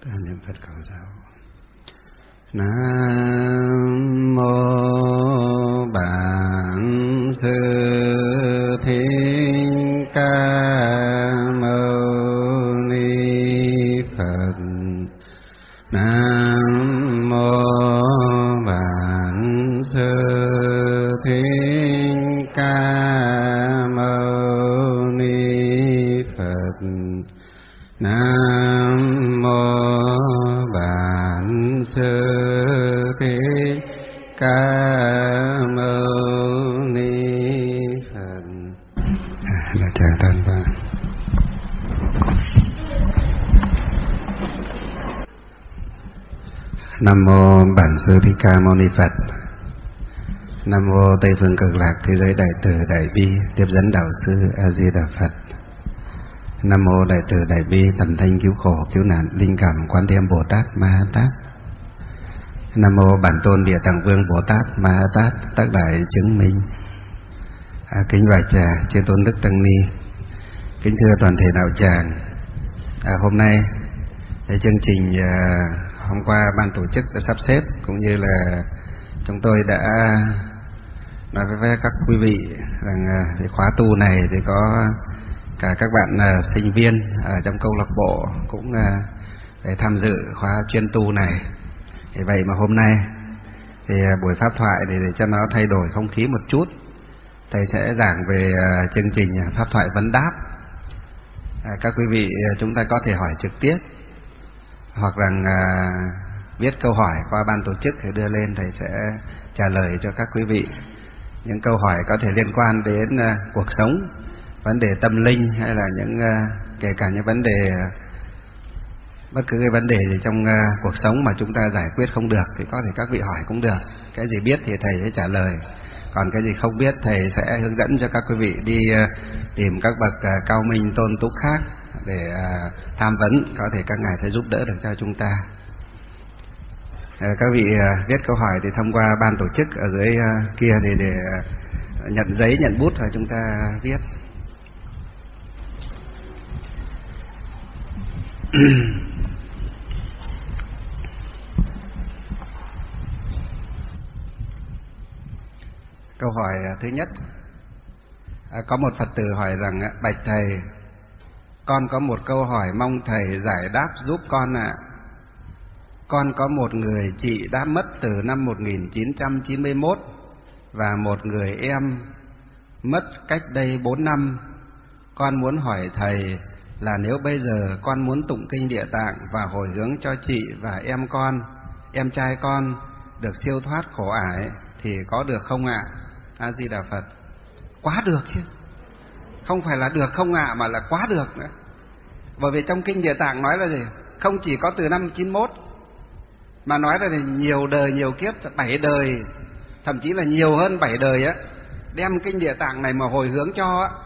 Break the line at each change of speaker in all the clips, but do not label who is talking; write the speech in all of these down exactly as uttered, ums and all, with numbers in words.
Niệm Phật cầu giáo. Nam mô Bản Sư Thích Ca Mâu Ni Phật. Nam mô Bản Sư Thích Ca Mâu Ni Phật. Nam mô Bản Sư Thích Ca Mâu Ni Phật. À, là chào thân và Nam mô Bản Sư Thích Ca Mâu Ni Phật. Nam mô Tây Phương Cực Lạc Thế Giới Đại Từ Đại Bi Tiếp Dẫn Đạo Sư A Di Đà Phật. Nam mô Đại Từ Đại Bi Thần Thanh Cứu Khổ Cứu Nạn Linh Cảm Quan Thế Âm Bồ Tát Ma Ha Tát. Nam mô Bản Tôn Địa Tạng Vương Bồ Tát Ma Ha Tát Tác Đại Chứng Minh. À, kính bạch trà chư tôn đức tăng ni, kính thưa toàn thể đạo tràng. À, hôm nay cái chương trình à, hôm qua ban tổ chức đã sắp xếp cũng như là chúng tôi đã nói với các quý vị rằng à, cái khóa tu này thì có cả các bạn à, sinh viên ở trong câu lạc bộ cũng à, để tham dự khóa chuyên tu này. Thì vậy mà hôm nay thì à, buổi pháp thoại để, để cho nó thay đổi không khí một chút, thầy sẽ giảng về à, chương trình pháp thoại vấn đáp. À, các quý vị à, chúng ta có thể hỏi trực tiếp hoặc rằng à, viết câu hỏi qua ban tổ chức thì đưa lên, thầy sẽ trả lời cho các quý vị. Những câu hỏi có thể liên quan đến à, cuộc sống, vấn đề tâm linh, hay là những uh, kể cả những vấn đề uh, bất cứ cái vấn đề gì trong uh, cuộc sống mà chúng ta giải quyết không được thì có thể các vị hỏi cũng được. Cái gì biết thì thầy sẽ trả lời, còn cái gì không biết thầy sẽ hướng dẫn cho các quý vị đi uh, tìm các bậc uh, cao minh tôn túc khác để uh, tham vấn, có thể các ngài sẽ giúp đỡ được cho chúng ta. Uh, các vị uh, viết câu hỏi thì thông qua ban tổ chức ở dưới uh, kia thì để uh, nhận giấy nhận bút và chúng ta viết. Câu hỏi thứ nhất, à, có một Phật tử hỏi rằng: bạch thầy, con có một câu hỏi mong thầy giải đáp giúp con ạ. À. Con có một người chị đã mất từ năm một nghìn chín trăm chín mươi mốt và một người em mất cách đây bốn năm. Con muốn hỏi thầy là nếu bây giờ con muốn tụng kinh Địa Tạng và hồi hướng cho chị và em con, em trai con được siêu thoát khổ ải thì có được không ạ? A Di Đà Phật. Quá được chứ, không phải là được không ạ, mà là quá được nữa. Bởi vì trong kinh Địa Tạng nói là gì? Không chỉ có từ năm chín mốt mà nói là nhiều đời nhiều kiếp, bảy đời, thậm chí là nhiều hơn bảy đời á, đem kinh Địa Tạng này mà hồi hướng cho á,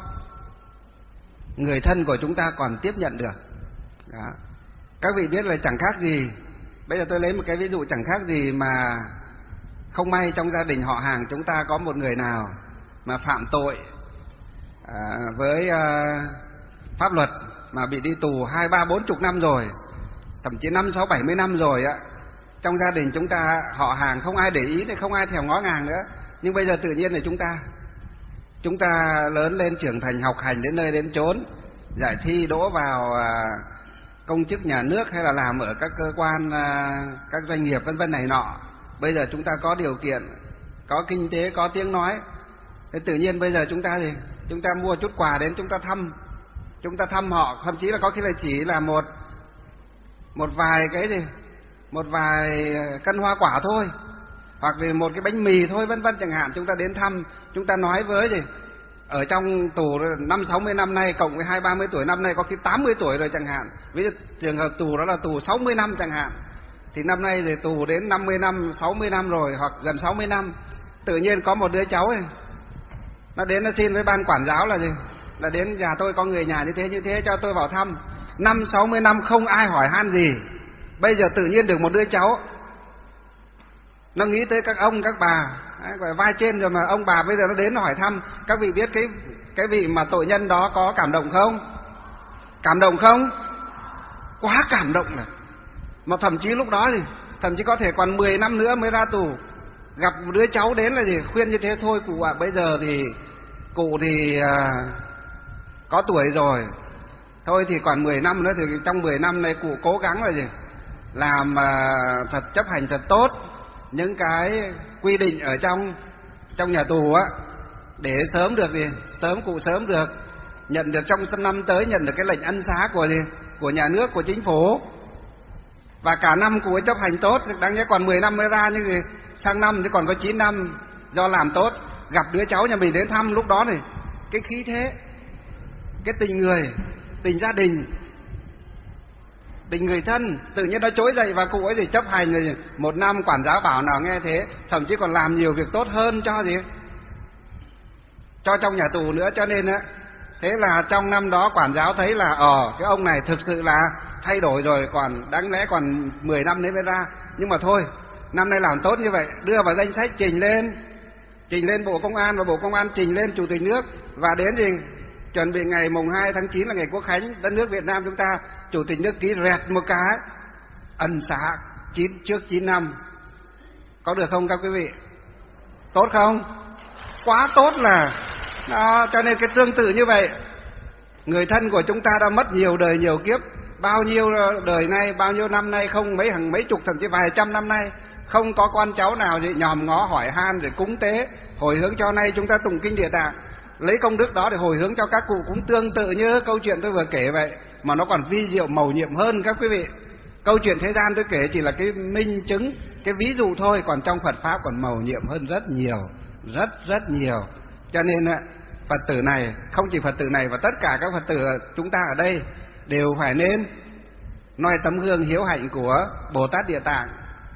người thân của chúng ta còn tiếp nhận được. Đó. Các vị biết là chẳng khác gì, bây giờ tôi lấy một cái ví dụ, chẳng khác gì mà không may trong gia đình họ hàng chúng ta có một người nào mà phạm tội à, với à, pháp luật mà bị đi tù hai ba bốn chục năm rồi, thậm chí năm sáu bảy mươi năm rồi á. Trong gia đình chúng ta họ hàng không ai để ý thì không ai thèm ngó ngàng nữa, nhưng bây giờ tự nhiên là chúng ta Chúng ta lớn lên trưởng thành học hành đến nơi đến chốn, giải thi đỗ vào à, công chức nhà nước hay là làm ở các cơ quan, à, các doanh nghiệp vân vân này nọ. Bây giờ chúng ta có điều kiện, có kinh tế, có tiếng nói. Thế tự nhiên bây giờ chúng ta gì? Chúng ta mua chút quà đến chúng ta thăm, chúng ta thăm họ, thậm chí là có khi là chỉ là một một vài cái gì, một vài cân hoa quả thôi, hoặc vì một cái bánh mì thôi vân vân chẳng hạn. Chúng ta đến thăm, chúng ta nói với gì, ở trong tù năm sáu mươi năm nay, cộng với hai ba mươi tuổi năm nay, có khi tám mươi tuổi rồi chẳng hạn. Ví dụ trường hợp tù đó là tù sáu mươi năm chẳng hạn, thì năm nay thì tù đến năm mươi năm, sáu mươi năm rồi, hoặc gần sáu mươi năm. Tự nhiên có một đứa cháu ấy, nó đến nó xin với ban quản giáo là gì, là đến nhà tôi có người nhà như thế như thế, cho tôi vào thăm. Năm sáu mươi năm không ai hỏi han gì, bây giờ tự nhiên được một đứa cháu, nó nghĩ tới các ông các bà, gọi vai trên rồi mà ông bà bây giờ nó đến nó hỏi thăm. Các vị biết cái cái vị mà tội nhân đó có cảm động không? Cảm động không? Quá cảm động rồi. Mà thậm chí lúc đó thì thậm chí có thể còn mười năm nữa mới ra tù. Gặp một đứa cháu đến là gì khuyên như thế, thôi cụ ạ, à, bây giờ thì cụ thì à, có tuổi rồi, thôi thì còn mười năm nữa, thì trong mười năm này cụ cố gắng là gì làm à, thật, chấp hành thật tốt những cái quy định ở trong trong nhà tù á, để sớm được gì sớm cụ sớm được nhận được trong năm tới nhận được cái lệnh ân xá của gì của nhà nước, của chính phủ. Và cả năm cụ ấy chấp hành tốt, đáng nhẽ còn mười năm mới ra, nhưng thì sang năm thì còn có chín năm do làm tốt. Gặp đứa cháu nhà mình đến thăm, lúc đó thì cái khí thế, cái tình người, tình gia đình, tình người thân tự nhiên nó trỗi dậy, và cụ ấy thì chấp hành rồi. Một năm quản giáo bảo nào nghe thế, thậm chí còn làm nhiều việc tốt hơn cho gì cho trong nhà tù nữa. Cho nên á, thế là trong năm đó quản giáo thấy là ờ cái ông này thực sự là thay đổi rồi, còn đáng lẽ còn mười năm nữa mới ra. Nhưng mà thôi, năm nay làm tốt như vậy, đưa vào danh sách, trình lên trình lên Bộ Công an, và Bộ Công an trình lên Chủ tịch nước, và đến gì chuẩn bị ngày mùng hai tháng chín là ngày Quốc khánh đất nước Việt Nam chúng ta, Chủ tịch nước ký rẹt một cái ân xá chín trước chín năm. Có được không các quý vị? Tốt không? Quá tốt là đó. Cho nên cái tương tự như vậy, người thân của chúng ta đã mất nhiều đời nhiều kiếp, bao nhiêu đời nay, bao nhiêu năm nay, không mấy hàng mấy chục thậm chí vài trăm năm nay, không có con cháu nào gì nhòm ngó hỏi han để cúng tế hồi hướng cho. Nay chúng ta tụng kinh Địa Tạng, lấy công đức đó để hồi hướng cho các cụ, cũng tương tự như câu chuyện tôi vừa kể vậy, mà nó còn vi diệu mầu nhiệm hơn các quý vị. Câu chuyện thế gian tôi kể chỉ là cái minh chứng, cái ví dụ thôi, còn trong Phật pháp còn mầu nhiệm hơn rất nhiều, rất rất nhiều. Cho nên Phật tử này, không chỉ Phật tử này, và tất cả các Phật tử chúng ta ở đây đều phải nên noi tấm gương hiếu hạnh của Bồ Tát Địa Tạng.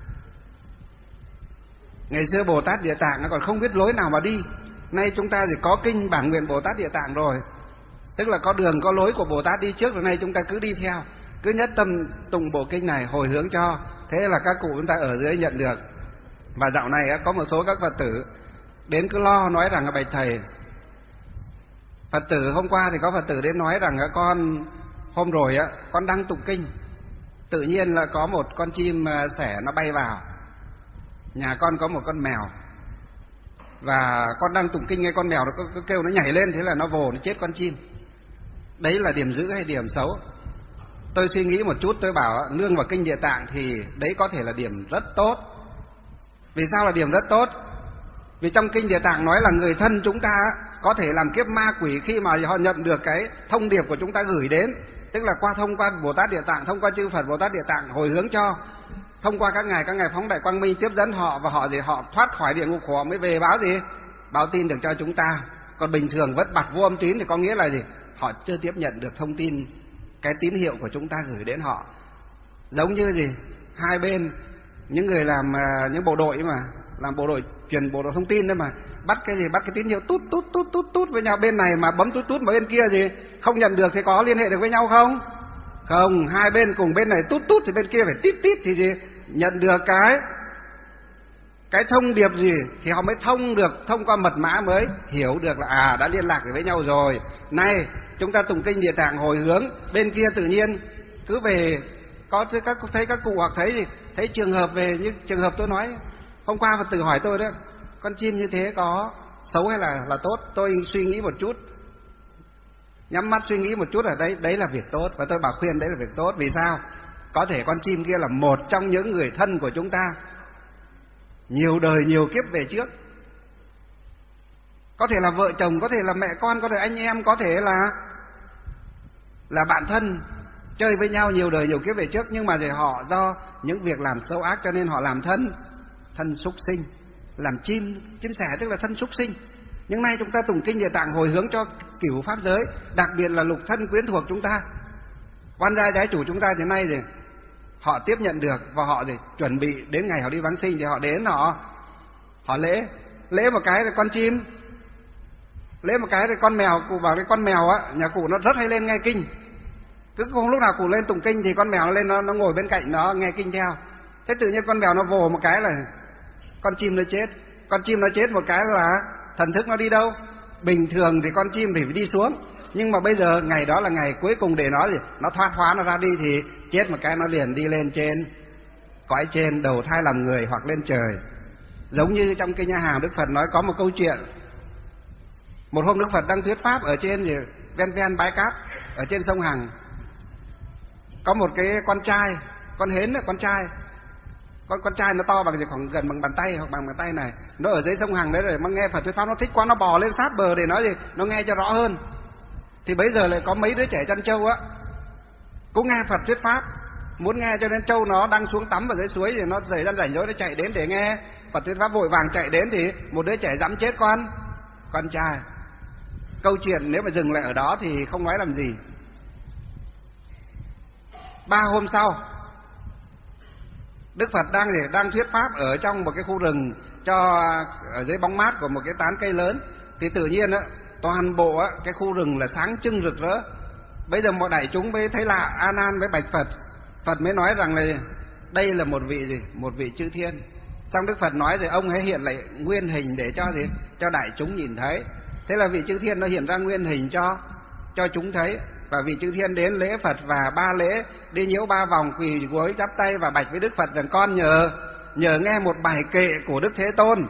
Ngày xưa Bồ Tát Địa Tạng nó còn không biết lối nào mà đi, nay chúng ta thì có kinh bản nguyện Bồ Tát Địa Tạng rồi, tức là có đường có lối của Bồ Tát đi trước rồi, nay chúng ta cứ đi theo, cứ nhất tâm tụng bộ kinh này hồi hướng cho, thế là các cụ chúng ta ở dưới nhận được. Và dạo này có một số các Phật tử đến cứ lo nói rằng là bạch thầy, Phật tử hôm qua thì có Phật tử đến nói rằng là con hôm rồi á con đang tụng kinh, tự nhiên là có một con chim sẻ nó bay vào nhà con, có một con mèo, và con đang tụng kinh nghe con mèo nó cứ kêu, nó nhảy lên, thế là nó vồ nó chết con chim. Đấy là điểm dữ hay điểm xấu? Tôi suy nghĩ một chút, tôi bảo nương vào kinh Địa Tạng thì đấy có thể là điểm rất tốt. Vì sao là điểm rất tốt? Vì trong kinh Địa Tạng nói là người thân chúng ta có thể làm kiếp ma quỷ khi mà họ nhận được cái thông điệp của chúng ta gửi đến, tức là qua thông qua Bồ Tát Địa Tạng, thông qua chư Phật Bồ Tát Địa Tạng hồi hướng cho, thông qua các ngài các ngài phóng đại quang minh tiếp dẫn họ, và họ gì họ thoát khỏi địa ngục khổ mới về báo gì báo tin được cho chúng ta. Còn bình thường vẫn bặt vô âm tín thì có nghĩa là gì? Họ chưa tiếp nhận được thông tin, cái tín hiệu của chúng ta gửi đến họ. Giống như gì? Hai bên những người làm những bộ đội mà làm bộ đội truyền bộ đội thông tin đấy, mà bắt cái gì bắt cái tín hiệu tút tút tút tút tút với nhau, bên này mà bấm tút tút mà bên kia gì không nhận được thì có liên hệ được với nhau không? Không, hai bên cùng, bên này tút tút thì bên kia phải tít tít thì gì nhận được cái cái thông điệp gì thì họ mới thông được, thông qua mật mã mới hiểu được là à đã liên lạc được với nhau rồi. Này chúng ta tụng kinh Địa Tạng hồi hướng, bên kia tự nhiên cứ về, có các thấy các cụ hoặc thấy gì thấy trường hợp về như trường hợp tôi nói hôm qua, Phật tử hỏi tôi đó, con chim như thế có xấu hay là là tốt? Tôi suy nghĩ một chút, nhắm mắt suy nghĩ một chút, ở đấy đấy là việc tốt, và tôi bảo khuyên đấy là việc tốt. Vì sao? Có thể con chim kia là một trong những người thân của chúng ta nhiều đời nhiều kiếp về trước, có thể là vợ chồng, có thể là mẹ con, có thể anh em, có thể là là bạn thân chơi với nhau nhiều đời nhiều kiếp về trước, nhưng mà thì họ do những việc làm xấu ác cho nên họ làm thân thân súc sinh, làm chim chim sẻ tức là thân súc sinh. Nhưng nay chúng ta tụng kinh Địa Tạng hồi hướng cho cửu pháp giới, đặc biệt là lục thân quyến thuộc chúng ta, quan gia trái chủ chúng ta thì nay thì họ tiếp nhận được, và họ thì chuẩn bị đến ngày họ đi vãng sinh thì họ đến họ họ lễ lễ một cái là con chim, lễ một cái là con mèo. Cụ bảo cái con mèo á, nhà cụ nó rất hay lên nghe kinh, cứ không lúc nào cụ lên tụng kinh thì con mèo nó lên, nó nó ngồi bên cạnh nó nghe kinh theo. Thế tự nhiên con mèo nó vồ một cái là con chim nó chết. Con chim nó chết một cái là thần thức nó đi đâu? Bình thường thì con chim phải đi xuống, Nhưng mà bây giờ ngày đó là ngày cuối cùng để nó gì? Nó thoát hóa nó ra đi thì chết một cái nó liền đi lên trên cõi trên, đầu thai làm người hoặc lên trời. Giống như trong kinh A Hàm Đức Phật nói có một câu chuyện. Một hôm Đức Phật đang thuyết pháp ở trên gì? ven ven bãi cát ở trên sông Hằng. Có một cái con trai, con hến là con trai. Con con trai nó to bằng gì, khoảng gần bằng bàn tay hoặc bằng bàn tay này. Nó ở dưới sông Hằng đấy rồi, nó nghe Phật thuyết pháp nó thích quá, nó bò lên sát bờ để nói gì, nó nghe cho rõ hơn. Thì bấy giờ lại có mấy đứa trẻ chăn trâu á, cũng nghe Phật thuyết pháp, muốn nghe cho nên trâu nó đang xuống tắm ở dưới suối thì nó dậy ra rảnh rỗi nó chạy đến để nghe Phật thuyết pháp, vội vàng chạy đến thì một đứa trẻ dẫm chết con con trai. Câu chuyện nếu mà dừng lại ở đó thì không nói làm gì. Ba hôm sau, Đức Phật đang gì đang thuyết pháp ở trong một cái khu rừng cho ở dưới bóng mát của một cái tán cây lớn, thì tự nhiên á toàn bộ á cái khu rừng là sáng trưng rực rỡ. Bây giờ mọi đại chúng mới thấy lạ, A Nan mới bạch Phật. Phật mới nói rằng là đây là một vị gì một vị chư thiên. Xong Đức Phật nói rồi ông hãy hiện lại nguyên hình để cho gì cho đại chúng nhìn thấy. Thế là vị chư thiên nó hiện ra nguyên hình cho cho chúng thấy. Và vị chư thiên đến lễ Phật và ba lễ, đi nhiễu ba vòng, quỳ gối chắp tay và bạch với Đức Phật rằng con nhờ nhờ nghe một bài kệ của Đức Thế Tôn,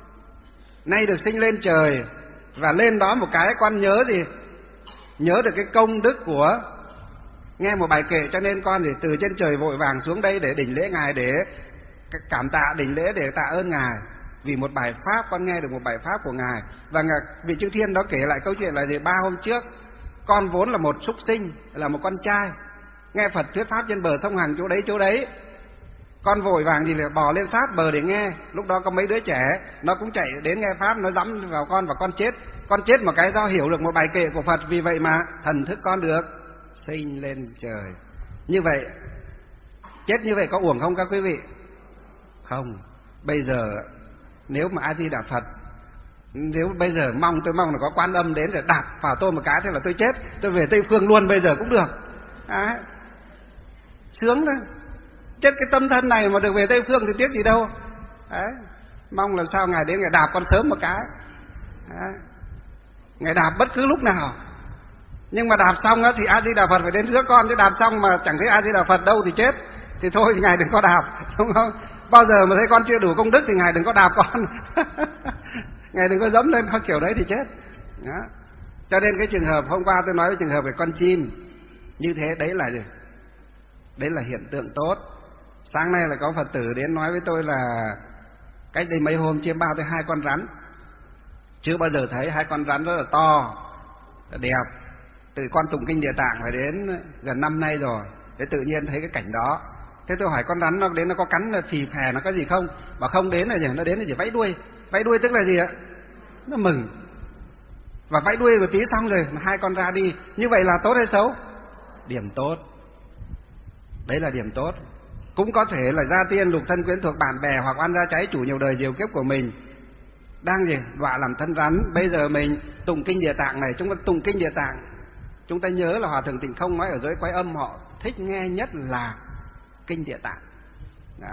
nay được sinh lên trời, và lên đó một cái con nhớ gì nhớ được cái công đức của nghe một bài kệ, cho nên con thì từ trên trời vội vàng xuống đây để đảnh lễ ngài, để cảm tạ đảnh lễ để tạ ơn ngài vì một bài pháp, con nghe được một bài pháp của ngài. Và vị chư thiên đó kể lại câu chuyện là gì, ba hôm trước con vốn là một súc sinh, là một con trai, nghe Phật thuyết pháp trên bờ sông Hằng chỗ đấy chỗ đấy, con vội vàng gì là bò lên sát bờ để nghe. Lúc đó có mấy đứa trẻ nó cũng chạy đến nghe pháp, nó dẫm vào con và con chết. Con chết một cái do hiểu được một bài kệ của Phật, vì vậy mà thần thức con được sinh lên trời. Như vậy chết như vậy có uổng không các quý vị? Không. Bây giờ nếu mà A Di Đà Phật, nếu bây giờ mong tôi mong là có Quan Âm đến rồi đạp vào tôi một cái thế là tôi chết, tôi về Tây Phương luôn bây giờ cũng được. Đấy. Sướng đấy. Chết cái tâm thân này mà được về Tây Phương thì tiếc gì đâu. Đấy. Mong làm sao ngài đến ngài đạp con sớm một cái. Đấy. Ngài đạp bất cứ lúc nào. Nhưng mà đạp xong á thì A Di Đà Phật phải đến rước con, chứ đạp xong mà chẳng thấy A Di Đà Phật đâu thì chết. Thì thôi thì ngài đừng có đạp, đúng không? Bao giờ mà thấy con chưa đủ công đức thì ngài đừng có đạp con. Ngài đừng có dẫm lên con kiểu đấy thì chết. Đó. Cho nên cái trường hợp hôm qua tôi nói với trường hợp về con chim như thế, đấy là gì? Đấy là hiện tượng tốt. Sáng nay là có Phật tử đến nói với tôi là cách đây mấy hôm chiêm bao tới hai con rắn. Chưa bao giờ thấy hai con rắn rất là to, đẹp. Từ con tụng kinh Địa Tạng phải đến gần năm nay rồi, thế tự nhiên thấy cái cảnh đó. Thế tôi hỏi con rắn nó đến nó có cắn phì phè nó có gì không? Bảo không, đến là gì? Nó đến là chỉ vẫy đuôi. Vẫy đuôi tức là gì ạ? Nó mừng. Và vẫy đuôi một tí xong rồi mà hai con ra đi. Như vậy là tốt hay xấu? Điểm tốt. Đấy là điểm tốt. Cũng có thể là gia tiên, lục thân quyến thuộc, bạn bè hoặc oan gia trái chủ nhiều đời nhiều kiếp của mình đang gì đọa làm thân rắn. Bây giờ mình tụng kinh Địa Tạng này, chúng ta tụng kinh Địa Tạng, chúng ta nhớ là Hòa Thượng Tịnh Không nói ở giới Quái Âm họ thích nghe nhất là kinh Địa Tạng. Đó.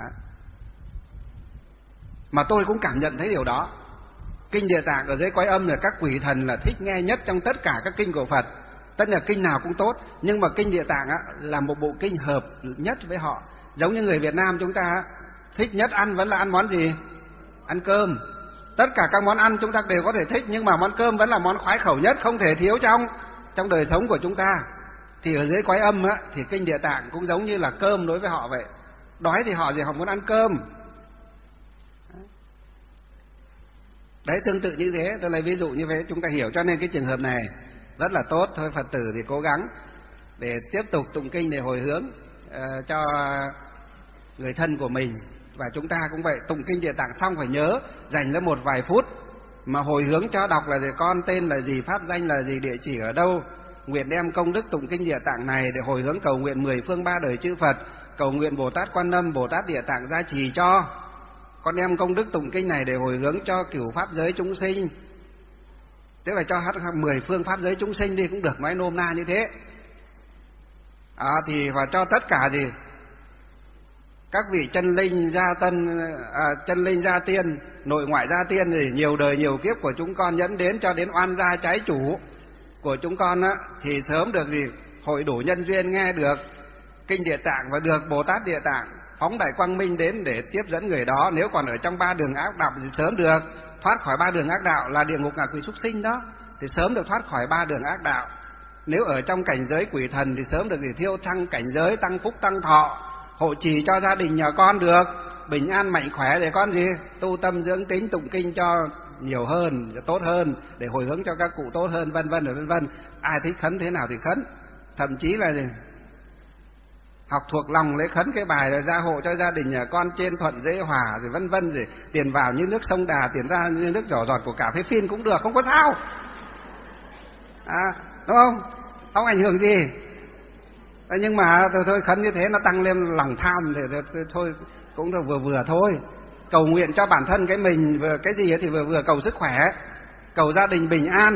Mà tôi cũng cảm nhận thấy điều đó. Kinh Địa Tạng ở dưới Quái Âm là các quỷ thần là thích nghe nhất trong tất cả các kinh của Phật. Tất nhiên kinh nào cũng tốt, nhưng mà kinh Địa Tạng á, là một bộ kinh hợp nhất với họ. Giống như người Việt Nam chúng ta thích nhất ăn vẫn là ăn món gì? Ăn cơm. Tất cả các món ăn chúng ta đều có thể thích, nhưng mà món cơm vẫn là món khoái khẩu nhất, không thể thiếu trong trong đời sống của chúng ta. Thì ở dưới Quái Âm á, thì kinh Địa Tạng cũng giống như là cơm đối với họ vậy. Đói thì họ gì họ muốn ăn cơm. Đấy, tương tự như thế, tôi lấy ví dụ như thế chúng ta hiểu. Cho nên cái trường hợp này rất là tốt. Thôi Phật tử thì cố gắng để tiếp tục tụng kinh để hồi hướng uh, cho người thân của mình. Và chúng ta cũng vậy, tụng kinh Địa Tạng xong phải nhớ dành ra một vài phút mà hồi hướng cho đọc là gì, con tên là gì, pháp danh là gì, địa chỉ ở đâu. Nguyện đem công đức tụng kinh Địa Tạng này để hồi hướng cầu nguyện mười phương ba đời chư Phật, cầu nguyện Bồ Tát Quan Âm, Bồ Tát Địa Tạng gia trì cho. Con đem công đức tụng kinh này để hồi hướng cho cửu pháp giới chúng sinh, tức là cho mười phương pháp giới chúng sinh đi cũng được, nói nôm na như thế. À, thì và cho tất cả gì các vị chân linh gia tân, à, chân linh gia tiên, nội ngoại gia tiên thì nhiều đời nhiều kiếp của chúng con nhẫn đến cho đến oan gia trái chủ, của chúng con á, thì sớm được gì hội đủ nhân duyên nghe được kinh Địa Tạng và được Bồ Tát Địa Tạng phóng đại quang minh đến để tiếp dẫn người đó. Nếu còn ở trong ba đường ác đạo thì sớm được thoát khỏi ba đường ác đạo là địa ngục, ngạ quỷ, súc sinh đó, thì sớm được thoát khỏi ba đường ác đạo. Nếu ở trong cảnh giới quỷ thần thì sớm được gì thiêu thăng cảnh giới, tăng phúc tăng thọ, hộ trì cho gia đình nhà con được bình an mạnh khỏe, để con gì tu tâm dưỡng tính tụng kinh cho nhiều hơn, cho tốt hơn, để hồi hướng cho các cụ tốt hơn, vân vân vân vân. Ai thích khấn thế nào thì khấn, thậm chí là gì học thuộc lòng lấy khấn cái bài rồi ra hộ cho gia đình nhà con trên thuận dễ hòa rồi vân vân, rồi tiền vào như nước sông Đà, tiền ra như nước giỏ giọt của cà phê phin cũng được, không có sao, à, đúng không? Không ảnh hưởng gì. Nhưng mà thôi, thôi khấn như thế nó tăng lên lòng tham thì thôi, thôi cũng là vừa vừa thôi. Cầu nguyện cho bản thân cái mình vừa cái gì thì vừa vừa, cầu sức khỏe, cầu gia đình bình an,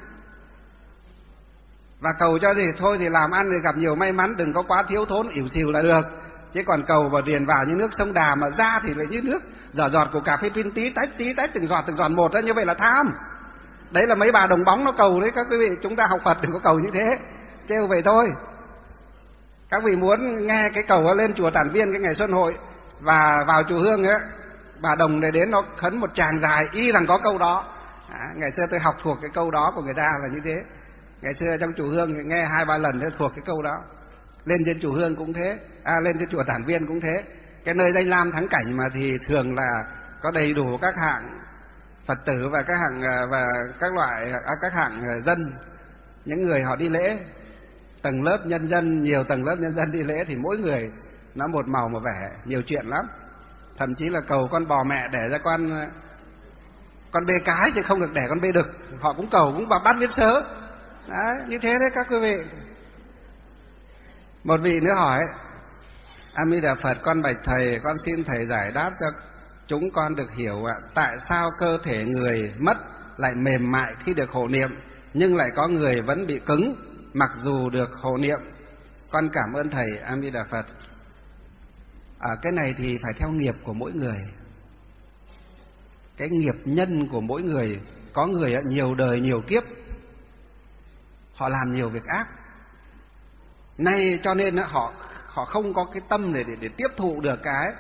và cầu cho gì thôi thì làm ăn thì gặp nhiều may mắn, đừng có quá thiếu thốn ỉu xìu là được. Chứ còn cầu vào tiền vào như nước sông Đà mà ra thì lại như nước giỏ giọt của cà phê phin, tí tách tí tách từng giọt từng giọt một đó, như vậy là tham. Đấy là mấy bà đồng bóng nó cầu đấy các quý vị. Chúng ta học Phật đừng có cầu như thế, trêu vậy thôi. Các vị muốn nghe cái cầu lên chùa Tản Viên cái ngày Xuân Hội và vào chùa Hương ấy, bà đồng này đến nó khấn một tràng dài y rằng có câu đó. À, ngày xưa tôi học thuộc cái câu đó của người ta là như thế. Ngày xưa trong chùa Hương nghe hai ba lần để thuộc cái câu đó. Lên trên chùa Hương cũng thế, à, lên trên chùa Tản Viên cũng thế. Cái nơi danh lam thắng cảnh mà thì thường là có đầy đủ các hạng Phật tử và các hạng và các loại à, các hạng dân, những người họ đi lễ, tầng lớp nhân dân, nhiều tầng lớp nhân dân đi lễ thì mỗi người nó một màu một vẻ, nhiều chuyện lắm. Thậm chí là cầu con bò mẹ đẻ ra con con bê cái chứ không được đẻ con bê đực, họ cũng cầu, cũng vào bát viết sớ. Đấy, như thế đấy các quý vị. Một vị nữa hỏi: A Di Đà Phật, con bạch thầy, con xin thầy giải đáp cho chúng con được hiểu ạ, tại sao cơ thể người mất lại mềm mại khi được hộ niệm, nhưng lại có người vẫn bị cứng mặc dù được hộ niệm? Con cảm ơn thầy. A Di Đà Phật. À, cái này thì phải theo nghiệp của mỗi người, cái nghiệp nhân của mỗi người. Có người nhiều đời nhiều kiếp họ làm nhiều việc ác, nay cho nên họ họ không có cái tâm để để, để tiếp thụ được cái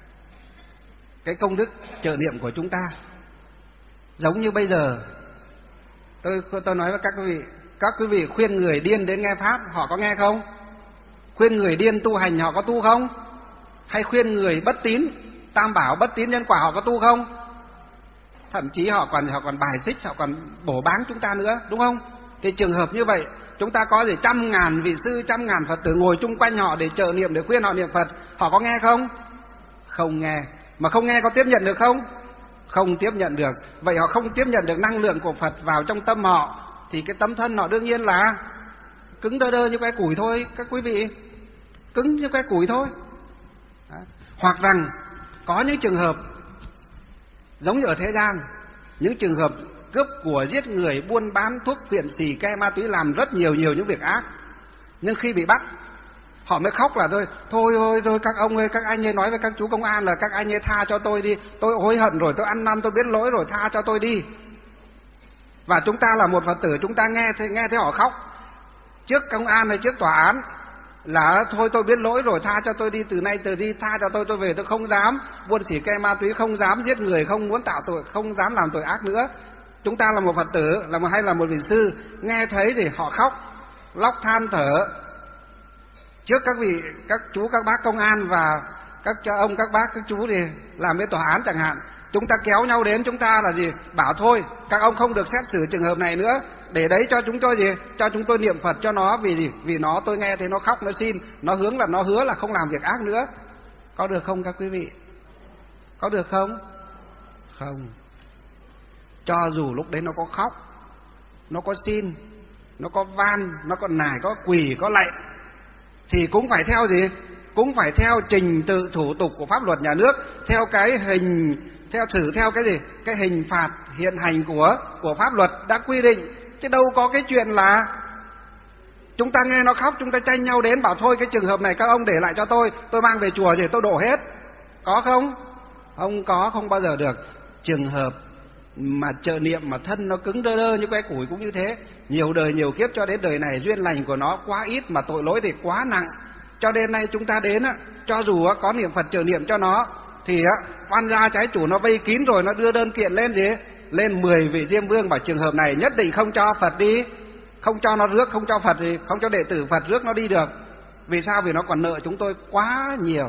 cái công đức trợ niệm của chúng ta. Giống như bây giờ tôi tôi nói với các quý vị, các quý vị khuyên người điên đến nghe pháp, họ có nghe không? Khuyên người điên tu hành, họ có tu không? Hay khuyên người bất tín, tam bảo bất tín nhân quả, họ có tu không? Thậm chí họ còn họ còn bài xích, họ còn bổ báng chúng ta nữa, đúng không? Thì trường hợp như vậy, chúng ta có gì trăm ngàn vị sư, trăm ngàn Phật tử ngồi chung quanh họ để trợ niệm, để khuyên họ niệm Phật, họ có nghe không? Không nghe. Mà không nghe có tiếp nhận được không? Không tiếp nhận được. Vậy họ không tiếp nhận được năng lượng của Phật vào trong tâm họ, thì cái tấm thân họ đương nhiên là cứng đơ đơ như cái củi thôi các quý vị, cứng như cái củi thôi. Đó. Hoặc rằng có những trường hợp giống như ở thế gian, những trường hợp cướp của, giết người, buôn bán thuốc phiện xì ke ma túy, làm rất nhiều nhiều những việc ác, nhưng khi bị bắt họ mới khóc là thôi thôi thôi thôi các ông ơi, các anh ơi, nói với các chú công an là các anh ơi tha cho tôi đi, tôi hối hận rồi, tôi ăn năn, tôi biết lỗi rồi, tha cho tôi đi. Và chúng ta là một Phật tử, chúng ta nghe nghe thấy họ khóc trước công an hay trước tòa án là thôi tôi biết lỗi rồi, tha cho tôi đi, từ nay từ đi, tha cho tôi, tôi về tôi không dám buôn xỉ ke ma túy, không dám giết người, không muốn tạo tội, không dám làm tội ác nữa. Chúng ta là một Phật tử, là một hay là một vị sư, nghe thấy thì họ khóc lóc than thở trước các vị, các chú, các bác công an và các cha ông, các bác, các chú thì làm với tòa án chẳng hạn. Chúng ta kéo nhau đến, chúng ta là gì? Bảo thôi, các ông không được xét xử trường hợp này nữa, để đấy cho chúng tôi gì? Cho chúng tôi niệm Phật cho nó, vì gì? Vì nó, tôi nghe thấy nó khóc, nó xin, nó hướng là nó hứa là không làm việc ác nữa. Có được không các quý vị? Có được không? Không. Cho dù lúc đấy nó có khóc, nó có xin, nó có van, nó có nài, có quỳ, có lạy, thì cũng phải theo gì? Cũng phải theo trình tự thủ tục của pháp luật nhà nước, theo cái hình, theo xử theo cái gì? Cái hình phạt hiện hành của của pháp luật đã quy định. Chứ đâu có cái chuyện là chúng ta nghe nó khóc, chúng ta tranh nhau đến bảo thôi cái trường hợp này các ông để lại cho tôi, tôi mang về chùa rồi tôi đổ hết. Có không? Không có, không bao giờ được. Trường hợp mà trợ niệm mà thân nó cứng đơ đơ như que củi cũng như thế, nhiều đời nhiều kiếp cho đến đời này duyên lành của nó quá ít mà tội lỗi thì quá nặng, cho đến nay chúng ta đến á, cho dù có niệm Phật trợ niệm cho nó thì á, oan gia trái chủ nó vây kín rồi, nó đưa đơn kiện lên gì lên mười vị Diêm Vương, bảo trường hợp này nhất định không cho Phật đi, không cho nó rước, không cho Phật thì không cho đệ tử Phật rước nó đi được. Vì sao? Vì nó còn nợ chúng tôi quá nhiều.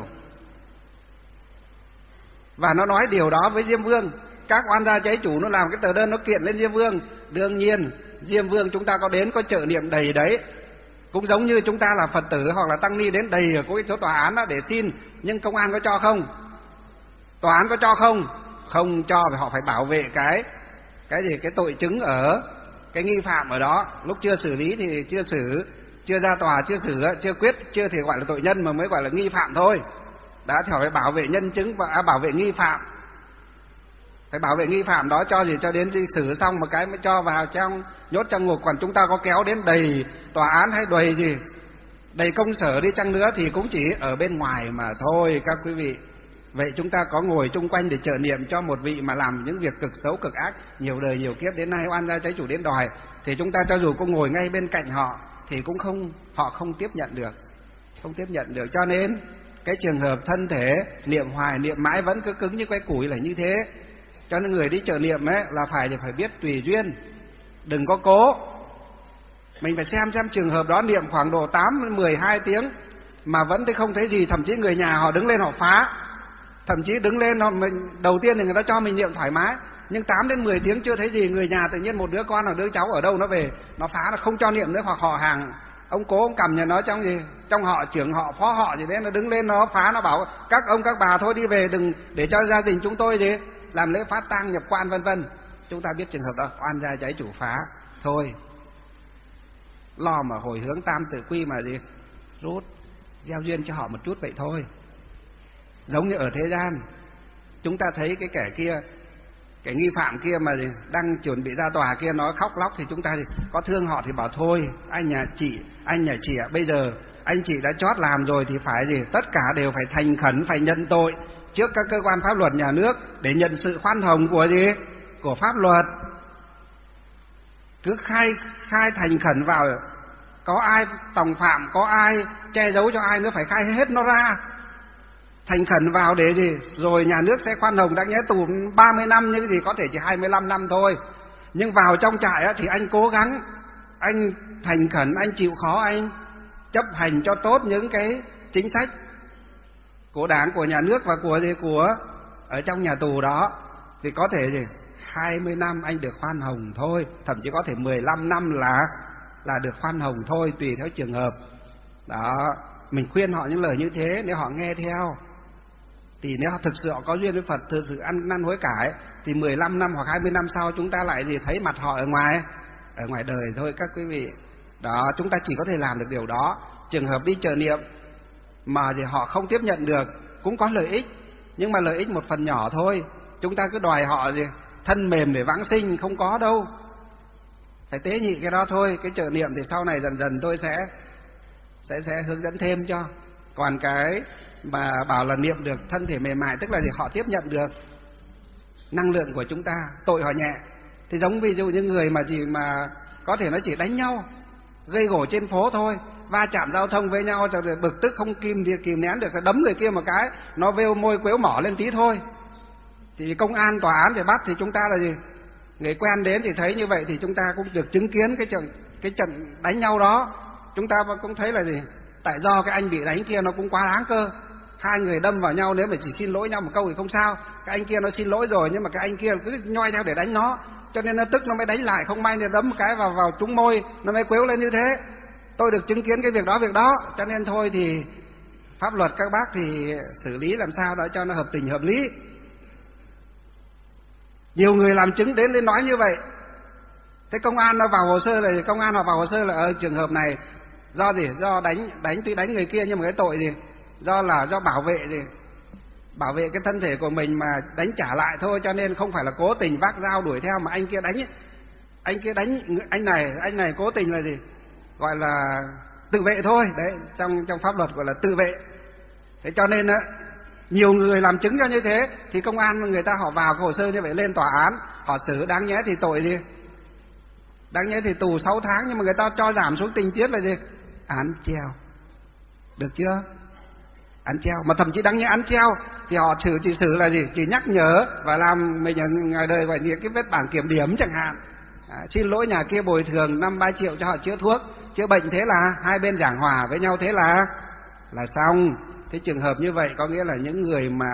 Và nó nói điều đó với Diêm Vương. Các oan gia trái chủ nó làm cái tờ đơn nó kiện lên Diêm Vương. Đương nhiên Diêm Vương chúng ta có đến có trợ niệm đầy đấy, cũng giống như chúng ta là Phật tử hoặc là tăng ni đến đầy ở cái chỗ tòa án đó để xin, nhưng công an có cho không? Tòa án có cho không? Không cho, vì họ phải bảo vệ cái cái gì cái tội chứng ở cái nghi phạm ở đó. Lúc chưa xử lý thì chưa xử, chưa ra tòa, chưa xử, chưa quyết, chưa thì gọi là tội nhân mà mới gọi là nghi phạm thôi. Đã thì họ phải bảo vệ nhân chứng và bảo vệ nghi phạm, phải bảo vệ nghi phạm đó, cho gì cho đến khi xử xong một cái mới cho vào trong nhốt trong ngục. Còn chúng ta có kéo đến đầy tòa án hay đầy gì đầy công sở đi chăng nữa thì cũng chỉ ở bên ngoài mà thôi các quý vị. Vậy chúng ta có ngồi chung quanh để trợ niệm cho một vị mà làm những việc cực xấu cực ác nhiều đời nhiều kiếp đến nay oan gia trái chủ đến đòi, thì chúng ta cho dù có ngồi ngay bên cạnh họ thì cũng không, họ không tiếp nhận được, không tiếp nhận được. Cho nên cái trường hợp thân thể niệm hoài niệm mãi vẫn cứ cứng như que củi là như thế. Cho nên người đi trợ niệm ấy là phải thì phải biết tùy duyên, đừng có cố. Mình phải xem xem trường hợp đó niệm khoảng độ tám đến mười hai tiếng mà vẫn thấy không thấy gì, thậm chí người nhà họ đứng lên họ phá, thậm chí đứng lên họ mình đầu tiên thì người ta cho mình niệm thoải mái, nhưng tám đến mười tiếng chưa thấy gì, người nhà tự nhiên một đứa con hoặc đứa cháu ở đâu nó về nó phá, nó không cho niệm nữa, hoặc họ hàng ông cố ông cầm nhà nó trong gì trong họ trưởng họ phó họ gì đấy, nó đứng lên nó phá, nó bảo các ông các bà thôi đi về, đừng để cho gia đình chúng tôi gì làm lễ phát tang nhập quan vân vân. Chúng ta biết trường hợp đó oan gia trái chủ phá thôi, lo mà hồi hướng tam tự quy mà gì rút gieo duyên cho họ một chút vậy thôi. Giống như ở thế gian chúng ta thấy cái kẻ kia, cái nghi phạm kia mà gì, đang chuẩn bị ra tòa kia nó khóc lóc thì chúng ta thì có thương họ thì bảo thôi anh nhà chị, anh nhà chị ạ, bây giờ anh chị đã chót làm rồi thì phải gì tất cả đều phải thành khẩn, phải nhận tội trước các cơ quan pháp luật nhà nước để nhận sự khoan hồng của gì của pháp luật. Cứ khai khai thành khẩn vào, có ai tòng phạm, có ai che giấu cho ai nữa, phải khai hết nó ra, thành khẩn vào để gì rồi nhà nước sẽ khoan hồng. Đã nhé tù ba mươi năm nhưng gì có thể chỉ hai mươi lăm năm thôi, nhưng vào trong trại á, thì anh cố gắng, anh thành khẩn, anh chịu khó, anh chấp hành cho tốt những cái chính sách của đảng, của nhà nước và của gì của ở trong nhà tù đó, thì có thể gì hai mươi năm anh được khoan hồng thôi, thậm chí có thể mười lăm năm là là được khoan hồng thôi, tùy theo trường hợp đó. Mình khuyên họ những lời như thế, nếu họ nghe theo thì nếu họ thực sự họ có duyên với Phật, thực sự ăn năn hối cải thì mười lăm năm hoặc hai mươi năm sau chúng ta lại gì thấy mặt họ ở ngoài ở ngoài đời thôi các quý vị. Đó, chúng ta chỉ có thể làm được điều đó. Trường hợp đi trợ niệm mà thì họ không tiếp nhận được cũng có lợi ích, nhưng mà lợi ích một phần nhỏ thôi. Chúng ta cứ đòi họ gì thân mềm để vãng sinh, không có đâu. Phải tế nhị cái đó thôi. Cái trợ niệm thì sau này dần dần tôi sẽ sẽ sẽ hướng dẫn thêm cho. Còn cái mà bảo là niệm được thân thể mềm mại, tức là gì họ tiếp nhận được năng lượng của chúng ta, tội họ nhẹ. Thì giống ví dụ như người mà chỉ mà có thể nó chỉ đánh nhau, gây gổ trên phố thôi, va chạm giao thông với nhau cho bực tức không kìm thì kìm nén được, đấm người kia một cái nó vêu môi quếu mỏ lên tí thôi thì công an tòa án để bắt, thì chúng ta là gì người quen đến thì thấy như vậy thì chúng ta cũng được chứng kiến cái trận cái trận đánh nhau đó. Chúng ta cũng thấy là gì tại do cái anh bị đánh kia nó cũng quá đáng cơ, hai người đâm vào nhau, nếu mà chỉ xin lỗi nhau một câu thì không sao, cái anh kia nó xin lỗi rồi nhưng mà cái anh kia cứ nhoi theo để đánh nó, cho nên nó tức nó mới đánh lại, không may thì đấm một cái vào vào trúng môi nó mới quếu lên như thế. Tôi được chứng kiến cái việc đó việc đó cho nên thôi thì pháp luật các bác thì xử lý làm sao đó cho nó hợp tình hợp lý. Nhiều người làm chứng đến đến nói như vậy, thế công an nó vào hồ sơ là công an họ vào hồ sơ là ở trường hợp này do gì do đánh đánh tuy đánh người kia nhưng mà cái tội gì do là do bảo vệ gì bảo vệ cái thân thể của mình mà đánh trả lại thôi, cho nên không phải là cố tình vác dao đuổi theo mà anh kia đánh anh kia đánh anh này anh này cố tình là gì gọi là tự vệ thôi đấy, trong trong pháp luật gọi là tự vệ. Thế cho nên á Nhiều người làm chứng cho như thế thì công an người ta họ vào cái hồ sơ như vậy lên tòa án, họ xử, đáng nhẽ thì tội gì? Đáng nhẽ thì tù sáu tháng, nhưng mà người ta cho giảm xuống tình tiết là gì? Án treo. Được chưa? Án treo. Mà thậm chí đáng nhẽ án treo thì họ xử chỉ xử là gì? Chỉ nhắc nhở và làm mình ngày đời gọi gì cái vết bảng kiểm điểm chẳng hạn. À, xin lỗi nhà kia bồi thường năm ba triệu cho họ chữa thuốc, chữa bệnh, thế là hai bên giảng hòa với nhau, thế là là xong. Thế trường hợp như vậy có nghĩa là những người mà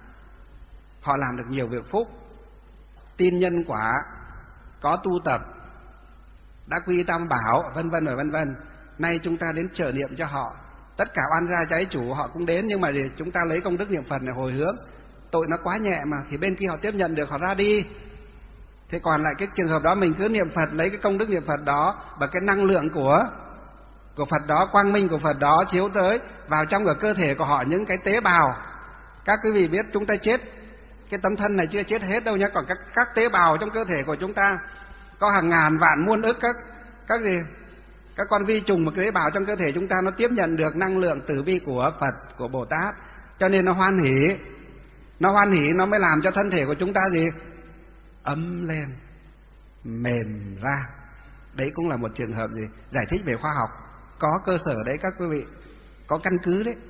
họ làm được nhiều việc phúc, tin nhân quả, có tu tập, đã quy tam bảo, vân vân và vân vân. Nay chúng ta đến trợ niệm cho họ. Tất cả oan gia trái chủ họ cũng đến, nhưng mà gì? Chúng ta lấy công đức niệm Phật này hồi hướng. Tội nó quá nhẹ mà, thì bên kia họ tiếp nhận được, họ ra đi. Thế còn lại cái trường hợp đó mình cứ niệm Phật, lấy cái công đức niệm Phật đó và cái năng lượng của của Phật đó, quang minh của Phật đó chiếu tới vào trong cái cơ thể của họ, những cái tế bào. Các quý vị biết chúng ta chết, cái tấm thân này chưa chết hết đâu nhé, còn các các tế bào trong cơ thể của chúng ta có hàng ngàn vạn muôn ức các các gì các con vi trùng mà tế bào trong cơ thể chúng ta, nó tiếp nhận được năng lượng từ bi của Phật, của Bồ Tát, cho nên nó hoan hỉ. Nó hoan hỉ nó mới làm cho thân thể của chúng ta gì? Ấm lên, mềm ra. Đấy cũng là một trường hợp gì? Giải thích về khoa học, có cơ sở đấy các quý vị, có căn cứ đấy.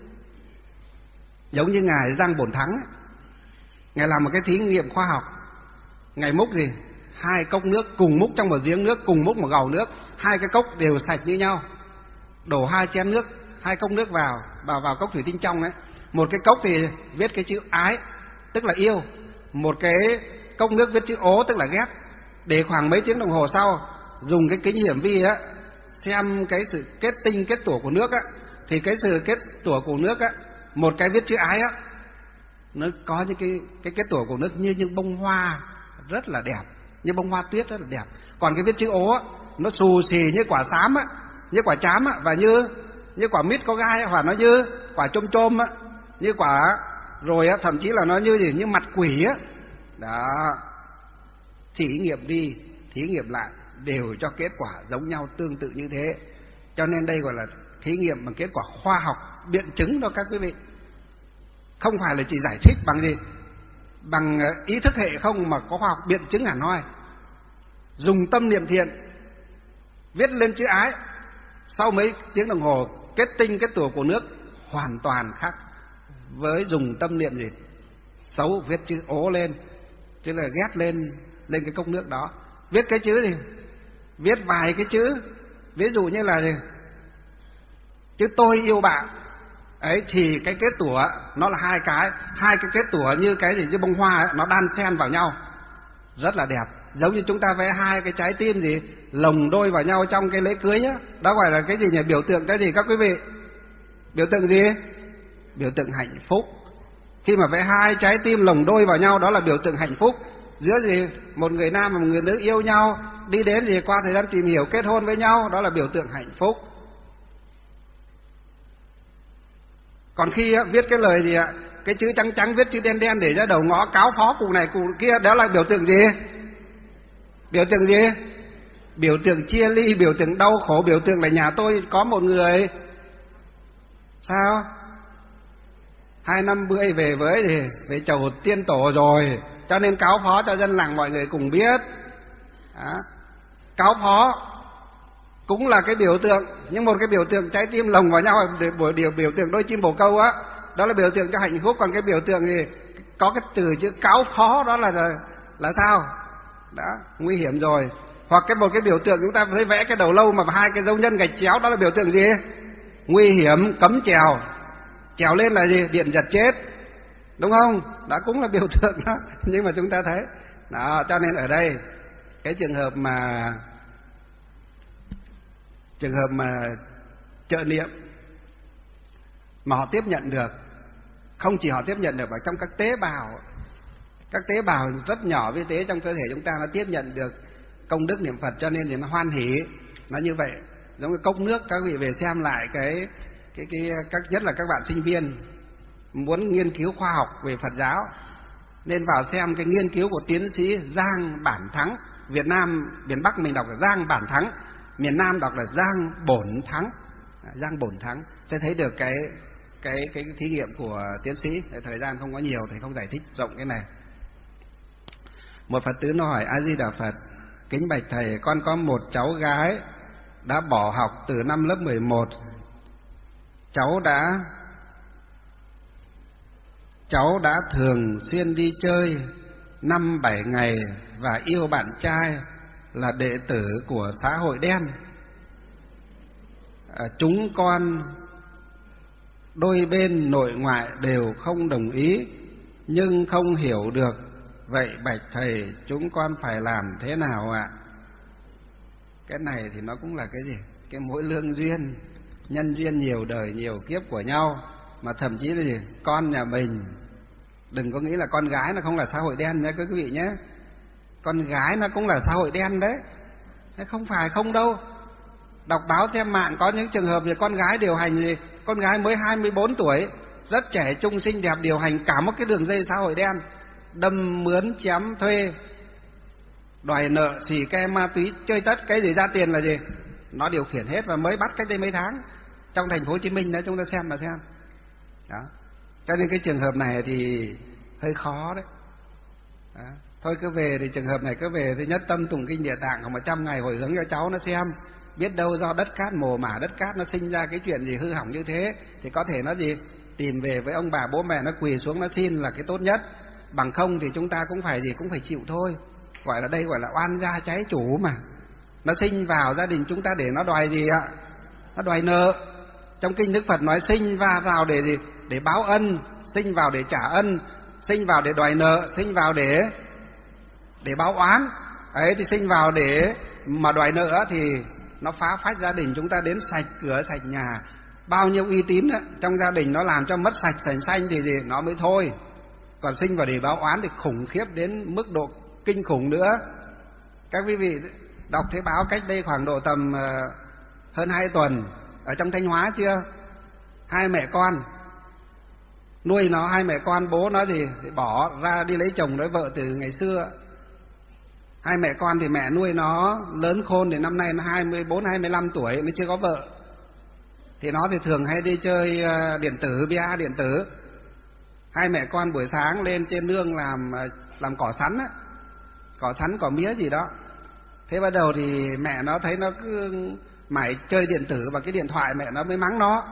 Giống như ngài Giang Bổn Thắng ấy, ngài làm một cái thí nghiệm khoa học. Ngài múc gì? Hai cốc nước cùng múc trong một giếng nước, cùng múc một gầu nước, hai cái cốc đều sạch như nhau. Đổ hai chén nước, hai cốc nước vào, vào vào cốc thủy tinh trong đấy. Một cái cốc thì viết cái chữ ái, tức là yêu. Một cái cốc nước viết chữ ố, tức là ghét. Để khoảng mấy tiếng đồng hồ sau, dùng cái kính hiển vi á, xem cái sự kết tinh kết tủa của nước á, thì cái sự kết tủa của nước á, một cái viết chữ ái á, nó có những cái cái kết tủa của nước như những bông hoa rất là đẹp, như bông hoa tuyết rất là đẹp. Còn cái viết chữ ố á, nó xù xì như quả xám á, như quả chám á, và như như quả mít có gai á, hoặc nó như quả chôm chôm á, như quả rồi á, thậm chí là nó như gì, như mặt quỷ á. Đó, thí nghiệm đi, thí nghiệm lại đều cho kết quả giống nhau, tương tự như thế. Cho nên đây gọi là thí nghiệm bằng kết quả khoa học biện chứng đó các quý vị. Không phải là chỉ giải thích bằng gì, bằng ý thức hệ không, mà có khoa học biện chứng hẳn hoi. Dùng tâm niệm thiện, viết lên chữ ái, sau mấy tiếng đồng hồ kết tinh kết tủa của nước hoàn toàn khác với dùng tâm niệm gì xấu, viết chữ ố lên, chứ là ghét lên lên cái cốc nước đó. Viết cái chữ gì? Viết vài cái chữ, ví dụ như là gì? Chữ tôi yêu bạn ấy, thì cái kết tủa nó là hai cái, hai cái kết tủa như cái gì, như bông hoa ấy, nó đan xen vào nhau rất là đẹp. Giống như chúng ta vẽ hai cái trái tim gì lồng đôi vào nhau trong cái lễ cưới á, đó gọi là cái gì nhỉ? Biểu tượng cái gì các quý vị? Biểu tượng gì? Biểu tượng hạnh phúc. Khi mà vẽ hai trái tim lồng đôi vào nhau, đó là biểu tượng hạnh phúc. Giữa gì một người nam và một người nữ yêu nhau, đi đến gì qua thời gian tìm hiểu kết hôn với nhau, đó là biểu tượng hạnh phúc. Còn khi á, viết cái lời gì ạ, cái chữ trắng trắng viết chữ đen đen để ra đầu ngõ cáo phó cụ này cụ kia, đó là biểu tượng gì? Biểu tượng gì? Biểu tượng chia ly, biểu tượng đau khổ, biểu tượng là nhà tôi có một người sao hai năm bưởi về với thì về chầu tiên tổ rồi, cho nên cáo phó cho dân làng mọi người cùng biết. Đó. Cáo phó cũng là cái biểu tượng, nhưng một cái biểu tượng trái tim lồng vào nhau, biểu, biểu, biểu tượng đôi chim bồ câu á, đó là biểu tượng cho hạnh phúc. Còn cái biểu tượng gì có cái từ chữ cáo phó, đó là là, là sao? Đó, nguy hiểm rồi. Hoặc cái một cái biểu tượng chúng ta thấy vẽ cái đầu lâu mà hai cái dấu nhân gạch chéo, đó là biểu tượng gì? Nguy hiểm, cấm trèo. Trèo lên là gì? Điện giật chết, đúng không? Đó cũng là biểu tượng đó. Nhưng mà chúng ta thấy đó, cho nên ở đây cái trường hợp mà trường hợp mà trợ niệm mà họ tiếp nhận được, không chỉ họ tiếp nhận được mà trong các tế bào, các tế bào rất nhỏ vi tế trong cơ thể chúng ta nó tiếp nhận được công đức niệm Phật, cho nên thì nó hoan hỉ. Nó như vậy, giống như cốc nước. Các vị về xem lại cái cái cái các nhất là các bạn sinh viên muốn nghiên cứu khoa học về Phật giáo nên vào xem cái nghiên cứu của tiến sĩ Giang Bản Thắng. Việt Nam miền Bắc mình đọc là Giang Bản Thắng, miền Nam đọc là Giang Bổn Thắng. Giang Bổn Thắng sẽ thấy được cái cái cái thí nghiệm của tiến sĩ, thời gian không có nhiều thì không giải thích rộng cái này. Một Phật tử nó hỏi: A Di Đà Phật, kính bạch thầy, con có một cháu gái đã bỏ học từ năm lớp mười một. Cháu đã cháu đã thường xuyên đi chơi năm bảy ngày và yêu bạn trai là đệ tử của xã hội đen. À, chúng con đôi bên nội ngoại đều không đồng ý, nhưng không hiểu được. Vậy bạch thầy, chúng con phải làm thế nào ạ? Cái này thì nó cũng là cái gì? Cái mối lương duyên, nhân duyên nhiều đời nhiều kiếp của nhau. Mà thậm chí là gì? Con nhà mình, đừng có nghĩ là con gái nó không là xã hội đen nhé quý vị nhé. Con gái nó cũng là xã hội đen đấy, không phải không đâu. Đọc báo xem mạng có những trường hợp về con gái điều hành gì, con gái mới hai mươi bốn tuổi, rất trẻ trung xinh đẹp, điều hành cả một cái đường dây xã hội đen, đâm mướn chém thuê, đòi nợ, xì ke, ma túy, chơi tất, cái gì ra tiền là gì nó điều khiển hết, và mới bắt cách đây mấy tháng trong thành phố Hồ Chí Minh đấy, chúng ta xem mà xem đó. Cho nên cái trường hợp này thì hơi khó đấy. Đó. Thôi cứ về thì trường hợp này cứ về, thứ nhất tâm tụng kinh Địa Tạng khoảng một trăm ngày hồi hướng cho cháu nó xem, biết đâu do đất cát mồ mả đất cát nó sinh ra cái chuyện gì hư hỏng như thế, thì có thể nó gì tìm về với ông bà bố mẹ nó quỳ xuống nó xin là cái tốt nhất. Bằng không thì chúng ta cũng phải gì cũng phải chịu thôi. Gọi là đây gọi là oan gia trái chủ mà. Nó sinh vào gia đình chúng ta để nó đòi gì ạ? Nó đòi nợ. Trong kinh Đức Phật nói sinh va vào để gì? Để báo ân, sinh vào để trả ân, sinh vào để đòi nợ, sinh vào để để báo oán. Ấy thì sinh vào để mà đòi nợ thì nó phá phách gia đình chúng ta đến sạch cửa sạch nhà. Bao nhiêu uy tín đó, trong gia đình nó làm cho mất sạch sành xanh thì gì nó mới thôi. Còn sinh vào để báo oán thì khủng khiếp đến mức độ kinh khủng nữa. Các quý vị đọc thấy báo cách đây khoảng độ tầm uh, hơn hai tuần ở trong Thanh Hóa chưa? Hai mẹ con nuôi nó, hai mẹ con bố nó gì thì bỏ ra đi lấy chồng lấy vợ từ ngày xưa. Hai mẹ con thì mẹ nuôi nó lớn khôn thì năm nay nó hai mươi bốn, hai mươi lăm tuổi, nó chưa có vợ. Thì nó thì thường hay đi chơi uh, điện tử, bia điện tử. Hai mẹ con buổi sáng lên trên nương làm làm cỏ sắn á, cỏ sắn cỏ mía gì đó. Thế bắt đầu thì mẹ nó thấy nó cứ mải chơi điện tử và cái điện thoại, mẹ nó mới mắng nó.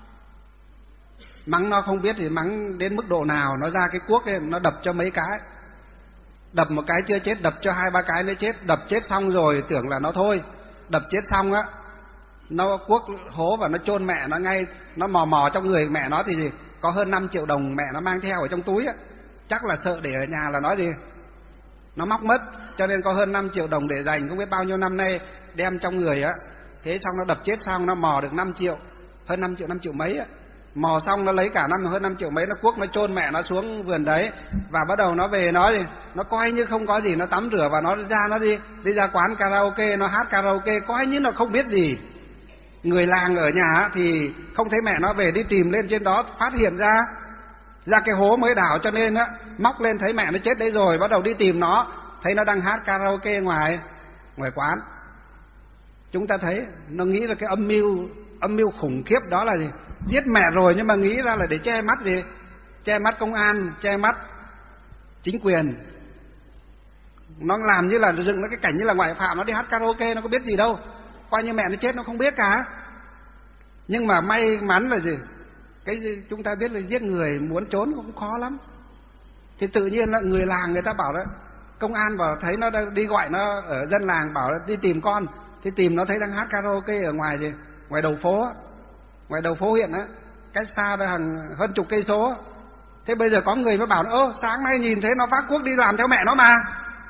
Mắng nó không biết thì mắng đến mức độ nào, nó ra cái cuốc ấy, nó đập cho mấy cái. Đập một cái chưa chết, đập cho hai ba cái nó chết. Đập chết xong rồi tưởng là nó thôi. Đập chết xong á, nó cuốc hố và nó chôn mẹ nó ngay. Nó mò mò trong người mẹ nó thì gì có hơn năm triệu đồng mẹ nó mang theo ở trong túi á. Chắc là sợ để ở nhà là nó gì nó móc mất, cho nên có hơn năm triệu đồng để dành không biết bao nhiêu năm nay đem trong người á. Thế xong nó đập chết xong nó mò được năm triệu, hơn năm triệu, năm triệu mấy á. Mò xong nó lấy cả năm hơn năm triệu mấy, nó cuốc nó chôn mẹ nó xuống vườn đấy. Và bắt đầu nó về nó gì nó coi như không có gì, nó tắm rửa và nó ra nó đi đi ra quán karaoke, nó hát karaoke coi như nó không biết gì. Người làng ở nhà thì không thấy mẹ nó về, đi tìm lên trên đó phát hiện ra ra cái hố mới đào, cho nên á móc lên thấy mẹ nó chết đấy rồi, bắt đầu đi tìm nó, thấy nó đang hát karaoke ngoài ngoài quán. Chúng ta thấy nó nghĩ là cái âm mưu âm mưu khủng khiếp đó là gì? Giết mẹ rồi nhưng mà nghĩ ra là để che mắt gì? Che mắt công an, che mắt chính quyền. Nó làm như là dựng nó cái cảnh như là ngoại phạm, nó đi hát karaoke, nó có biết gì đâu, coi như mẹ nó chết nó không biết cả. Nhưng mà may mắn là gì? Cái gì chúng ta biết là giết người muốn trốn cũng khó lắm. Thì tự nhiên là người làng người ta bảo đó, công an bảo thấy nó đi gọi nó ở dân làng, bảo đi tìm con, thì tìm nó thấy đang hát karaoke ở ngoài gì ngoài đầu phố, ngoài đầu phố huyện á, cách xa ra hàng hơn chục cây số. Thế bây giờ có người mới bảo ơ sáng nay nhìn thấy nó vác cuốc đi làm theo mẹ nó mà.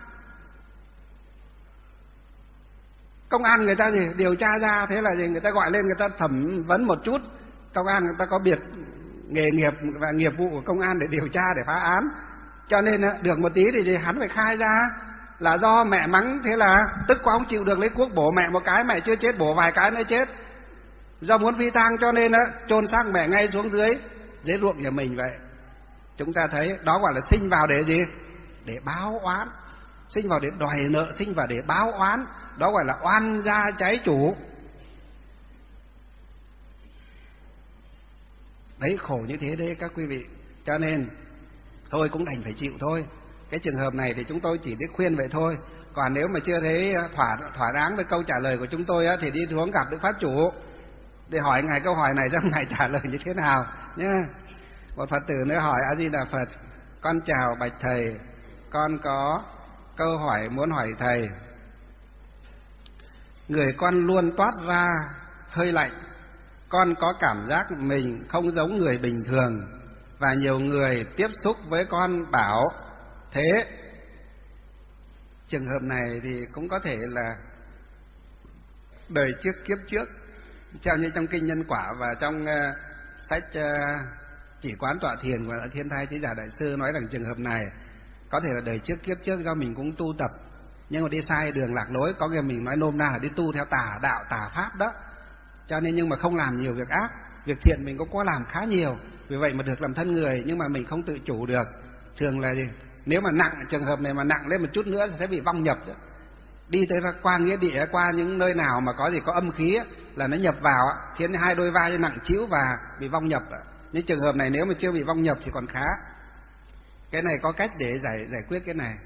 Công an người ta gì điều tra ra, thế là gì người ta gọi lên người ta thẩm vấn một chút. Công an người ta có biệt nghề nghiệp và nghiệp vụ của công an để điều tra, để phá án. Cho nên được một tí thì hắn phải khai ra là do mẹ mắng, thế là tức quá không chịu được lấy cuốc bổ mẹ một cái, mẹ chưa chết bổ vài cái nữa chết. Do muốn phi tang cho nên á chôn xác mẹ ngay xuống dưới dưới ruộng nhà mình vậy. Chúng ta thấy đó gọi là sinh vào để gì? Để báo oán. Sinh vào để đòi nợ, sinh vào để báo oán, đó gọi là oan gia trái chủ. Đấy, khổ như thế đấy các quý vị. Cho nên thôi cũng đành phải chịu thôi. Cái trường hợp này thì chúng tôi chỉ biết khuyên vậy thôi. Còn nếu mà chưa thấy thỏa thỏa đáng với câu trả lời của chúng tôi á, thì đi xuống gặp Đức Pháp Chủ để hỏi ngài câu hỏi này xem ngài trả lời như thế nào nhé. Một Phật tử nữa hỏi: A Di Đà Phật, con chào bạch thầy, con có câu hỏi muốn hỏi thầy. Người con luôn toát ra hơi lạnh, con có cảm giác mình không giống người bình thường, và nhiều người tiếp xúc với con bảo thế. Trường hợp này thì cũng có thể là đời trước kiếp trước, theo như trong kinh Nhân Quả và trong uh, sách uh, Chỉ Quán Tọa Thiền của Thiên Thai Trí Giả Đại Sư nói rằng trường hợp này có thể là đời trước kiếp trước do mình cũng tu tập nhưng mà đi sai đường lạc lối, có nghĩa mình nói nôm na là đi tu theo tà đạo tà pháp đó, cho nên nhưng mà không làm nhiều việc ác, việc thiện mình cũng có làm khá nhiều, vì vậy mà được làm thân người, nhưng mà mình không tự chủ được. Thường là gì? Nếu mà nặng, trường hợp này mà nặng lên một chút nữa sẽ bị vong nhập đó. Đi tới qua nghĩa địa, qua những nơi nào mà có gì có âm khí là nó nhập vào, khiến hai đôi vai nặng trĩu và bị vong nhập. Nhưng trường hợp này nếu mà chưa bị vong nhập thì còn khá. Cái này có cách để giải giải quyết cái này.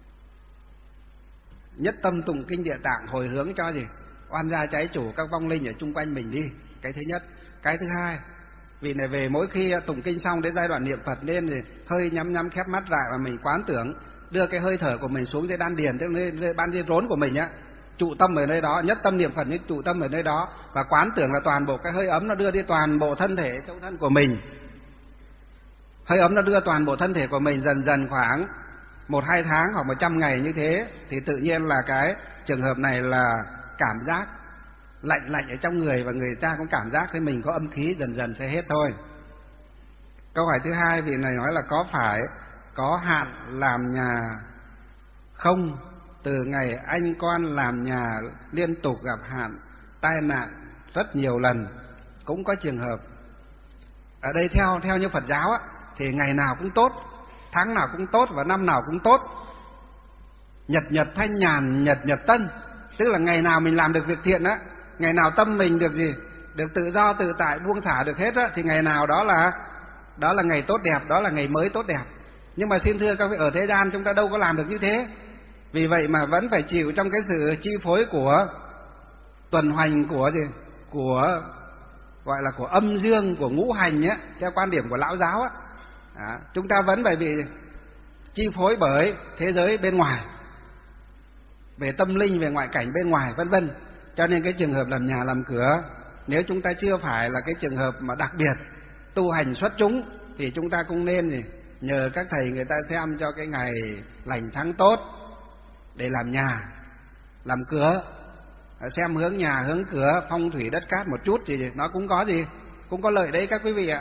Nhất tâm tụng kinh Địa Tạng, hồi hướng cho gì? Oan gia trái chủ các vong linh ở chung quanh mình đi. Cái thứ nhất. Cái thứ hai, vì này về mỗi khi tụng kinh xong đến giai đoạn niệm Phật nên thì hơi nhắm nhắm khép mắt lại và mình quán tưởng, đưa cái hơi thở của mình xuống dưới đan điền, tức là ban dây rốn của mình á, trụ tâm ở nơi đó, nhất tâm niệm Phật như trụ tâm ở nơi đó, và quán tưởng là toàn bộ cái hơi ấm nó đưa đi toàn bộ thân thể trong thân của mình. Hơi ấm nó đưa toàn bộ thân thể của mình dần dần khoảng một hai tháng hoặc một trăm ngày như thế, thì tự nhiên là cái trường hợp này là cảm giác lạnh lạnh ở trong người, và người ta cũng cảm giác thấy mình có âm khí, dần dần sẽ hết thôi. Câu hỏi thứ hai, vị này nói là có phải có hạn làm nhà không? Từ ngày anh con làm nhà liên tục gặp hạn tai nạn rất nhiều lần, cũng có trường hợp. Ở đây theo theo như Phật giáo á, thì ngày nào cũng tốt, tháng nào cũng tốt và năm nào cũng tốt. Nhật nhật thanh nhàn, nhật nhật tân, tức là ngày nào mình làm được việc thiện á, ngày nào tâm mình được gì, được tự do tự tại buông xả được hết á, thì ngày nào đó là đó là ngày tốt đẹp, đó là ngày mới tốt đẹp. Nhưng mà xin thưa các vị, ở thế gian chúng ta đâu có làm được như thế. Vì vậy mà vẫn phải chịu trong cái sự chi phối của tuần hoàn của gì, của gọi là của âm dương, của ngũ hành nhé, theo quan điểm của lão giáo á. Đó, chúng ta vẫn phải bị chi phối bởi thế giới bên ngoài, về tâm linh, về ngoại cảnh bên ngoài vân vân. Cho nên cái trường hợp làm nhà làm cửa, nếu chúng ta chưa phải là cái trường hợp mà đặc biệt tu hành xuất chúng, thì chúng ta cũng nên gì, nhờ các thầy người ta xem cho cái ngày lành tháng tốt để làm nhà, làm cửa, xem hướng nhà, hướng cửa, phong thủy đất cát một chút thì nó cũng có gì, cũng có lợi đấy các quý vị ạ.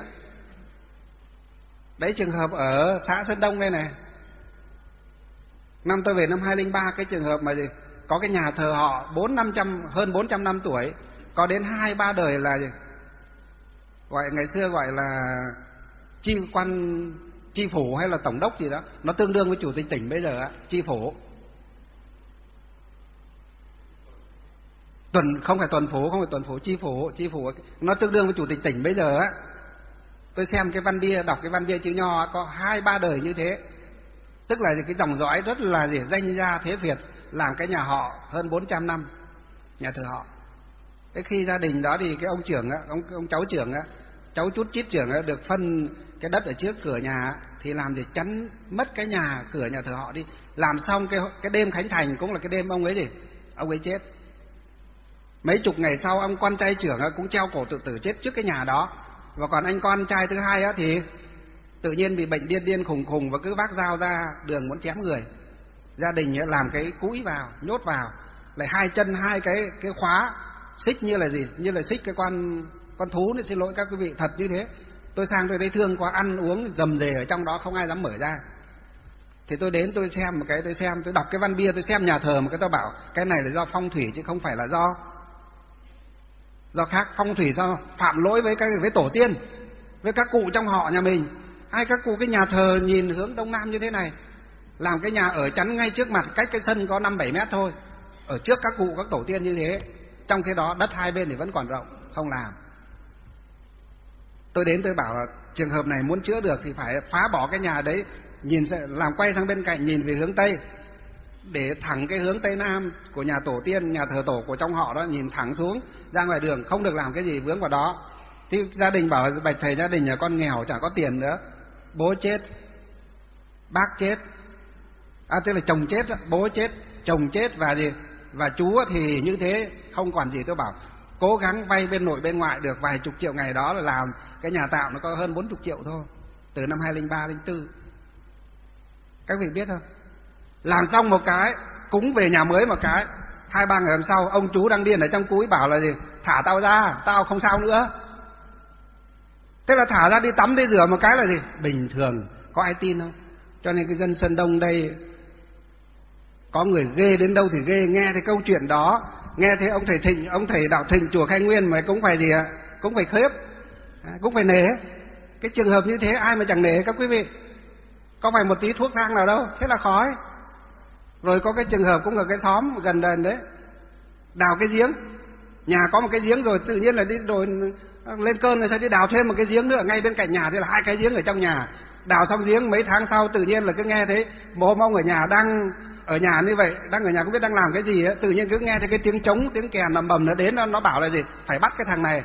Đấy, trường hợp ở xã Sơn Đông đây này, năm tôi về năm hai không không ba, cái trường hợp mà gì, có cái nhà thờ họ bốn năm trăm hơn bốn trăm năm tuổi, có đến hai ba đời là gì, gọi ngày xưa gọi là chi quan chi phủ hay là tổng đốc gì đó, nó tương đương với chủ tịch tỉnh bây giờ á, chi phủ. Tuần không phải tuần phủ, không phải tuần phủ, chi phủ, chi phủ nó tương đương với chủ tịch tỉnh bây giờ á. Tôi xem cái văn bia, đọc cái văn bia chữ nho có hai ba đời như thế, tức là cái dòng dõi rất là gì, danh gia thế Việt làm cái nhà họ hơn bốn trăm năm, nhà thờ họ. Cái khi gia đình đó thì cái ông trưởng á, ông ông cháu trưởng á, cháu chút chít trưởng á, được phân cái đất ở trước cửa nhà thì làm gì chắn mất cái nhà cửa nhà thờ họ đi. Làm xong cái cái đêm khánh thành cũng là cái đêm ông ấy gì, ông ấy chết. Mấy chục ngày sau ông con trai trưởng cũng treo cổ tự tử chết trước cái nhà đó. Và còn anh con trai thứ hai á thì tự nhiên bị bệnh điên điên khùng khùng và cứ vác dao ra đường muốn chém người. Gia đình làm cái cũi vào, nhốt vào, lại hai chân hai cái cái khóa xích như là gì, như là xích cái con con thú nữa, xin lỗi các quý vị, thật như thế. Tôi sang tôi thấy thương quá, ăn uống rầm rề ở trong đó không ai dám mở ra. Thì tôi đến tôi xem một cái, tôi xem, tôi đọc cái văn bia, tôi xem nhà thờ một cái, tôi bảo cái này là do phong thủy chứ không phải là do do khác. Phong thủy do phạm lỗi với cái với tổ tiên, với các cụ trong họ nhà mình. Hai các cụ cái nhà thờ nhìn hướng đông nam như thế này, làm cái nhà ở chắn ngay trước mặt, cách cái sân có năm bảy mét thôi, ở trước các cụ các tổ tiên như thế. Trong khi đó đất hai bên thì vẫn còn rộng, không làm. Tôi đến tôi bảo là trường hợp này muốn chữa được thì phải phá bỏ cái nhà đấy, nhìn làm quay sang bên cạnh nhìn về hướng Tây, để thẳng cái hướng Tây Nam của nhà tổ tiên, nhà thờ tổ của trong họ đó, nhìn thẳng xuống ra ngoài đường, không được làm cái gì vướng vào đó. Thì gia đình bảo bạch thầy, gia đình nhà con nghèo chẳng có tiền nữa, bố chết, bác chết, à tức là chồng chết, bố chết, chồng chết và gì và chú thì như thế, không còn gì. Tôi bảo cố gắng vay bên nội bên ngoại được vài chục triệu, ngày đó là làm cái nhà tạm nó có hơn bốn chục triệu thôi, từ năm hai linh ba linh tư. Các vị biết không, làm xong một cái cúng về nhà mới một cái, hai ba ngày hôm sau ông chú đang điên ở trong cúi bảo là gì, thả tao ra, tao không sao nữa. Thế là thả ra đi tắm đi rửa một cái là gì, bình thường. Có ai tin không? Cho nên cái dân Sơn Đông đây có người ghê đến đâu thì ghê, nghe thấy câu chuyện đó, nghe thấy ông thầy Thịnh, ông thầy Đạo Thịnh chùa Khai Nguyên mà cũng phải gì ạ, cũng phải khiếp, cũng phải nể. Cái trường hợp như thế ai mà chẳng nể các quý vị, có phải một tí thuốc thang nào đâu, thế là khói. Rồi có cái trường hợp cũng ở cái xóm gần đền đấy, đào cái giếng, nhà có một cái giếng rồi tự nhiên là đi rồi lên cơn rồi sẽ đi đào thêm một cái giếng nữa ngay bên cạnh nhà, thế là hai cái giếng ở trong nhà. Đào xong giếng mấy tháng sau tự nhiên là cứ nghe thấy bố ông ở nhà đang ở nhà như vậy, đang ở nhà không biết đang làm cái gì ấy, tự nhiên cứ nghe thấy cái tiếng trống, tiếng kèn nằm bầm nó đến, nó, nó bảo là gì, phải bắt cái thằng này.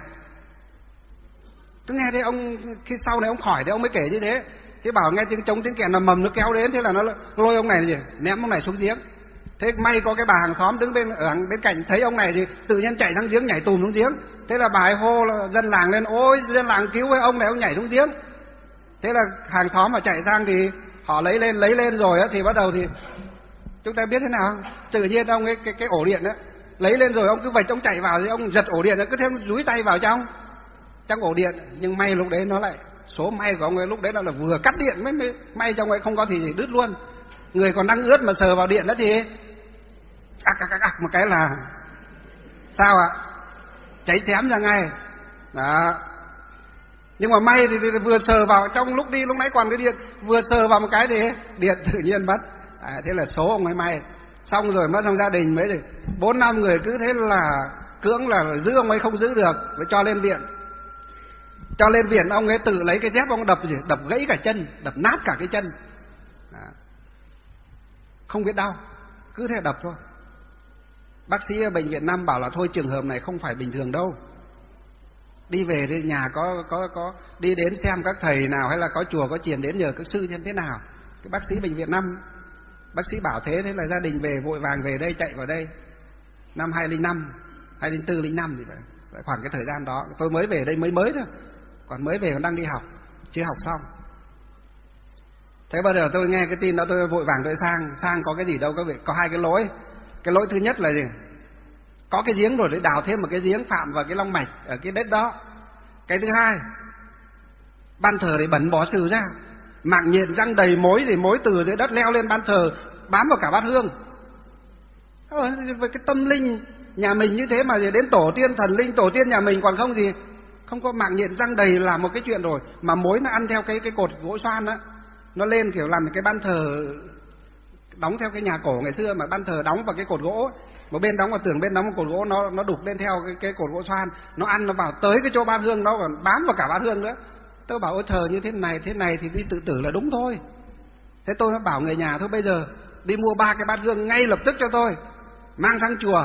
Cứ nghe thấy ông, khi sau này ông khỏi thì ông mới kể như thế. Thế bảo nghe tiếng trống tiếng kèn nằm mầm nó kéo đến, thế là nó lôi ông này gì, ném ông này xuống giếng. Thế may có cái bà hàng xóm đứng bên ở bên cạnh thấy ông này thì tự nhiên chạy sang giếng, nhảy tùm xuống giếng. Thế là bà ấy hô là dân làng lên, ôi dân làng cứu với ông này, ông nhảy xuống giếng. Thế là hàng xóm mà chạy sang thì họ lấy lên lấy lên rồi á, thì bắt đầu thì chúng ta biết thế nào, tự nhiên ông ấy cái cái ổ điện á lấy lên rồi ông cứ vạch, ông chạy vào thì ông giật ổ điện, nó cứ thêm dúi tay vào trong trong ổ điện. Nhưng may lúc đấy nó lại, số may của ông ấy lúc đấy là, là vừa cắt điện mới, mới may trong ấy không có thì gì đứt luôn. Người còn đang ướt mà sờ vào điện đó thì ạc ạc ạc, ạc một cái là sao ạ, cháy xém ra ngay đó. Nhưng mà may thì, thì, thì vừa sờ vào trong lúc đi lúc nãy còn cái điện, vừa sờ vào một cái thì điện tự nhiên mất. À, thế là số ông ấy may. Xong rồi mất, xong gia đình mấy thì bốn năm người cứ thế là cưỡng là giữ ông ấy không giữ được, phải cho lên viện. Cho lên viện ông ấy tự lấy cái dép ông đập gì, đập gãy cả chân, đập nát cả cái chân. À, không biết đau, cứ thế đập thôi. Bác sĩ ở bệnh viện Năm bảo là thôi trường hợp này không phải bình thường đâu. Đi về thì nhà có có có đi đến xem các thầy nào hay là có chùa có chiền đến nhờ các sư xem thế nào. Cái bác sĩ bệnh viện Năm, bác sĩ bảo thế, thế là gia đình về vội vàng về đây, chạy vào đây. Năm hai linh năm, hai linh tư, linh năm thì phải, khoảng cái thời gian đó. Tôi mới về đây mới mới thôi, còn mới về còn đang đi học, chưa học xong. Thế bây giờ tôi nghe cái tin đó tôi vội vàng tôi sang, sang có cái gì đâu các vị, có hai cái lỗi. Cái lỗi thứ nhất là gì? Có cái giếng rồi để đào thêm một cái giếng phạm vào cái long mạch ở cái đất đó. Cái thứ hai, ban thờ để bẩn bỏ sừ ra, mạng nhện răng đầy mối thì mối từ dưới đất leo lên ban thờ bám vào cả bát hương. Ờ, với cái tâm linh nhà mình như thế mà đến tổ tiên thần linh tổ tiên nhà mình còn không gì, không có mạng nhện răng đầy là một cái chuyện rồi, mà mối nó ăn theo cái cái cột gỗ xoan đó, nó lên kiểu làm cái ban thờ đóng theo cái nhà cổ ngày xưa mà ban thờ đóng vào cái cột gỗ, một bên đóng vào tường bên đóng vào cột gỗ, nó nó đục lên theo cái cái cột gỗ xoan, nó ăn nó vào tới cái chỗ bát hương, nó còn bám vào cả bát hương nữa. Tôi bảo ôi thờ như thế này thế này thì đi tự tử là đúng thôi. Thế tôi mới bảo người nhà thôi bây giờ đi mua ba cái bát hương ngay lập tức cho tôi, mang sang chùa.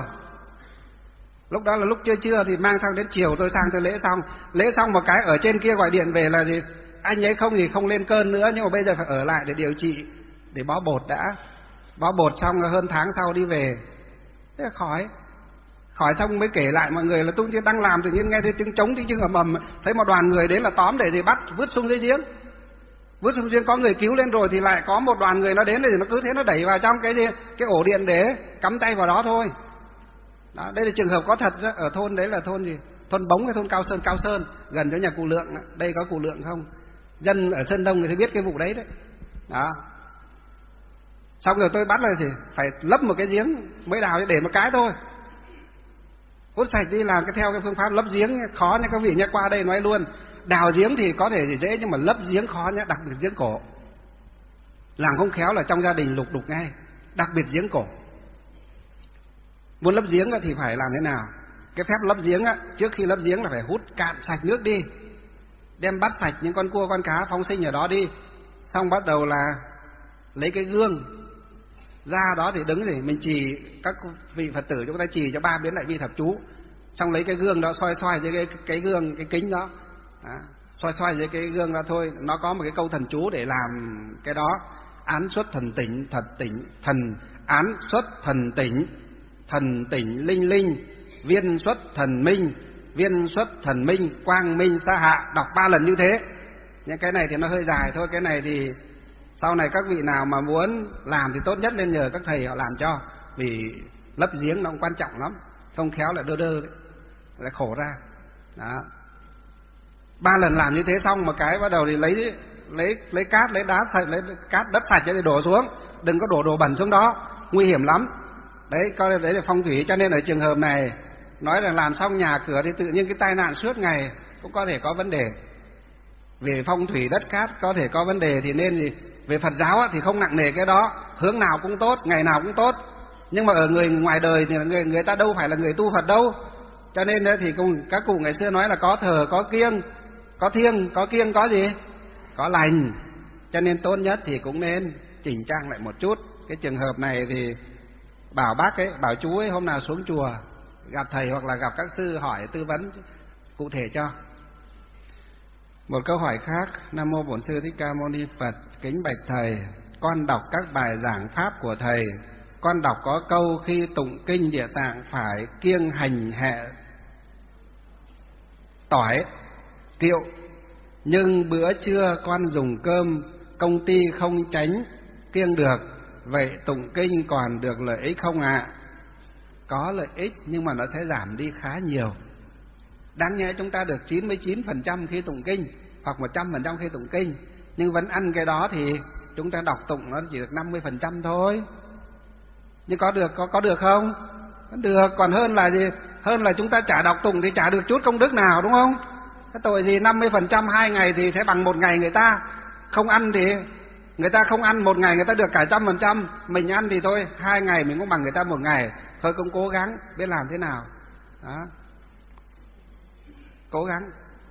Lúc đó là lúc trưa trưa thì mang sang đến chiều tôi sang tôi lễ xong, lễ xong một cái ở trên kia gọi điện về là gì, anh ấy không gì không lên cơn nữa, nhưng mà bây giờ phải ở lại để điều trị, để bó bột đã. Bó bột xong là hơn tháng sau đi về, thế là khỏi. Khỏi xong mới kể lại mọi người là tôi đang làm tự nhiên nghe thấy tiếng trống tiếng chưng ầm ầm, thấy một đoàn người đến là tóm để gì bắt vứt xuống dưới giếng. Vứt xuống giếng có người cứu lên rồi thì lại có một đoàn người nó đến thì nó cứ thế nó đẩy vào trong cái gì, cái ổ điện để cắm tay vào đó thôi. Đó, đây là trường hợp có thật đó. Ở thôn đấy là thôn gì? Thôn Bống hay thôn Cao Sơn? Cao Sơn, gần chỗ nhà cụ Lượng. Đây có cụ Lượng không? Dân ở Sơn Đông thì biết cái vụ đấy đấy. Đó. Xong rồi tôi bắt là gì? Phải lấp một cái giếng mới đào để một cái thôi. Hút sạch đi, làm cái theo cái phương pháp lấp giếng khó nha các vị nhé, qua đây nói luôn. Đào giếng thì có thể dễ nhưng mà lấp giếng khó nhé, đặc biệt giếng cổ. Làm không khéo là trong gia đình lục đục ngay, đặc biệt giếng cổ. Muốn lấp giếng thì phải làm thế nào? Cái phép lấp giếng á, trước khi lấp giếng là phải hút cạn sạch nước đi. đem bắt sạch những con cua con cá phóng sinh ở đó đi, xong bắt đầu là lấy cái gương ra đó thì đứng gì mình trì, các vị Phật tử chúng ta trì cho ba biến Đại Bi Thập Chú, xong lấy cái gương đó xoay xoay dưới cái cái gương, cái kính đó, đó xoay xoay dưới cái gương đó thôi, nó có một cái câu thần chú để làm cái đó: án xuất thần tỉnh, thật tỉnh thần án xuất thần tỉnh, thần tỉnh linh linh, viên xuất thần minh, viên xuất thần minh, quang minh sa hạ. Đọc ba lần như thế. Những cái này thì nó hơi dài thôi, cái này thì sau này các vị nào mà muốn làm thì tốt nhất nên nhờ các thầy họ làm cho, vì lấp giếng nó cũng quan trọng lắm, không khéo lại đơ đơ đấy, lại khổ ra. Đó, ba lần làm như thế xong, một cái bắt đầu thì lấy lấy lấy cát, lấy đá sạch, lấy cát đất sạch để đổ xuống, đừng có đổ đồ bẩn xuống đó, nguy hiểm lắm. Đấy, coi đấy là phong thủy. Cho nên ở trường hợp này nói là làm xong nhà cửa thì tự nhiên cái tai nạn suốt ngày cũng có thể có vấn đề. Về phong thủy đất cát có thể có vấn đề thì nên gì? Về Phật giáo thì không nặng nề cái đó, hướng nào cũng tốt, ngày nào cũng tốt. Nhưng mà ở người ngoài đời thì người người ta đâu phải là người tu Phật đâu. Cho nên thì cùng các cụ ngày xưa nói là có thờ, có kiêng, có thiêng, có kiêng có gì? Có lành. Cho nên tốt nhất thì cũng nên chỉnh trang lại một chút. Cái trường hợp này thì bảo bác ấy, bảo chú ấy hôm nào xuống chùa gặp thầy hoặc là gặp các sư hỏi tư vấn cụ thể cho. Một câu hỏi khác: Nam mô Bổn Sư Thích Ca Mâu Ni Phật, kính bạch thầy, con đọc các bài giảng pháp của thầy, con đọc có câu khi tụng kinh Địa Tạng phải kiêng hành hệ tỏi kiệu, nhưng bữa trưa con dùng cơm công ty không tránh kiêng được, vậy tụng kinh còn được lợi ích không ạ? À? Có lợi ích nhưng mà nó sẽ giảm đi khá nhiều. Đáng nhẽ chúng ta được chín mươi chín phần trăm khi tụng kinh hoặc một trăm phần trăm khi tụng kinh, nhưng vẫn ăn cái đó thì chúng ta đọc tụng nó chỉ được năm mươi phần trăm thôi. Nhưng có được có có được không? Vẫn được, còn hơn là gì? Hơn là chúng ta chả đọc tụng thì chả được chút công đức nào, đúng không? Cái tội gì năm mươi phần trăm hai ngày thì sẽ bằng một ngày người ta. Không ăn thì người ta không ăn một ngày người ta được cả trăm phần trăm, mình ăn thì thôi, hai ngày mình cũng bằng người ta một ngày. Thôi cũng cố gắng biết làm thế nào. Đó, cố gắng.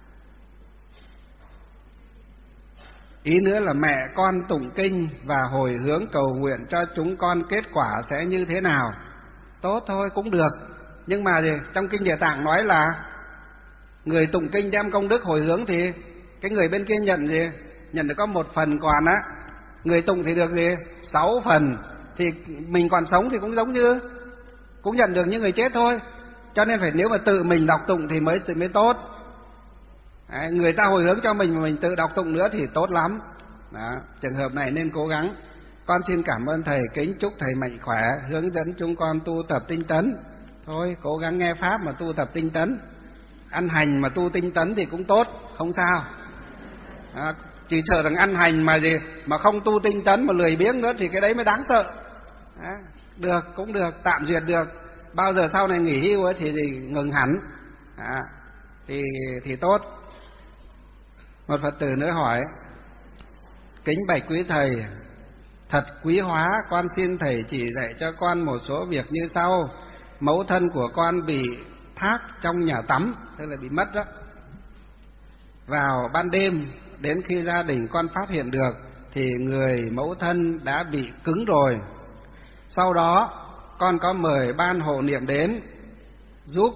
Ý nữa là mẹ con tụng kinh và hồi hướng cầu nguyện cho chúng con kết quả sẽ như thế nào? Tốt thôi, cũng được. Nhưng mà gì? Trong kinh Địa Tạng nói là người tụng kinh đem công đức hồi hướng thì cái người bên kia nhận gì? Nhận được có một phần, còn á người tụng thì được gì? Sáu phần. Thì mình còn sống thì cũng giống như cũng nhận được như người chết thôi. Cho nên phải nếu mà tự mình đọc tụng thì mới mới tốt. Đấy, người ta hồi hướng cho mình mà mình tự đọc tụng nữa thì tốt lắm. Đó, trường hợp này nên cố gắng. Con xin cảm ơn thầy, kính chúc thầy mạnh khỏe, hướng dẫn chúng con tu tập tinh tấn. Thôi cố gắng nghe pháp mà tu tập tinh tấn, ăn hành mà tu tinh tấn thì cũng tốt, không sao. Đó, chỉ sợ rằng ăn hành mà gì mà không tu tinh tấn mà lười biếng nữa thì cái đấy mới đáng sợ. Đó, được cũng được, tạm duyệt được. Bao giờ sau này nghỉ hưu ấy thì gì ngừng hẳn. Đó, thì thì tốt. Một Phật tử nữa hỏi: kính bạch quý thầy, thật quý hóa, con xin thầy chỉ dạy cho con một số việc như sau. Mẫu thân của con bị thác trong nhà tắm, tức là bị mất đó. Vào ban đêm, đến khi gia đình con phát hiện được thì người mẫu thân đã bị cứng rồi. Sau đó con có mời ban hộ niệm đến giúp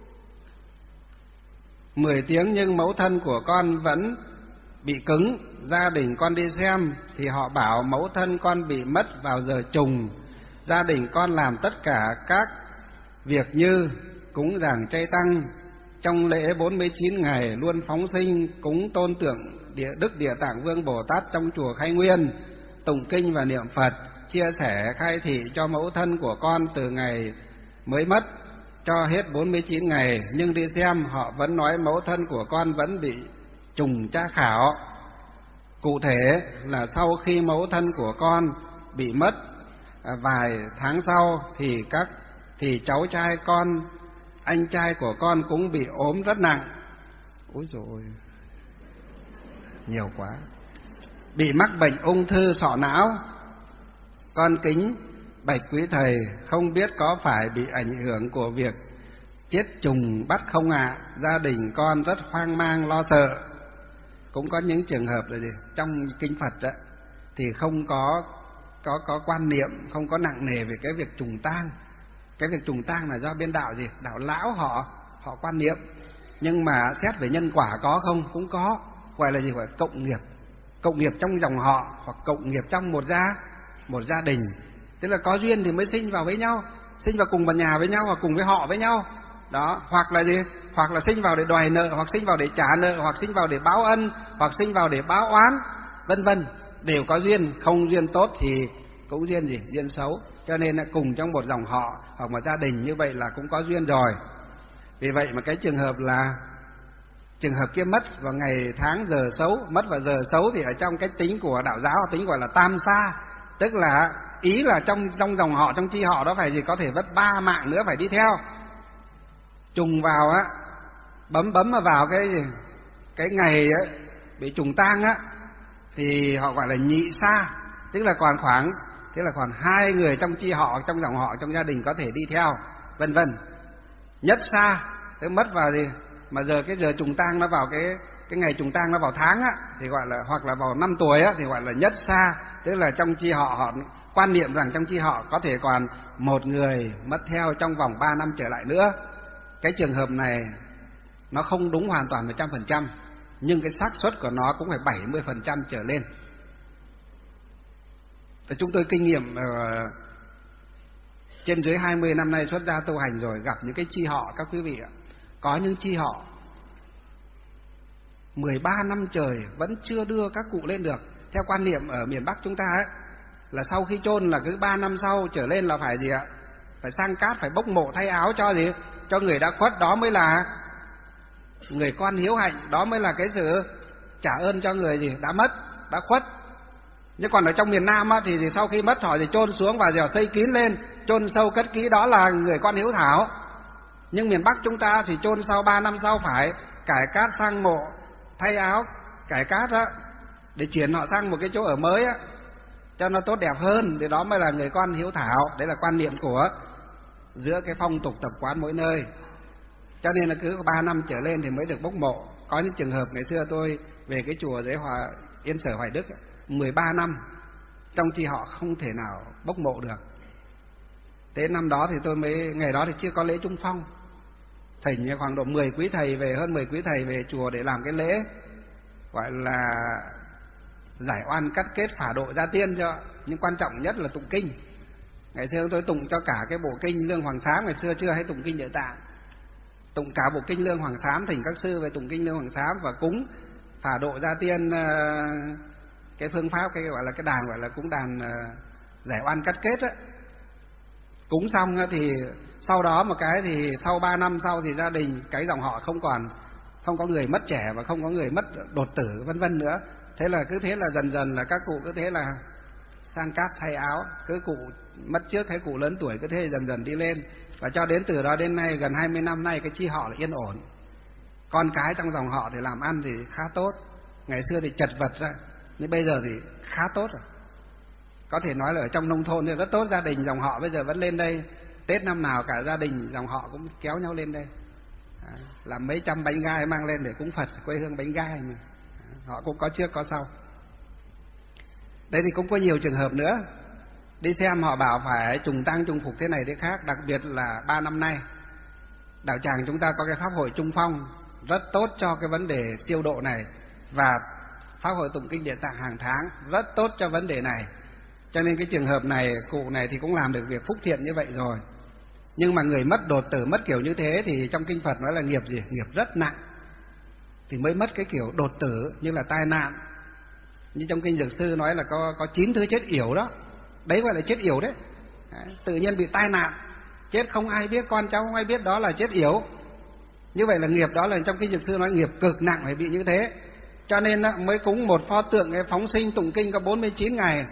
mười tiếng nhưng mẫu thân của con vẫn bị cứng. Gia đình con đi xem thì họ bảo mẫu thân con bị mất vào giờ trùng. Gia đình con làm tất cả các việc như cúng dường chay tăng, trong lễ bốn mươi chín ngày luôn phóng sinh cúng tôn tượng địa Đức Địa Tạng Vương Bồ Tát trong chùa Khai Nguyên, tụng kinh và niệm Phật, chia sẻ khai thị cho mẫu thân của con từ ngày mới mất cho hết bốn mươi chín ngày. Nhưng đi xem họ vẫn nói mẫu thân của con vẫn bị trùng tra khảo. Cụ thể là sau khi mẫu thân của con bị mất vài tháng sau thì các thì cháu trai con, anh trai của con cũng bị ốm rất nặng. Úi dồi ôi, nhiều quá. Bị mắc bệnh ung thư sọ não. Con kính bạch quý thầy, không biết có phải bị ảnh hưởng của việc chết trùng bắt không ạ? À? Gia đình con rất hoang mang lo sợ. cũng có những trường hợp là gì? Trong kinh Phật đó, thì không có có có quan niệm, không có nặng nề về cái việc trùng tang. Cái việc trùng tang là do bên đạo gì? Đạo lão họ họ quan niệm. Nhưng mà xét về nhân quả có không? Cũng có. Gọi là gì? Gọi là cộng nghiệp. Cộng nghiệp trong dòng họ hoặc cộng nghiệp trong một gia một gia đình. Tức là có duyên thì mới sinh vào với nhau, sinh vào cùng một nhà với nhau hoặc cùng với họ với nhau. Đó, hoặc là gì? Hoặc là sinh vào để đòi nợ, hoặc sinh vào để trả nợ, hoặc sinh vào để báo ân, hoặc sinh vào để báo oán, vân vân, đều có duyên. Không duyên tốt thì cũng duyên gì? Duyên xấu. Cho nên là cùng trong một dòng họ hoặc một gia đình như vậy là cũng có duyên rồi. Vì vậy mà cái trường hợp là trường hợp kia mất vào ngày tháng giờ xấu, mất vào giờ xấu thì ở trong cái tính của đạo giáo tính gọi là tam sa, tức là ý là trong trong dòng họ, trong chi họ đó phải gì? Có thể mất ba mạng nữa phải đi theo. Trùng vào á, bấm bấm mà vào cái gì? Cái ngày ấy, bị trùng tang á, thì họ gọi là nhị sa, tức là còn khoảng, tức là còn hai người trong chi họ, trong dòng họ, trong gia đình có thể đi theo, vân vân. Nhất sa, tức mất vào gì? Mà giờ cái giờ trùng tang nó vào cái cái ngày trùng tang nó vào tháng á, thì gọi là, hoặc là vào năm tuổi á, thì gọi là nhất sa, tức là trong chi họ họ quan niệm rằng trong chi họ có thể còn một người mất theo trong vòng ba năm trở lại nữa. Cái trường hợp này nó không đúng hoàn toàn một trăm phần trăm, nhưng cái xác suất của nó cũng phải bảy mươi phần trăm trở lên. Thì chúng tôi kinh nghiệm uh, trên dưới hai mươi năm nay xuất gia tu hành rồi, gặp những cái chi họ các quý vị ạ. Có những chi họ mười ba năm trời vẫn chưa đưa các cụ lên được. Theo quan niệm ở miền Bắc chúng ta ấy, là sau khi chôn là cứ ba năm sau trở lên là phải gì ạ? Phải sang cát, phải bốc mộ thay áo cho gì? Cho người đã khuất, đó mới là người con hiếu hạnh, đó mới là cái sự trả ơn cho người gì đã mất, đã khuất. Nhưng còn ở trong miền Nam á, thì, thì sau khi mất họ thì chôn xuống và giờ xây kín lên, chôn sâu cất kỹ, đó là người con hiếu thảo. Nhưng miền Bắc chúng ta thì chôn sau ba năm sau phải cải cát sang mộ, thay áo, cải cát á, để chuyển họ sang một cái chỗ ở mới á, cho nó tốt đẹp hơn, thì đó mới là người con hiếu thảo. Đấy là quan niệm của giữa cái phong tục tập quán mỗi nơi. Cho nên là cứ ba năm trở lên thì mới được bốc mộ. Có những trường hợp ngày xưa tôi về cái chùa dưới Hòa Yên Sở Hoài Đức, mười ba năm trong chi họ không thể nào bốc mộ được. Thế năm đó thì tôi mới, ngày đó thì chưa có lễ trung phong, thỉnh khoảng độ mười quý thầy về, hơn mười quý thầy về chùa để làm cái lễ gọi là giải oan cắt kết phả độ gia tiên cho. Nhưng quan trọng nhất là tụng kinh. Ngày xưa tôi tụng cho cả cái bộ kinh Lương Hoàng Sám, ngày xưa chưa hay tụng kinh Địa Tạng, tụng cả bộ kinh Lương Hoàng Sám, thỉnh các sư về tụng kinh Lương Hoàng Sám và cúng phả độ gia tiên, cái phương pháp, cái gọi là cái đàn gọi là cúng đàn giải oan cắt kết á. Cúng xong thì sau đó một cái thì sau ba năm sau thì gia đình cái dòng họ không còn, không có người mất trẻ và không có người mất đột tử vân vân nữa. Thế là cứ thế là dần dần là các cụ cứ thế là sang cát thay áo, cứ cụ mất trước hay cụ lớn tuổi cứ thế dần dần đi lên. Và cho đến từ đó đến nay gần hai mươi năm nay cái chi họ là yên ổn. Con cái trong dòng họ thì làm ăn thì khá tốt. Ngày xưa thì chật vật ra, nhưng bây giờ thì khá tốt rồi. Có thể nói là ở trong nông thôn thì rất tốt, gia đình dòng họ bây giờ vẫn lên đây. Tết năm nào cả gia đình dòng họ cũng kéo nhau lên đây, à, làm mấy trăm bánh gai mang lên để cúng Phật, quê hương bánh gai mà. À, họ cũng có trước có sau. Đây thì cũng có nhiều trường hợp nữa. Đi xem họ bảo phải trùng tang trùng phục thế này thế khác. Đặc biệt là ba năm nay đạo tràng chúng ta có cái pháp hội Trung Phong rất tốt cho cái vấn đề siêu độ này, và pháp hội tụng kinh Địa Tạng hàng tháng rất tốt cho vấn đề này. Cho nên cái trường hợp này, cụ này thì cũng làm được việc phúc thiện như vậy rồi. Nhưng mà người mất đột tử, mất kiểu như thế thì trong kinh Phật nói là nghiệp gì? Nghiệp rất nặng. Thì mới mất cái kiểu đột tử như là tai nạn. Như trong kinh Dược Sư nói là có có chín thứ chết yểu đó. Đấy gọi là chết yểu đấy. Đấy, tự nhiên bị tai nạn, chết không ai biết, con cháu không ai biết, đó là chết yểu. Như vậy là nghiệp đó là trong kinh Dược Sư nói nghiệp cực nặng phải bị như thế. Cho nên mới cúng một pho tượng cái phóng sinh tụng kinh có bốn mươi chín ngày.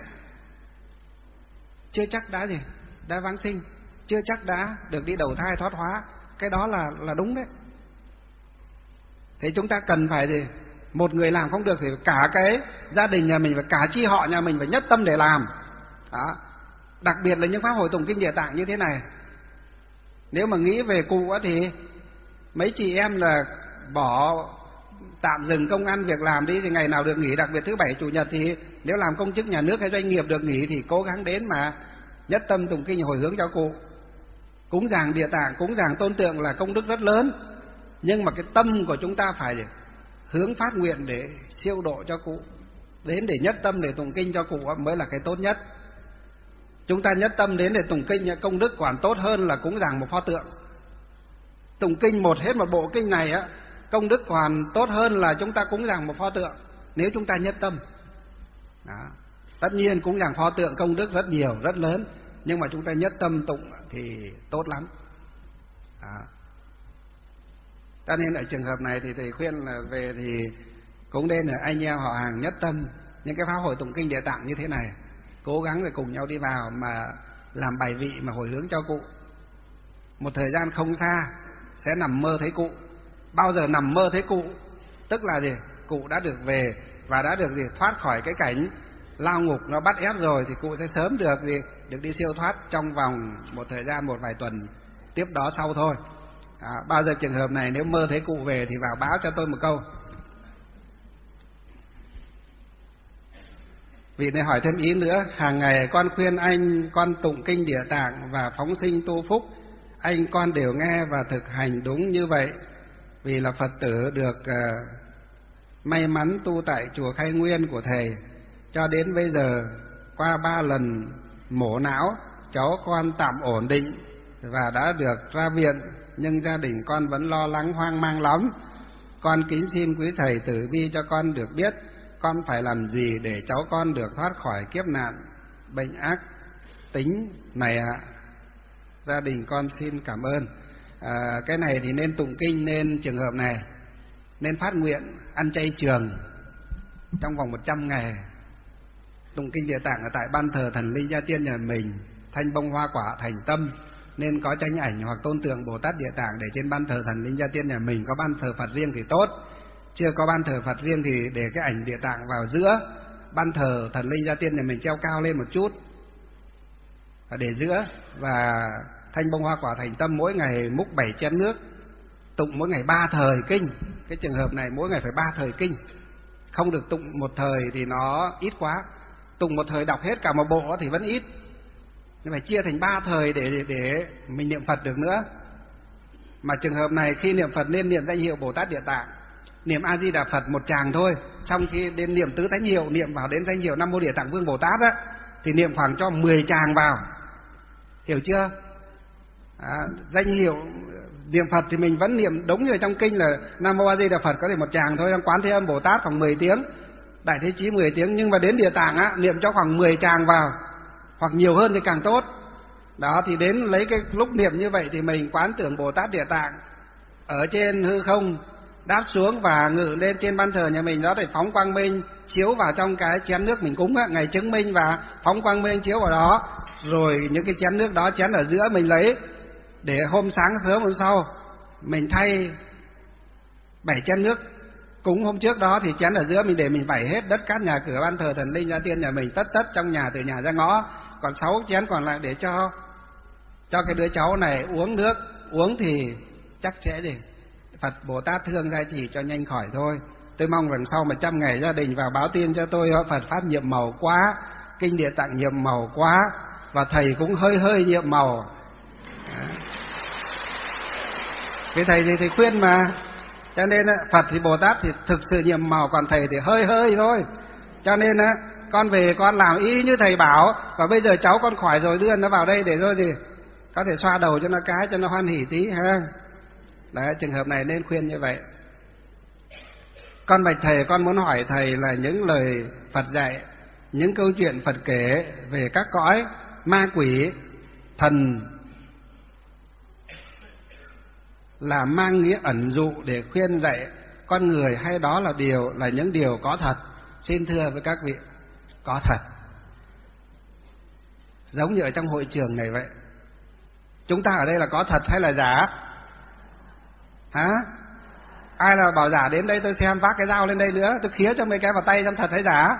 Chưa chắc đã gì, đã vãng sinh, chưa chắc đã được đi đầu thai thoát hóa. Cái đó là là đúng đấy. Thế chúng ta cần phải gì? Một người làm không được thì cả cái gia đình nhà mình và cả chi họ nhà mình phải nhất tâm để làm. Đó. Đặc biệt là những pháp hội tụng kinh Địa Tạng như thế này. Nếu mà nghĩ về cụ thì mấy chị em là bỏ tạm dừng công ăn việc làm đi, thì ngày nào được nghỉ, đặc biệt thứ bảy chủ nhật thì nếu làm công chức nhà nước hay doanh nghiệp được nghỉ thì cố gắng đến mà nhất tâm tụng kinh hồi hướng cho cụ. Cúng dường Địa Tạng, cúng dường tôn tượng là công đức rất lớn, nhưng mà cái tâm của chúng ta phải hướng phát nguyện để siêu độ cho cụ, đến để nhất tâm để tụng kinh cho cụ mới là cái tốt nhất. Chúng ta nhất tâm đến để tụng kinh, công đức còn tốt hơn là cúng dường một pho tượng. Tụng kinh một hết một bộ kinh này á, công đức còn tốt hơn là chúng ta cúng dường một pho tượng, nếu chúng ta nhất tâm. Đó. Tất nhiên cúng dường pho tượng công đức rất nhiều, rất lớn, nhưng mà chúng ta nhất tâm tụng thì tốt lắm. Đó. Cho nên ở trường hợp này thì thầy khuyên là về thì cũng nên là anh em họ hàng nhất tâm. Những cái pháp hội tụng kinh Địa Tạng như thế này, cố gắng để cùng nhau đi vào mà làm bài vị mà hồi hướng cho cụ. Một thời gian không xa sẽ nằm mơ thấy cụ. Bao giờ nằm mơ thấy cụ tức là gì? Cụ đã được về và đã được gì? Thoát khỏi cái cảnh lao ngục nó bắt ép rồi, thì cụ sẽ sớm được gì? Được đi siêu thoát trong vòng một thời gian, một vài tuần tiếp đó sau thôi. À, bao giờ trường hợp này nếu mơ thấy cụ về thì vào báo cho tôi một câu. Vị này hỏi thêm ý nữa: hàng ngày con khuyên anh con tụng kinh Địa Tạng và phóng sinh tu phúc, anh con đều nghe và thực hành đúng như vậy. Vì là Phật tử được uh, may mắn tu tại chùa Khai Nguyên của thầy, cho đến bây giờ qua ba lần mổ não, cháu con tạm ổn định và đã được ra viện, nhưng gia đình con vẫn lo lắng hoang mang lắm. Con kính xin quý thầy tử bi cho con được biết con phải làm gì để cháu con được thoát khỏi kiếp nạn bệnh ác tính này ạ. Gia đình con xin cảm ơn. À, cái này thì nên tụng kinh, nên trường hợp này nên phát nguyện ăn chay trường trong vòng một trăm ngày, tụng kinh Địa Tạng ở tại ban thờ thần linh gia tiên nhà mình, thanh bông hoa quả thành tâm, nên có tranh ảnh hoặc tôn tượng Bồ Tát Địa Tạng để trên ban thờ thần linh gia tiên nhà mình. Có ban thờ Phật riêng thì tốt, chưa có ban thờ Phật riêng thì để cái ảnh Địa Tạng vào giữa, ban thờ thần linh gia tiên nhà mình treo cao lên một chút và để giữa, và thanh bông hoa quả thành tâm mỗi ngày múc bảy chén nước, tụng mỗi ngày ba thời kinh. Cái trường hợp này mỗi ngày phải ba thời kinh, không được tụng một thời thì nó ít quá. Tụng một thời đọc hết cả một bộ thì vẫn ít, nhưng phải chia thành ba thời để, để để mình niệm Phật được nữa. Mà trường hợp này khi niệm Phật nên niệm danh hiệu Bồ Tát Địa Tạng, niệm A Di Đà Phật một tràng thôi. Xong khi đến niệm tứ thánh hiệu, niệm vào đến danh hiệu Nam Mô Địa Tạng Vương Bồ Tát á, thì niệm khoảng cho mười tràng vào, hiểu chưa? À, danh hiệu niệm Phật thì mình vẫn niệm đúng như trong kinh là Nam Mô A Di Đà Phật có thể một tràng thôi. Trong Quán Thế Âm Bồ Tát khoảng mười tiếng, Đại Thế Chí mười tiếng, nhưng mà đến Địa Tạng á niệm cho khoảng mười tràng vào, hoặc nhiều hơn thì càng tốt. Đó, thì đến lấy cái lúc niệm như vậy thì mình quán tưởng Bồ Tát Địa Tạng ở trên hư không đáp xuống và ngự lên trên ban thờ nhà mình đó, để phóng quang minh chiếu vào trong cái chén nước mình cúng á, ngày chứng minh và phóng quang minh chiếu vào đó. Rồi những cái chén nước đó, chén ở giữa mình lấy để hôm sáng sớm hôm sau mình thay bảy chén nước cúng hôm trước đó, thì chén ở giữa mình để mình vẩy hết đất cát nhà cửa ban thờ thần linh gia tiên nhà mình, tất tất trong nhà từ nhà ra ngõ. Còn sáu chén còn lại để cho cho cái đứa cháu này uống nước, uống thì chắc sẽ gì Phật Bồ Tát thương gia trì cho nhanh khỏi thôi. Tôi mong rằng sau một trăm ngày gia đình vào báo tin cho tôi: Phật pháp nhiệm màu quá, kinh Địa Tạng nhiệm màu quá, và thầy cũng hơi hơi nhiệm màu. Cái thầy thì thầy khuyên mà, cho nên Phật thì Bồ Tát thì thực sự nhiệm màu, còn thầy thì hơi hơi thôi. Cho nên á, con về con làm ý như thầy bảo, và bây giờ cháu con khỏi rồi đưa nó vào đây để rồi gì có thể xoa đầu cho nó cái, cho nó hoan hỉ tí ha. Đấy, trường hợp này nên khuyên như vậy. Con bạch thầy, con muốn hỏi thầy là những lời Phật dạy, những câu chuyện Phật kể về các cõi ma quỷ thần là mang nghĩa ẩn dụ để khuyên dạy con người, hay đó là điều là những điều có thật? Xin thưa với các vị, có thật. Giống như ở trong hội trường này vậy. Chúng ta ở đây là có thật hay là giả? Hả? Ai là bảo giả đến đây tôi xem, vác cái dao lên đây nữa, tôi khía cho mấy cái vào tay xem thật hay giả.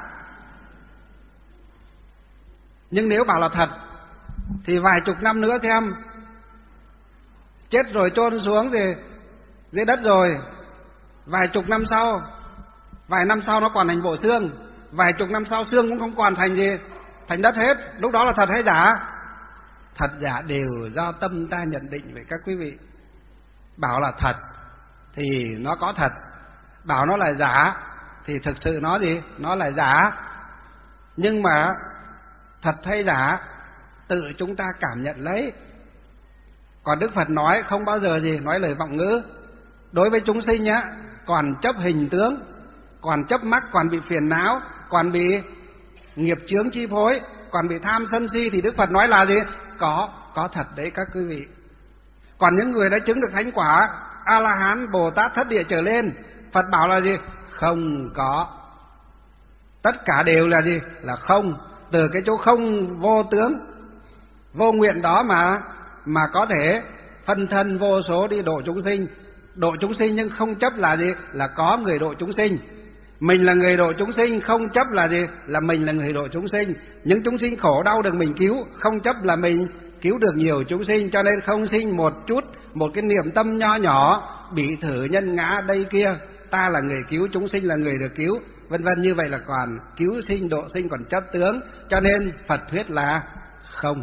Nhưng nếu bảo là thật thì vài chục năm nữa xem, chết rồi chôn xuống gì dưới đất rồi, Vài chục năm sau, vài năm sau nó còn thành bộ xương, vài chục năm sau xương cũng không còn thành gì, thành đất hết. Lúc đó là thật hay giả? Thật giả đều do tâm ta nhận định vậy các quý vị. Bảo là thật thì nó có thật, bảo nó là giả thì thực sự nó gì? Nó là giả. Nhưng mà thật hay giả tự chúng ta cảm nhận lấy. Còn Đức Phật nói không bao giờ gì nói lời vọng ngữ. Đối với chúng sinh nhá, còn chấp hình tướng, còn chấp mắc, còn bị phiền não, còn bị nghiệp chướng chi phối, còn bị tham sân si thì Đức Phật nói là gì? Có, có thật đấy các quý vị. Còn những người đã chứng được thánh quả A-la-hán, Bồ Tát thất địa trở lên, Phật bảo là gì? Không có. Tất cả đều là gì? Là không. Từ cái chỗ không vô tướng, vô nguyện đó mà mà có thể phân thân vô số đi độ chúng sinh. Độ chúng sinh nhưng không chấp là gì? Là có người độ chúng sinh. Mình là người độ chúng sinh, không chấp là gì? Là mình là người độ chúng sinh. Những chúng sinh khổ đau được mình cứu, không chấp là mình cứu được nhiều chúng sinh. Cho nên không sinh một chút, một cái niệm tâm nho nhỏ bị thử nhân ngã đây kia, ta là người cứu, chúng sinh là người được cứu, vân vân. Như vậy là còn cứu sinh độ sinh, còn chấp tướng. Cho nên Phật thuyết là không.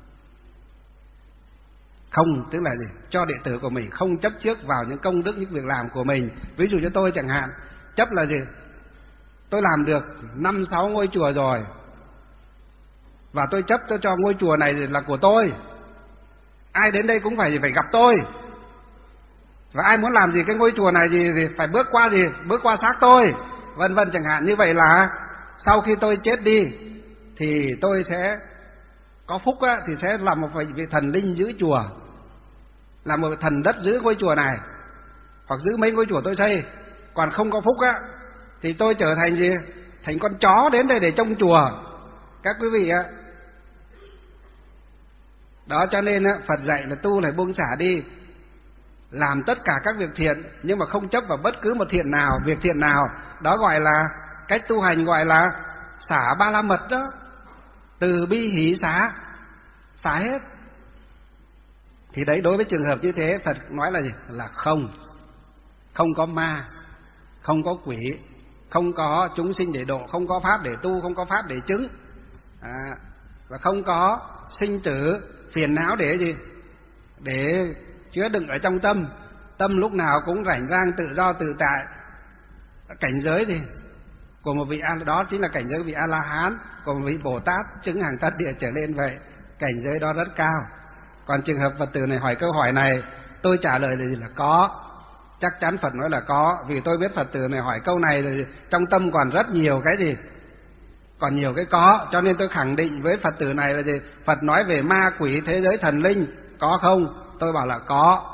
Không tức là gì? Cho đệ tử của mình không chấp trước vào những công đức, những việc làm của mình. Ví dụ như tôi chẳng hạn, chấp là gì? Tôi làm được năm sáu ngôi chùa rồi, và tôi chấp tôi cho ngôi chùa này là của tôi. Ai đến đây cũng phải phải gặp tôi. Và ai muốn làm gì cái ngôi chùa này gì thì phải bước qua gì? Bước qua xác tôi, vân vân chẳng hạn. Như vậy là sau khi tôi chết đi thì tôi sẽ có phúc á, thì sẽ làm một vị thần linh giữ chùa, làm một thần đất giữ ngôi chùa này, hoặc giữ mấy ngôi chùa tôi xây. Còn không có phúc á thì tôi trở thành gì? Thành con chó đến đây để trông chùa các quý vị ạ. Đó, cho nên á, Phật dạy là tu là buông xả đi, làm tất cả các việc thiện, nhưng mà không chấp vào bất cứ một thiện nào, việc thiện nào. Đó gọi là cách tu hành, gọi là xả ba la mật đó. Từ bi hỷ xả, xả hết. Thì đấy, đối với trường hợp như thế, Phật nói là gì? Là không. Không có ma, không có quỷ, không có chúng sinh để độ, không có pháp để tu, không có pháp để chứng, à, và không có sinh tử phiền não để gì? Để chứa đựng ở trong tâm. Tâm lúc nào cũng rảnh rang, tự do tự tại. Cảnh giới gì? Của một vị an, đó chính là cảnh giới vị A La Hán, của một vị Bồ Tát chứng hàng thất địa trở lên vậy. Cảnh giới đó rất cao. Còn trường hợp Phật tử này hỏi câu hỏi này, tôi trả lời là gì? Là có. Chắc chắn Phật nói là có, vì tôi biết Phật tử này hỏi câu này rồi trong tâm còn rất nhiều cái gì? Còn nhiều cái có, cho nên tôi khẳng định với Phật tử này là gì? Phật nói về ma quỷ, thế giới thần linh, có không? Tôi bảo là có.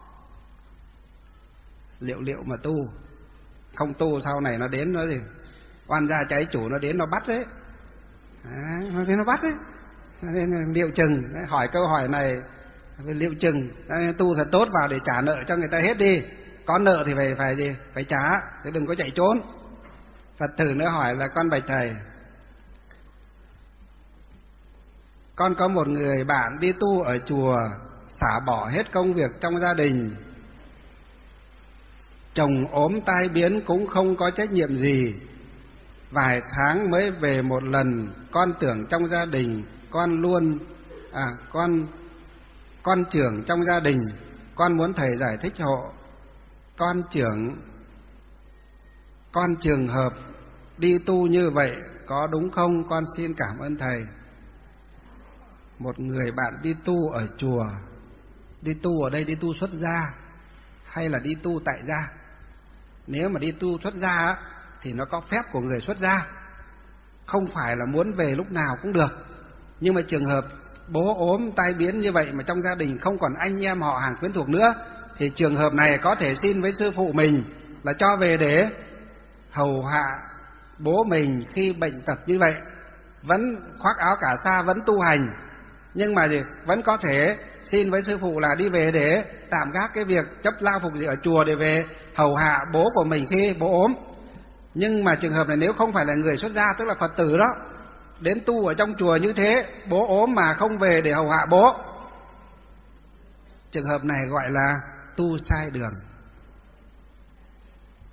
Liệu liệu mà tu, không tu sau này nó đến nó gì? Oan gia trái chủ nó đến nó bắt đấy. À, nó đến nó bắt đấy. Nên liệu chừng, hỏi câu hỏi này liệu chừng, tu thật tốt vào để trả nợ cho người ta hết đi. Có nợ thì phải phải gì? Phải trả, chứ đừng có chạy trốn. Phật tử nữa hỏi là: con bạch thầy, con có một người bạn đi tu ở chùa, xả bỏ hết công việc trong gia đình, chồng ốm tai biến cũng không có trách nhiệm gì, vài tháng mới về một lần. Con tưởng trong gia đình con luôn à con con trưởng trong gia đình, con muốn thầy giải thích hộ. Con trưởng con trường hợp đi tu như vậy có đúng không? Con xin cảm ơn thầy. Một người bạn đi tu ở chùa, đi tu ở đây đi tu xuất gia hay là đi tu tại gia? Nếu mà đi tu xuất gia á, thì nó có phép của người xuất gia, không phải là muốn về lúc nào cũng được. Nhưng mà trường hợp bố ốm tai biến như vậy mà trong gia đình không còn anh em họ hàng quyến thuộc nữa, thì trường hợp này có thể xin với sư phụ mình là cho về để hầu hạ bố mình khi bệnh tật như vậy. Vẫn khoác áo cà sa, vẫn tu hành, nhưng mà gì? Vẫn có thể xin với sư phụ là đi về để tạm gác cái việc chấp lao phục gì ở chùa để về hầu hạ bố của mình khi bố ốm. Nhưng mà trường hợp này nếu không phải là người xuất gia, tức là Phật tử đó, đến tu ở trong chùa như thế, bố ốm mà không về để hầu hạ bố, trường hợp này gọi là tu sai đường.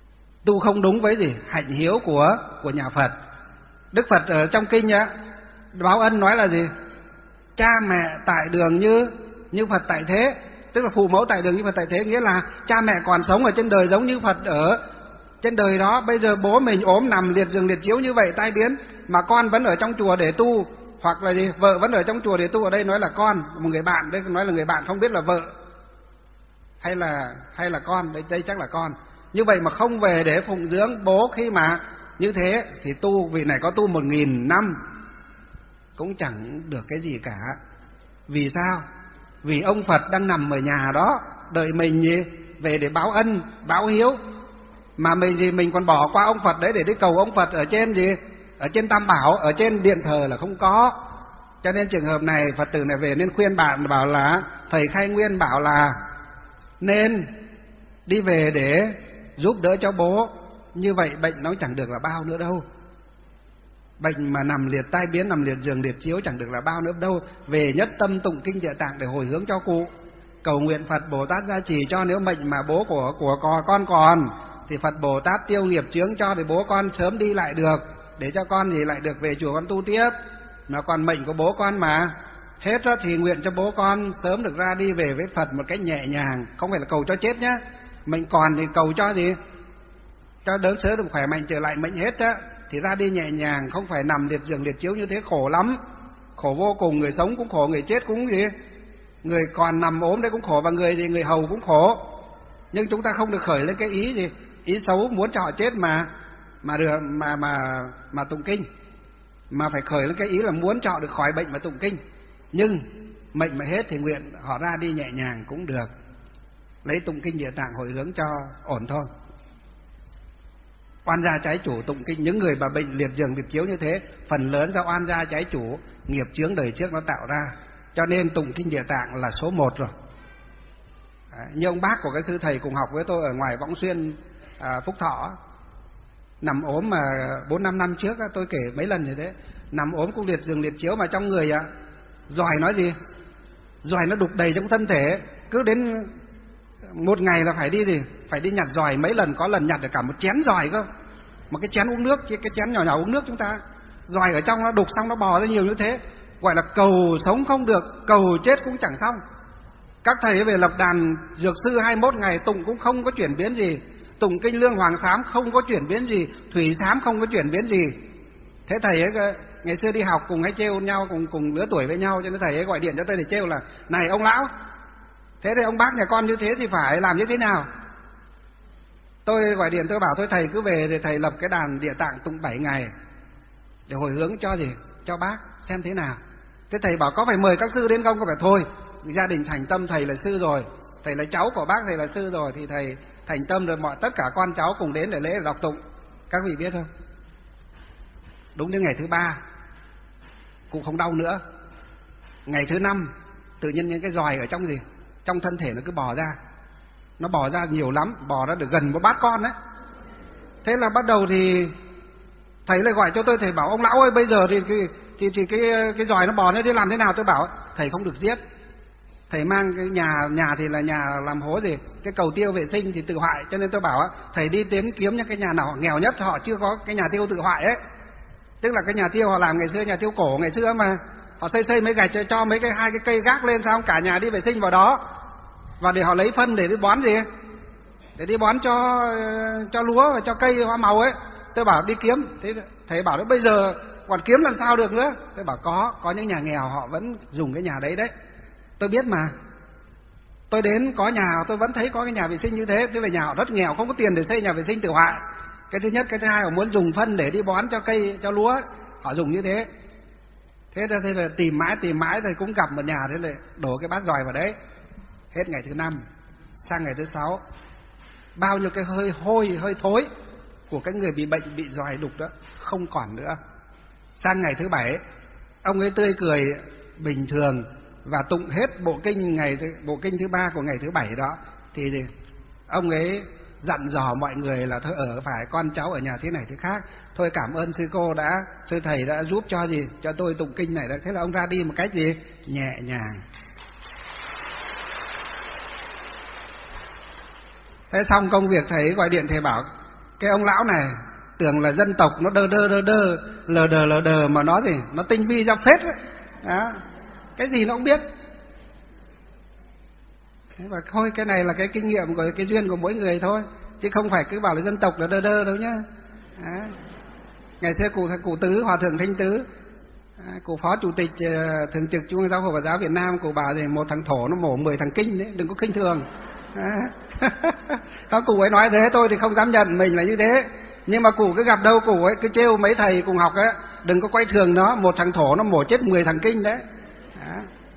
tu không đúng với gì? Hạnh hiếu của của nhà Phật. Đức Phật ở trong kinh á, báo ân nói là gì? Cha mẹ tại đường như như Phật tại thế, tức là phụ mẫu tại đường như Phật tại thế, nghĩa là cha mẹ còn sống ở trên đời giống như Phật ở trên đời đó. Bây giờ bố mình ốm nằm liệt giường liệt chiếu như vậy, tai biến, mà con vẫn ở trong chùa để tu, hoặc là gì? Vợ vẫn ở trong chùa để tu. Ở đây nói là con, một người bạn, đây nói là người bạn, không biết là vợ hay là hay là con, đây đây chắc là con. Như vậy mà không về để phụng dưỡng bố, khi mà như thế thì tu, vị này có tu một nghìn năm cũng chẳng được cái gì cả. Vì sao? Vì ông Phật đang nằm ở nhà đó đợi mình gì? Về để báo ân, báo hiếu. Mà mình gì? Mình còn bỏ qua ông Phật đấy để đi cầu ông Phật ở trên gì? Ở trên Tam Bảo, ở trên điện thờ là không có. Cho nên trường hợp này Phật tử này về nên khuyên bạn, bảo là thầy Khai Nguyên bảo là nên đi về để giúp đỡ cho bố. Như vậy bệnh nó chẳng được là bao nữa đâu. Bệnh mà nằm liệt tai biến, nằm liệt giường liệt chiếu chẳng được là bao nữa đâu. Về nhất tâm tụng kinh Địa Tạng để hồi hướng cho cụ, cầu nguyện Phật Bồ Tát gia trì cho. Nếu mệnh mà bố của của con còn thì Phật Bồ Tát tiêu nghiệp chướng cho, thì bố con sớm đi lại được, để cho con thì lại được về chùa con tu tiếp. Mà còn mệnh của bố con mà hết đó, thì nguyện cho bố con sớm được ra đi về với Phật một cách nhẹ nhàng, không phải là cầu cho chết nhá. Mệnh còn thì cầu cho gì? Cho đớn sớm được khỏe mạnh trở lại. Mệnh hết á thì ra đi nhẹ nhàng, không phải nằm liệt giường liệt chiếu như thế, khổ lắm, khổ vô cùng. Người sống cũng khổ, người chết cũng gì, người còn nằm ốm đấy cũng khổ, và người thì người hầu cũng khổ. Nhưng chúng ta không được khởi lên cái ý gì, ý xấu muốn cho họ chết mà mà được mà mà mà tụng kinh, mà phải khởi lên cái ý là muốn cho họ được khỏi bệnh mà tụng kinh. Nhưng mệnh mà hết thì nguyện họ ra đi nhẹ nhàng cũng được, lấy tụng kinh Địa Tạng hồi hướng cho ổn thôi. Oan gia trái chủ tụng kinh, những người mà bệnh liệt giường liệt chiếu như thế, phần lớn do oan gia trái chủ, nghiệp chướng đời trước nó tạo ra. Cho nên tụng kinh Địa Tạng là số một rồi. À, như ông bác của cái sư thầy cùng học với tôi ở ngoài Võng Xuyên, à, Phúc Thọ, nằm ốm mà bốn năm năm trước, tôi kể mấy lần như thế, nằm ốm cũng liệt giường liệt chiếu, mà trong người à, giòi nói gì? Giòi nó đục đầy trong thân thể, cứ đến một ngày là phải đi gì? Phải đi nhặt giòi mấy lần, có lần nhặt được cả một chén giòi cơ. Một cái chén uống nước, cái chén nhỏ nhỏ uống nước chúng ta, giòi ở trong nó đục xong nó bò ra nhiều như thế, gọi là cầu sống không được, cầu chết cũng chẳng xong. Các thầy về lập đàn dược sư hai mươi mốt ngày tụng cũng không có chuyển biến gì, tụng kinh Lương Hoàng Sám không có chuyển biến gì, Thủy Sám không có chuyển biến gì. Thế thầy ấy ngày xưa đi học cùng hay trêu nhau, cùng cùng lứa tuổi với nhau, cho nên thầy ấy gọi điện cho tôi để trêu là: này ông lão, thế thì ông bác nhà con như thế thì phải làm như thế nào? Tôi gọi điện tôi bảo thôi thầy cứ về thì thầy lập cái đàn Địa Tạng tụng bảy ngày để hồi hướng cho gì? Cho bác xem thế nào. Thế thầy bảo có phải mời các sư đến không? Có phải thôi, gia đình thành tâm, thầy là sư rồi, thầy là cháu của bác, thầy là sư rồi, thì thầy thành tâm rồi, mọi tất cả con cháu cùng đến để lễ đọc tụng. Các vị biết không? Đúng đến ngày thứ ba cũng không đau nữa. Ngày thứ năm tự nhiên những cái giòi ở trong gì, trong thân thể nó cứ bò ra, nó bò ra nhiều lắm, bò ra được gần một bát con đấy. Thế là bắt đầu thì thầy lại gọi cho tôi, thầy bảo ông lão ơi, bây giờ thì thì thì, thì cái cái giòi nó bò nó đi làm thế nào? Tôi bảo thầy không được giết, thầy mang cái nhà nhà thì là nhà làm hố gì, cái cầu tiêu vệ sinh thì tự hoại, cho nên tôi bảo thầy đi đến kiếm những cái nhà nào nghèo nhất, họ chưa có cái nhà tiêu tự hoại ấy, tức là cái nhà tiêu họ làm ngày xưa, nhà tiêu cổ ngày xưa mà họ xây xây mấy gạch cho, cho mấy cái hai cái cây gác lên, sao cả nhà đi vệ sinh vào đó, và để họ lấy phân để đi bón gì, để đi bón cho cho lúa và cho cây hoa màu ấy. Tôi bảo đi kiếm, thế thầy bảo đấy bây giờ còn kiếm làm sao được nữa? Tôi bảo có có những nhà nghèo họ vẫn dùng cái nhà đấy đấy, tôi biết mà. Tôi đến có nhà tôi vẫn thấy có cái nhà vệ sinh như thế, tức là nhà họ rất nghèo, không có tiền để xây nhà vệ sinh tự hoại. Cái thứ nhất, cái thứ hai, họ muốn dùng phân để đi bón cho cây cho lúa, họ dùng như thế. Thế ra thế là tìm mãi tìm mãi rồi cũng gặp một nhà, thế là đổ cái bát giòi vào đấy. Hết ngày thứ năm, sang ngày thứ sáu, bao nhiêu cái hơi hôi hơi thối của cái người bị bệnh bị giòi đục đó không còn nữa. Sang ngày thứ bảy, ông ấy tươi cười bình thường và tụng hết bộ kinh ngày bộ kinh thứ ba của ngày thứ bảy đó, thì ông ấy dặn dò mọi người là thôi ở phải con cháu ở nhà thế này thế khác, thôi cảm ơn sư cô đã sư thầy đã giúp cho gì cho tôi tụng kinh này đó. Thế là ông ra đi một cách gì nhẹ nhàng. Thế xong công việc thầy gọi điện, thầy bảo Cái ông lão này tưởng là dân tộc nó đơ đơ đơ đơ, lờ đờ lờ đờ, mà nó gì, nó tinh vi ra phết ấy. Đó. Cái gì nó cũng biết. Thế và thôi, cái này là cái kinh nghiệm của cái duyên của mỗi người thôi, chứ không phải cứ bảo là dân tộc là đơ đơ đâu nhá. Đó. Ngày xưa cụ cụ Tứ, Hòa thượng Thanh Tứ, cụ phó chủ tịch thường trực Trung ương Giáo hội Phật giáo Việt Nam, cụ bảo gì một thằng thổ nó mổ mười thằng kinh đấy, đừng có khinh thường. Các cụ ấy nói thế, tôi thì không dám nhận mình là như thế, nhưng mà cụ cứ gặp đâu cụ ấy cứ trêu mấy thầy cùng học ấy, đừng có quay thường nó, một thằng thổ nó mổ chết mười thằng kinh đấy. Đó.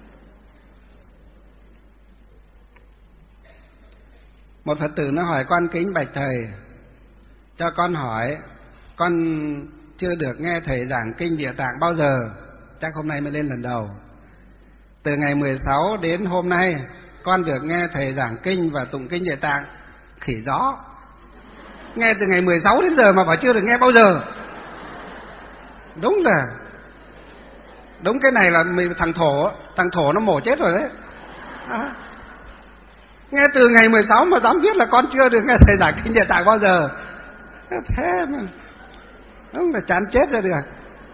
Một Phật tử nó hỏi con kính bạch thầy, cho con hỏi, con chưa được nghe thầy giảng kinh Địa Tạng bao giờ, chắc hôm nay mới lên lần đầu. Từ ngày mười sáu đến hôm nay, con được nghe thầy giảng kinh và tụng kinh Địa Tạng. Khỉ gió, nghe từ ngày mười sáu đến giờ mà bảo chưa được nghe bao giờ. Đúng là đúng, cái này là thằng thổ, thằng thổ nó mổ chết rồi đấy. À, nghe từ ngày mười sáu mà dám biết là con chưa được nghe thầy giảng kinh Địa Tạng bao giờ. Thế mà đúng là chán chết ra được.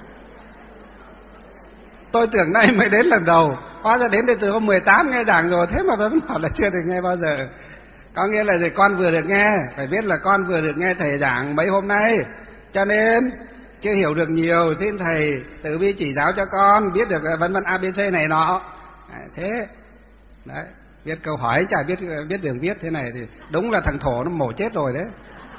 Tôi tưởng nay mới đến lần đầu, hóa ra đến đây từ hôm mười tám nghe giảng rồi, thế mà vẫn bảo là chưa được nghe bao giờ. Có nghĩa là gì? Con vừa được nghe, phải biết là con vừa được nghe thầy giảng mấy hôm nay, cho nên chưa hiểu được nhiều, xin thầy từ bi chỉ giáo cho con biết được vân vân a bê xê này nọ. Thế đấy, biết câu hỏi chả biết biết đường viết, thế này thì đúng là thằng thổ nó mổ chết rồi đấy.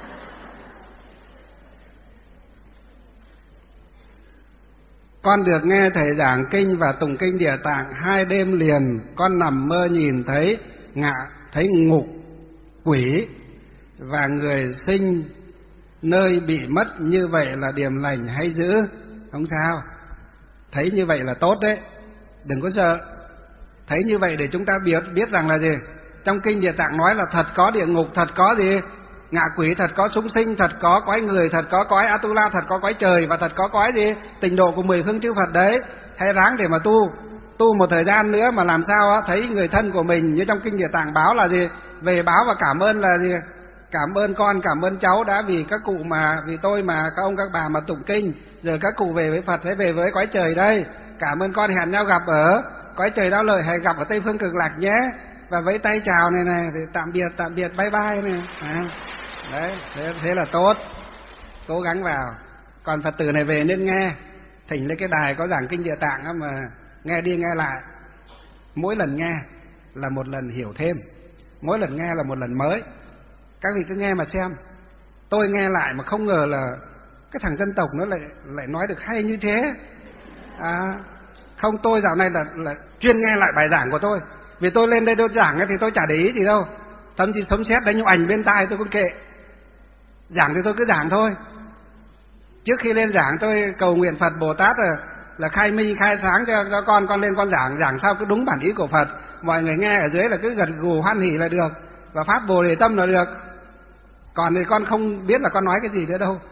Con được nghe thầy giảng kinh và tụng kinh Địa Tạng hai đêm liền, con nằm mơ nhìn thấy ngạ, thấy ngục, quỷ và người sinh nơi bị mất, như vậy là điềm lành hay dữ? Không sao, thấy như vậy là tốt đấy, đừng có sợ. Thấy như vậy để chúng ta biết biết rằng là gì? Trong kinh Địa Tạng nói là thật có địa ngục, thật có gì? Ngạ quỷ, thật có súc sinh, thật có quái người, thật có quái Atula, thật có quái trời, và thật có quái gì? Tịnh độ của mười phương chư Phật đấy. Hãy ráng để mà tu, tu một thời gian nữa mà làm sao á, thấy người thân của mình như trong kinh Địa Tạng báo là gì? Về báo và cảm ơn là gì? Cảm ơn con, cảm ơn cháu đã vì các cụ mà, vì tôi mà các ông các bà mà tụng kinh, rồi các cụ về với Phật, hãy về với quái trời đây. Cảm ơn con, hẹn nhau gặp ở quái trời Đao Lợi, hãy gặp ở Tây Phương Cực Lạc nhé. Và vẫy tay chào này này, thì tạm biệt, tạm biệt, bye bye này. À, đấy, thế, thế là tốt, cố gắng vào. Còn Phật tử này về nên nghe, thỉnh lên cái đài có giảng kinh Địa Tạng á mà nghe đi nghe lại. Mỗi lần nghe là một lần hiểu thêm, mỗi lần nghe là một lần mới. Các vị cứ nghe mà xem. Tôi nghe lại mà không ngờ là cái thằng dân tộc nó lại lại nói được hay như thế. À, không, tôi dạo này là, là chuyên nghe lại bài giảng của tôi. Vì tôi lên đây tôi giảng thì tôi chả để ý gì đâu, thậm chí sấm sét đánh nhau ảnh bên tai tôi cũng kệ. Giảng thì tôi cứ giảng thôi. Trước khi lên giảng tôi cầu nguyện Phật Bồ Tát là, là khai minh khai sáng cho, cho con con lên con giảng giảng sao cứ đúng bản ý của Phật. Mọi người nghe ở dưới là cứ gật gù hoan hỉ là được, và pháp Bồ Đề tâm là được. Còn thì con không biết là con nói cái gì nữa đâu.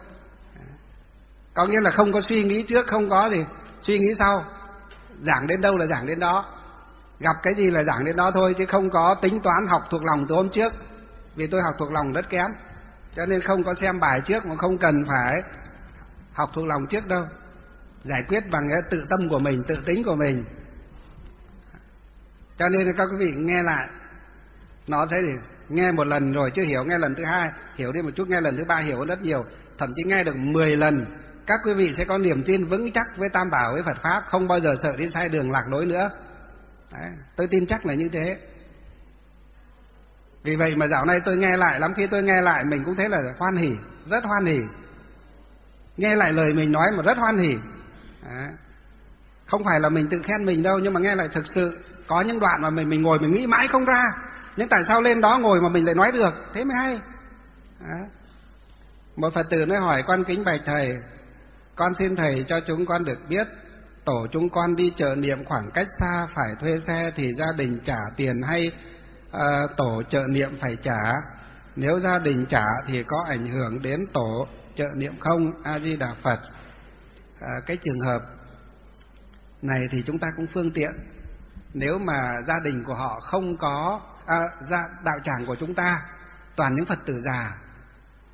Có nghĩa là không có suy nghĩ trước, không có gì suy nghĩ sau. Giảng đến đâu là giảng đến đó, gặp cái gì là giảng đến đó thôi, chứ không có tính toán học thuộc lòng từ hôm trước. Vì tôi học thuộc lòng rất kém, cho nên không có xem bài trước, mà không cần phải học thuộc lòng trước đâu. Giải quyết bằng cái tự tâm của mình, tự tính của mình. Cho nên các quý vị nghe lại, nó sẽ gì? Nghe một lần rồi chưa hiểu, nghe lần thứ hai hiểu đi một chút, nghe lần thứ ba hiểu rất nhiều, thậm chí nghe được mười lần. Các quý vị sẽ có niềm tin vững chắc với Tam Bảo, với Phật Pháp, không bao giờ sợ đi sai đường lạc lối nữa. Đấy, tôi tin chắc là như thế. Vì vậy mà dạo này tôi nghe lại lắm, khi tôi nghe lại mình cũng thấy là hoan hỉ, rất hoan hỉ. Nghe lại lời mình nói mà rất hoan hỉ. Đấy. Không phải là mình tự khen mình đâu, nhưng mà nghe lại thực sự có những đoạn mà mình mình ngồi mình nghĩ mãi không ra, nhưng tại sao lên đó ngồi mà mình lại nói được, thế mới hay. Đấy. Một Phật tử nói hỏi con kính bạch thầy, con xin thầy cho chúng con được biết, tổ chúng con đi chợ niệm khoảng cách xa phải thuê xe thì gia đình trả tiền hay uh, tổ chợ niệm phải trả? Nếu gia đình trả thì có ảnh hưởng đến tổ chợ niệm không? A Di Đà Phật. À, cái trường hợp này thì chúng ta cũng phương tiện. Nếu mà gia đình của họ không có à, gia, đạo tràng của chúng ta toàn những Phật tử già,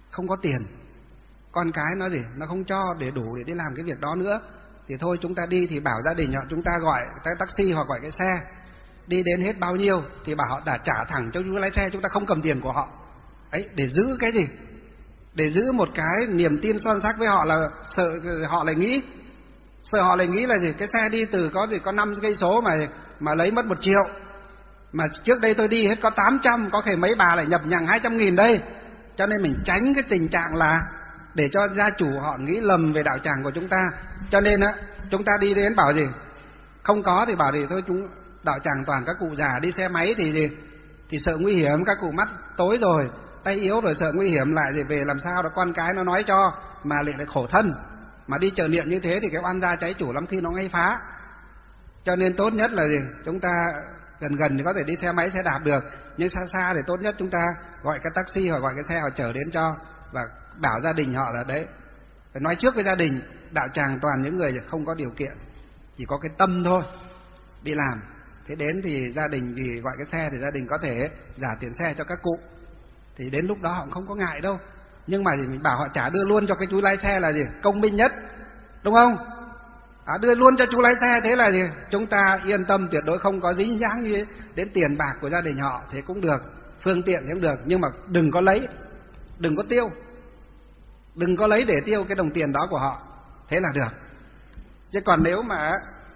không có tiền. Con cái nó gì, nó không cho để đủ để đi làm cái việc đó nữa. Thì thôi chúng ta đi thì bảo gia đình họ chúng ta gọi cái taxi hoặc gọi cái xe. Đi đến hết bao nhiêu thì bảo họ đã trả thẳng cho chú lái xe, chúng ta không cầm tiền của họ. Ấy, để giữ cái gì? Để giữ một cái niềm tin son sắc với họ, là sợ họ lại nghĩ, sợ họ lại nghĩ là gì? Cái xe đi từ có gì có năm cây số mà mà lấy mất một triệu. Mà trước đây tôi đi hết có tám trăm, có thể mấy bà lại nhập nhằng hai trăm nghìn đây. Cho nên mình tránh cái tình trạng là để cho gia chủ họ nghĩ lầm về đạo tràng của chúng ta. Cho nên á, chúng ta đi đến bảo gì? Không có thì bảo thì thôi, chúng đạo tràng toàn các cụ già đi xe máy thì gì? Thì sợ nguy hiểm, các cụ mắt tối rồi, tay yếu rồi, sợ nguy hiểm lại thì về làm sao đó con cái nó nói cho mà lại lại khổ thân. Mà đi chờ niệm như thế thì cái oan gia cháy chủ lắm khi nó ngay phá. Cho nên tốt nhất là gì? Chúng ta gần gần thì có thể đi xe máy xe đạp được, nhưng xa xa thì tốt nhất chúng ta gọi cái taxi hoặc gọi cái xe họ chở đến cho, và bảo gia đình họ là đấy, phải nói trước với gia đình. Đạo tràng toàn những người không có điều kiện, chỉ có cái tâm thôi đi làm. Thế đến thì gia đình vì gọi cái xe thì gia đình có thể trả tiền xe cho các cụ, thì đến lúc đó họ cũng không có ngại đâu. Nhưng mà thì mình bảo họ trả đưa luôn cho cái chú lái xe là gì? Công minh nhất, đúng không? À, đưa luôn cho chú lái xe, thế là gì? Chúng ta yên tâm tuyệt đối không có dính dáng gì đến tiền bạc của gia đình họ, thế cũng được, phương tiện thì cũng được, nhưng mà đừng có lấy, đừng có tiêu, đừng có lấy để tiêu cái đồng tiền đó của họ, thế là được. Chứ còn nếu mà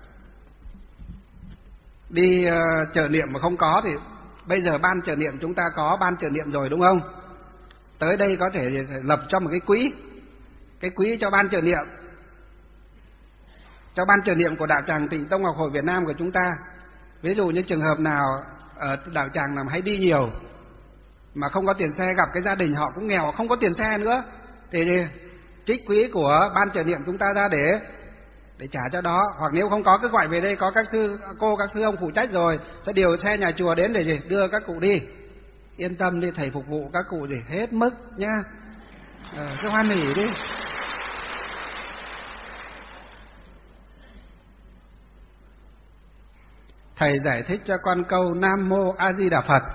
đi uh, trợ niệm mà không có thì bây giờ ban trợ niệm chúng ta có ban trợ niệm rồi, đúng không? Tới đây có thể lập cho một cái quỹ, cái quỹ cho ban trợ niệm, cho ban trợ niệm của đạo tràng Tịnh Tông Học Hội Việt Nam của chúng ta. Ví dụ như trường hợp nào ở đạo tràng làm hay đi nhiều mà không có tiền xe, gặp cái gia đình họ cũng nghèo, không có tiền xe nữa, thì trích quỹ của ban trợ niệm chúng ta ra để để trả cho đó. Hoặc nếu không có cứ gọi về đây, có các sư cô các sư ông phụ trách rồi, sẽ điều xe nhà chùa đến để gì đưa các cụ đi. Yên tâm đi, thầy phục vụ các cụ gì hết mức nhá, ờ, cứ hoan hỉ đi. Thầy giải thích cho con câu Nam Mô A Di Đà Phật.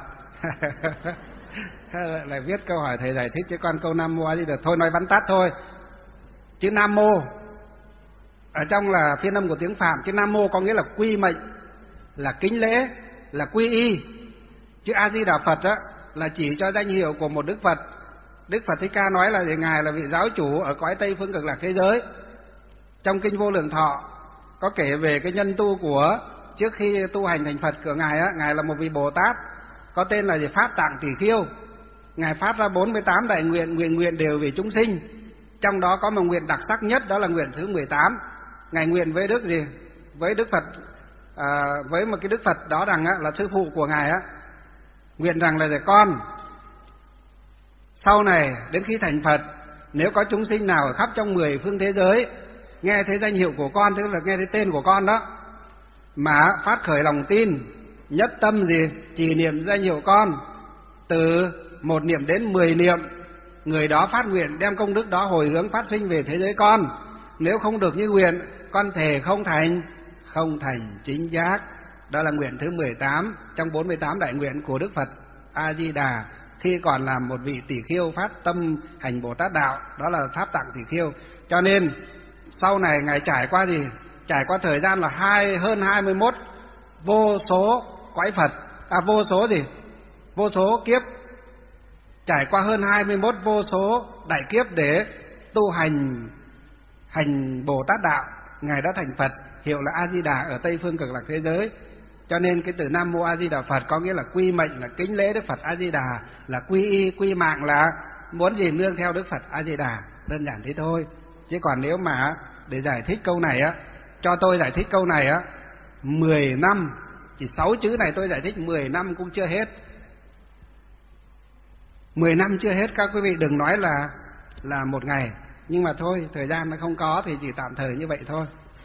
Lại viết câu hỏi thầy giải thích cho con câu Nam Mô A Di Đà. Thôi nói vắn tắt thôi. Chữ Nam Mô ở trong là phiên âm của tiếng Phạm. Chữ Nam Mô có nghĩa là quy mệnh, là kính lễ, là quy y. Chữ A Di Đà Phật á là chỉ cho danh hiệu của một Đức Phật. Đức Phật Thích Ca nói là ngài là vị giáo chủ ở cõi Tây phương cực lạc thế giới. Trong kinh Vô Lượng Thọ có kể về cái nhân tu của trước khi tu hành thành Phật của ngài á, ngài là một vị Bồ Tát có tên là gì? Pháp Tạng Tỷ Khiêu. Ngài phát ra bốn mươi tám đại nguyện, nguyện nguyện đều vì chúng sinh. Trong đó có một nguyện đặc sắc nhất, đó là nguyện thứ mười tám. Ngài nguyện với Đức gì? Với Đức Phật, à, với một cái Đức Phật đó rằng á, là sư phụ của ngài á, nguyện rằng là con sau này đến khi thành Phật, nếu có chúng sinh nào ở khắp trong mười phương thế giới nghe thấy danh hiệu của con, tức là nghe thấy tên của con đó, mà phát khởi lòng tin, nhất tâm gì? Chỉ niệm danh hiệu con, từ một niệm đến mười niệm, người đó phát nguyện đem công đức đó hồi hướng phát sinh về thế giới con. Nếu không được như nguyện, con thề không thành, không thành chính giác. Đó là nguyện thứ mười tám trong bốn mươi tám đại nguyện của Đức Phật A Di Đà khi còn là một vị tỷ khiêu phát tâm hành Bồ Tát đạo, đó là Pháp Tạng Tỷ Khiêu. Cho nên sau này ngài trải qua gì? Trải qua thời gian là hai hơn hai mươi mốt vô số cõi Phật, à vô số gì? Vô số kiếp, trải qua hơn hai mươi mốt vô số đại kiếp để tu hành hành Bồ Tát đạo, ngài đã thành Phật, hiệu là A Di Đà ở Tây phương cực lạc thế giới. Cho nên cái từ Nam Mô A Di Đà Phật có nghĩa là quy mệnh, là kính lễ Đức Phật A Di Đà, là quy y, quy mạng, là muốn gì nương theo Đức Phật A Di Đà, đơn giản thế thôi. Chứ còn nếu mà để giải thích câu này á, cho tôi giải thích câu này á, mười năm, chỉ sáu chữ này tôi giải thích mười năm cũng chưa hết. mười năm chưa hết, các quý vị đừng nói là là một ngày. Nhưng mà thôi, thời gian nó không có thì chỉ tạm thời như vậy thôi.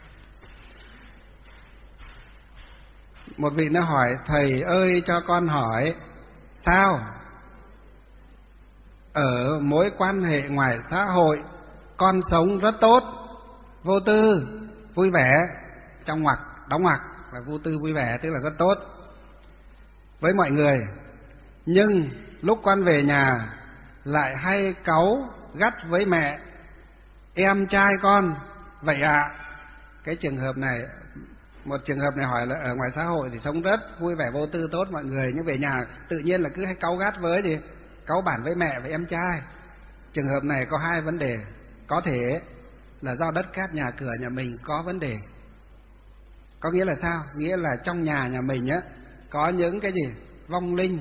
Một vị nó hỏi: thầy ơi cho con hỏi, sao ở mối quan hệ ngoài xã hội con sống rất tốt, vô tư, vui vẻ, trong ngoặc, đóng ngoặc, và vô tư vui vẻ tức là rất tốt với mọi người. Nhưng lúc con về nhà lại hay cáu gắt với mẹ, em trai con, vậy ạ. À, cái trường hợp này, một trường hợp này hỏi là ở ngoài xã hội thì sống rất vui vẻ vô tư tốt mọi người, nhưng về nhà tự nhiên là cứ hay cáu gắt với gì, cáu bản với mẹ và em trai. Trường hợp này có hai vấn đề, có thể là do đất cát nhà cửa nhà mình có vấn đề. Có nghĩa là sao? Nghĩa là trong nhà nhà mình á có những cái gì vong linh,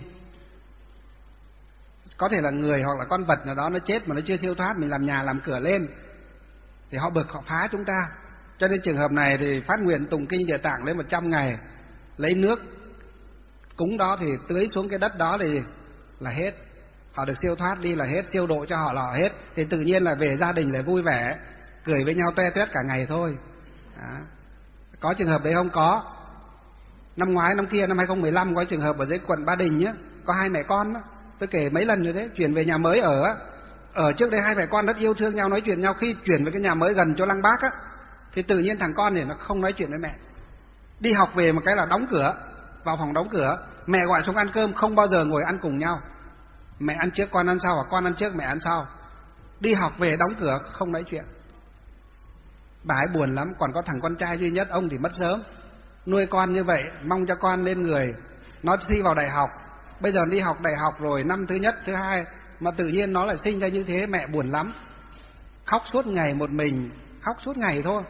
có thể là người hoặc là con vật nào đó nó chết mà nó chưa siêu thoát, mình làm nhà làm cửa lên thì họ bực họ phá chúng ta. Cho nên trường hợp này thì phát nguyện tụng kinh Địa Tạng lên một trăm ngày, lấy nước cúng đó thì tưới xuống cái đất đó thì là hết, họ được siêu thoát đi là hết, siêu độ cho họ là họ hết, thì tự nhiên là về gia đình lại vui vẻ cười với nhau toe toét cả ngày thôi. Đó. Có trường hợp đấy không? Có. Năm ngoái năm kia năm hai không một năm có trường hợp ở dưới quận Ba Đình nhá, có hai mẹ con đó, tôi kể mấy lần rồi đấy, chuyển về nhà mới ở á, ở trước đây hai mẹ con rất yêu thương nhau, nói chuyện nhau, khi chuyển về cái nhà mới gần chỗ Lăng Bác á thì tự nhiên thằng con này nó không nói chuyện với mẹ. Đi học về một cái là đóng cửa, vào phòng đóng cửa, mẹ gọi xuống ăn cơm không bao giờ ngồi ăn cùng nhau. Mẹ ăn trước con ăn sau, hoặc con ăn trước mẹ ăn sau. Đi học về đóng cửa không nói chuyện. Bà ấy buồn lắm, còn có thằng con trai duy nhất, ông thì mất sớm. Nuôi con như vậy, mong cho con lên người, nó thi vào đại học. Bây giờ đi học đại học rồi, năm thứ nhất, thứ hai, mà tự nhiên nó lại sinh ra như thế, mẹ buồn lắm. Khóc suốt ngày một mình, khóc suốt ngày thôi.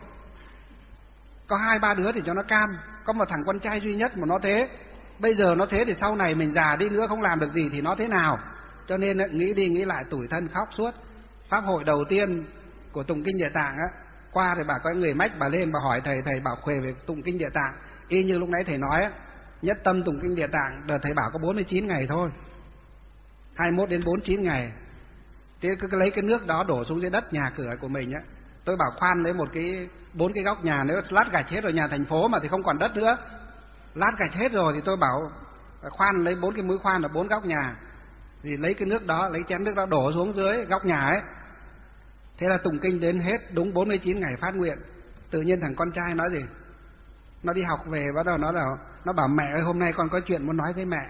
Có hai ba đứa thì cho nó cam, có một thằng con trai duy nhất mà nó thế. Bây giờ nó thế thì sau này mình già đi nữa không làm được gì thì nó thế nào? Cho nên nghĩ đi nghĩ lại tủi thân khóc suốt. Pháp hội đầu tiên của tụng kinh Địa Tạng á, qua thì bà có người mách, bà lên bà hỏi thầy, thầy bảo khuề về tụng kinh Địa Tạng, y như lúc nãy thầy nói á, nhất tâm tụng kinh Địa Tạng, đợt thầy bảo có bốn mươi chín ngày thôi, hai mươi mốt đến bốn mươi chín ngày. Thế cứ lấy cái nước đó đổ xuống dưới đất nhà cửa của mình á. Tôi bảo khoan lấy một cái bốn cái góc nhà, nếu lát gạch hết rồi, nhà thành phố mà thì không còn đất nữa, lát gạch hết rồi thì tôi bảo khoan lấy bốn cái mũi khoan ở bốn góc nhà, thì lấy cái nước đó, lấy chén nước đó đổ xuống dưới góc nhà ấy. Thế là tụng kinh đến hết đúng bốn mươi chín ngày phát nguyện. Tự nhiên thằng con trai nói gì, nó đi học về bắt đầu nó bảo, nó bảo mẹ ơi hôm nay con có chuyện muốn nói với mẹ.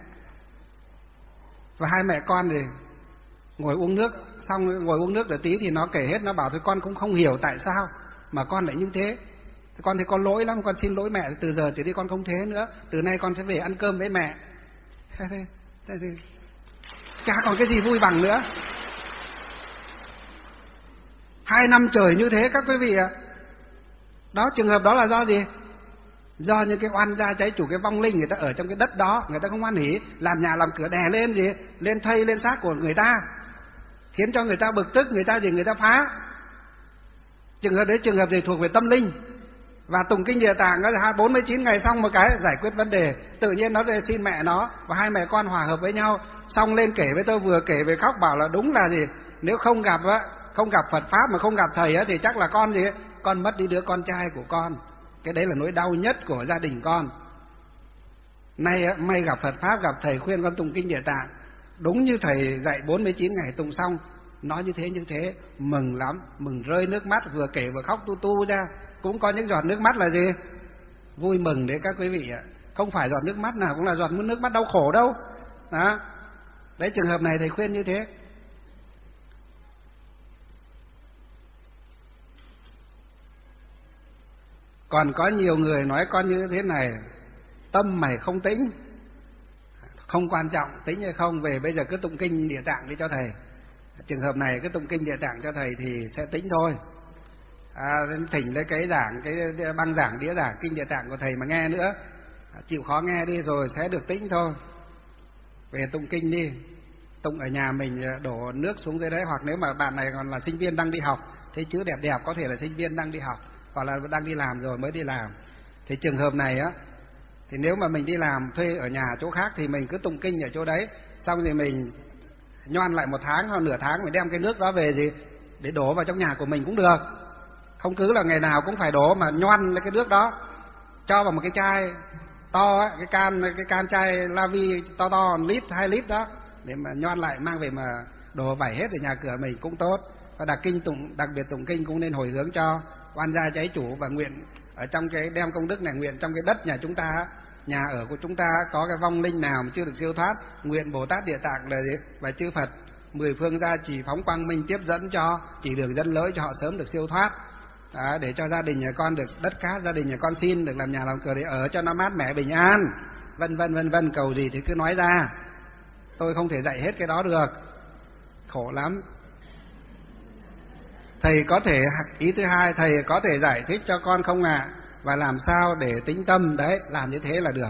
Và hai mẹ con thì ngồi uống nước, xong ngồi uống nước để tí thì nó kể hết, nó bảo thôi con cũng không hiểu tại sao mà con lại như thế. Con thì con lỗi lắm, con xin lỗi mẹ, từ giờ trở đi con không thế nữa, từ nay con sẽ về ăn cơm với mẹ. Thế, thế, thế, thế. Chả còn cái gì vui bằng nữa. Hai năm trời như thế các quý vị ạ. Đó, trường hợp đó là do gì? Do những cái oan gia trái chủ, cái vong linh người ta ở trong cái đất đó, người ta không hoan hỉ, làm nhà làm cửa đè lên gì, lên thây lên xác của người ta, khiến cho người ta bực tức, người ta gì người ta phá. Trường hợp đấy trường hợp gì thuộc về tâm linh. Và tụng kinh Địa Tạng là bốn mươi chín ngày xong một cái giải quyết vấn đề. Tự nhiên nó về xin mẹ nó, và hai mẹ con hòa hợp với nhau. Xong lên kể với tôi, vừa kể về khóc, bảo là đúng là gì, nếu không gặp á, không gặp Phật pháp mà không gặp thầy á, thì chắc là con gì, con mất đi đứa con trai của con. Cái đấy là nỗi đau nhất của gia đình con. Nay á, may gặp Phật pháp, gặp thầy khuyên con tụng kinh Địa Tạng, đúng như thầy dạy bốn mươi chín ngày tụng xong, nói như thế như thế, mừng lắm, mừng rơi nước mắt, vừa kể vừa khóc tu tu ra. Cũng có những giọt nước mắt là gì? Vui mừng đấy các quý vị ạ. Không phải giọt nước mắt nào cũng là giọt nước mắt đau khổ đâu. Đó. Đấy, trường hợp này thầy khuyên như thế. Còn có nhiều người nói con như thế này, tâm mày không tĩnh, không quan trọng tính hay không, về bây giờ cứ tụng kinh Địa Tạng đi cho thầy. Trường hợp này cứ tụng kinh Địa Tạng cho thầy thì sẽ tính thôi. À, thỉnh lấy cái giảng, cái băng giảng đĩa giảng kinh Địa Tạng của thầy mà nghe nữa, chịu khó nghe đi rồi sẽ được tĩnh thôi. Về tụng kinh đi, tụng ở nhà mình, đổ nước xuống dưới đấy, hoặc nếu mà bạn này còn là sinh viên đang đi học, thấy chữ đẹp đẹp có thể là sinh viên đang đi học, hoặc là đang đi làm rồi mới đi làm. Thì trường hợp này á, thì nếu mà mình đi làm thuê ở nhà chỗ khác thì mình cứ tụng kinh ở chỗ đấy, xong rồi mình nhoan lại một tháng hoặc nửa tháng, mình đem cái nước đó về gì để đổ vào trong nhà của mình cũng được. Không cứ là ngày nào cũng phải đổ, mà nhoan cái nước đó, cho vào một cái chai to ấy, cái can cái can chai la vi to to lít hai lít đó, để mà nhoan lại mang về mà đổ vẩy hết ở nhà cửa mình cũng tốt. Và đặc kinh tụng, đặc biệt tụng kinh cũng nên hồi hướng cho oan gia trái chủ, và nguyện ở trong cái đem công đức này, nguyện trong cái đất nhà chúng ta, nhà ở của chúng ta có cái vong linh nào mà chưa được siêu thoát, nguyện Bồ Tát Địa Tạng là gì và chư Phật mười phương gia trì phóng quang minh tiếp dẫn cho, chỉ đường dẫn lối cho họ sớm được siêu thoát. Đó, để cho gia đình nhà con được đất cát, gia đình nhà con xin được làm nhà làm cửa để ở cho nó mát mẻ bình an, vân vân vân vân. Cầu gì thì cứ nói ra, tôi không thể dạy hết cái đó được, khổ lắm. Thầy có thể, ý thứ hai, thầy có thể giải thích cho con không ạ? À? Và làm sao để tĩnh tâm, đấy, làm như thế là được.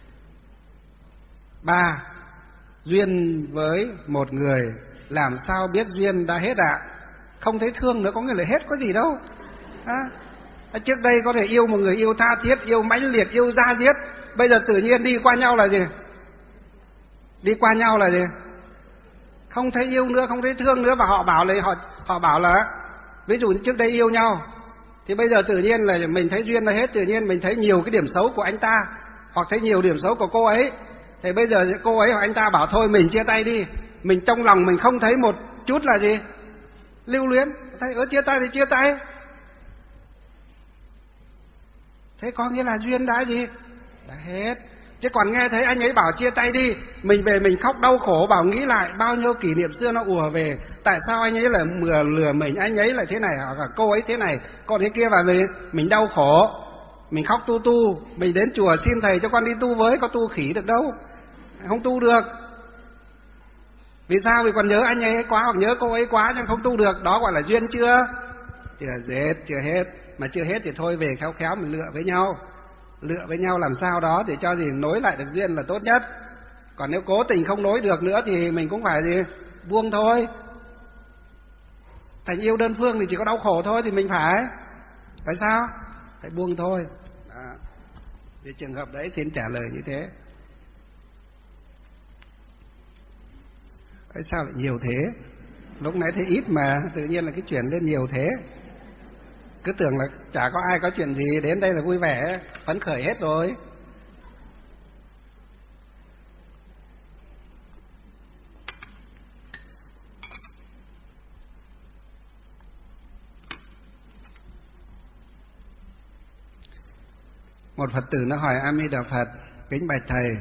Ba, duyên với một người làm sao biết duyên đã hết ạ? À? Không thấy thương nữa có nghĩa là hết có gì đâu. À, trước đây có thể yêu một người yêu tha thiết, yêu mãnh liệt, yêu da diết, bây giờ tự nhiên đi qua nhau là gì? Đi qua nhau là gì? Không thấy yêu nữa, không thấy thương nữa, và họ bảo là họ họ bảo là ví dụ như trước đây yêu nhau thì bây giờ tự nhiên là mình thấy duyên là hết, tự nhiên mình thấy nhiều cái điểm xấu của anh ta hoặc thấy nhiều điểm xấu của cô ấy, thì bây giờ cô ấy hoặc anh ta bảo thôi mình chia tay đi, mình trong lòng mình không thấy một chút là gì? Lưu luyến, thấy ớ chia tay thì chia tay. Thế có nghĩa là duyên đã gì? Đã hết. Chứ còn nghe thấy anh ấy bảo chia tay đi, mình về mình khóc đau khổ, bảo nghĩ lại bao nhiêu kỷ niệm xưa nó ùa về. Tại sao anh ấy lại lừa lừa mình, anh ấy lại thế này, hoặc là cô ấy thế này, cô thế kia, và mình, mình đau khổ, mình khóc tu tu, mình đến chùa xin thầy cho con đi tu với, có tu khỉ được đâu, không tu được. Vì sao? Vì còn nhớ anh ấy quá hoặc nhớ cô ấy quá nhưng không tu được, đó gọi là duyên chưa? Chưa hết, chưa hết. Mà chưa hết thì thôi về khéo khéo mình lựa với nhau. Lựa với nhau làm sao đó để cho gì nối lại được duyên là tốt nhất. Còn nếu cố tình không nối được nữa thì mình cũng phải gì? Buông thôi. Thành yêu đơn phương thì chỉ có đau khổ thôi, thì mình phải phải sao? Phải buông thôi. Đó. Thì trường hợp đấy xin trả lời như thế. Tại sao lại nhiều thế? Lúc nãy thấy ít mà tự nhiên là cái chuyện lên nhiều thế. Cứ tưởng là chả có ai có chuyện gì, đến đây là vui vẻ, phấn khởi hết rồi. Một Phật tử nó hỏi: A Di Đà Phật, kính bạch thầy,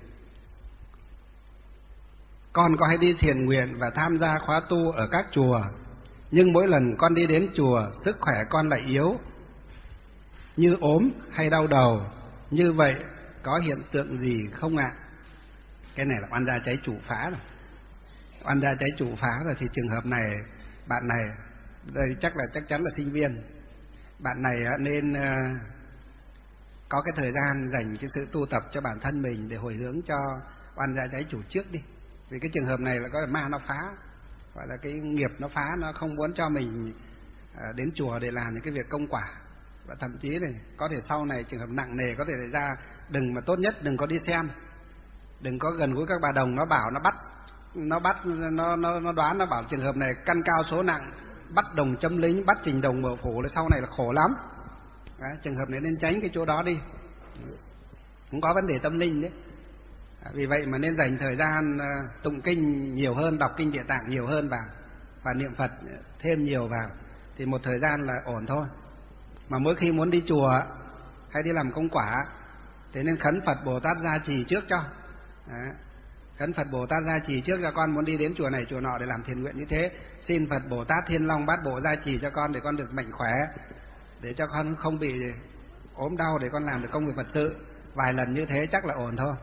con có hay đi thiền nguyện và tham gia khóa tu ở các chùa, nhưng mỗi lần con đi đến chùa, sức khỏe con lại yếu, như ốm hay đau đầu. Như vậy có hiện tượng gì không ạ? À? Cái này là oan gia cháy chủ phá rồi. Oan gia cháy chủ phá rồi thì trường hợp này, bạn này, đây chắc là chắc chắn là sinh viên. Bạn này nên uh, có cái thời gian dành cái sự tu tập cho bản thân mình để hồi hướng cho oan gia cháy chủ trước đi. Vì cái trường hợp này là có ma nó phá, gọi là cái nghiệp nó phá, nó không muốn cho mình uh, đến chùa để làm những cái việc công quả. Và thậm chí này có thể sau này trường hợp nặng nề có thể xảy ra. Đừng mà tốt nhất đừng có đi xem, đừng có gần gũi các bà đồng, nó bảo nó bắt nó bắt nó nó nó đoán, nó bảo trường hợp này căn cao số nặng, bắt đồng châm lính, bắt trình đồng mở phủ, là sau này là khổ lắm. Đấy, trường hợp này nên tránh cái chỗ đó đi, cũng có vấn đề tâm linh đấy. Vì vậy mà nên dành thời gian tụng kinh nhiều hơn, đọc kinh Địa Tạng nhiều hơn vào, và niệm Phật thêm nhiều vào, thì một thời gian là ổn thôi. Mà mỗi khi muốn đi chùa hay đi làm công quả, thế nên khấn Phật Bồ Tát gia trì trước cho. Đấy. Khấn Phật Bồ Tát gia trì trước cho con muốn đi đến chùa này chùa nọ để làm thiền nguyện như thế. Xin Phật Bồ Tát Thiên Long Bát Bộ gia trì cho con để con được mạnh khỏe, để cho con không bị ốm đau, để con làm được công việc Phật sự. Vài lần như thế chắc là ổn thôi.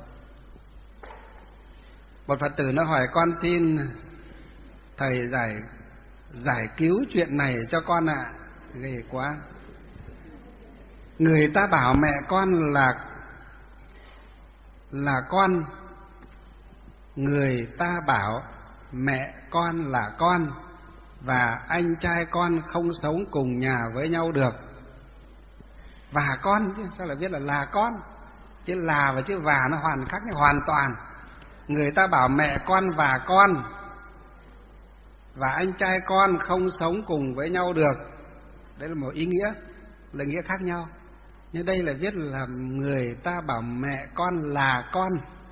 Một Phật tử nó hỏi: con xin thầy giải giải cứu chuyện này cho con ạ. À. Ghê quá. Người ta bảo mẹ con là là con, người ta bảo mẹ con là con, và anh trai con không sống cùng nhà với nhau được. Và con chứ sao lại viết là là con? Chữ là và chữ và nó hoàn khác nhau hoàn toàn. Người ta bảo mẹ con và con, và anh trai con không sống cùng với nhau được. Đấy là một ý nghĩa, là nghĩa khác nhau. Nhưng đây là viết là người ta bảo mẹ con là con,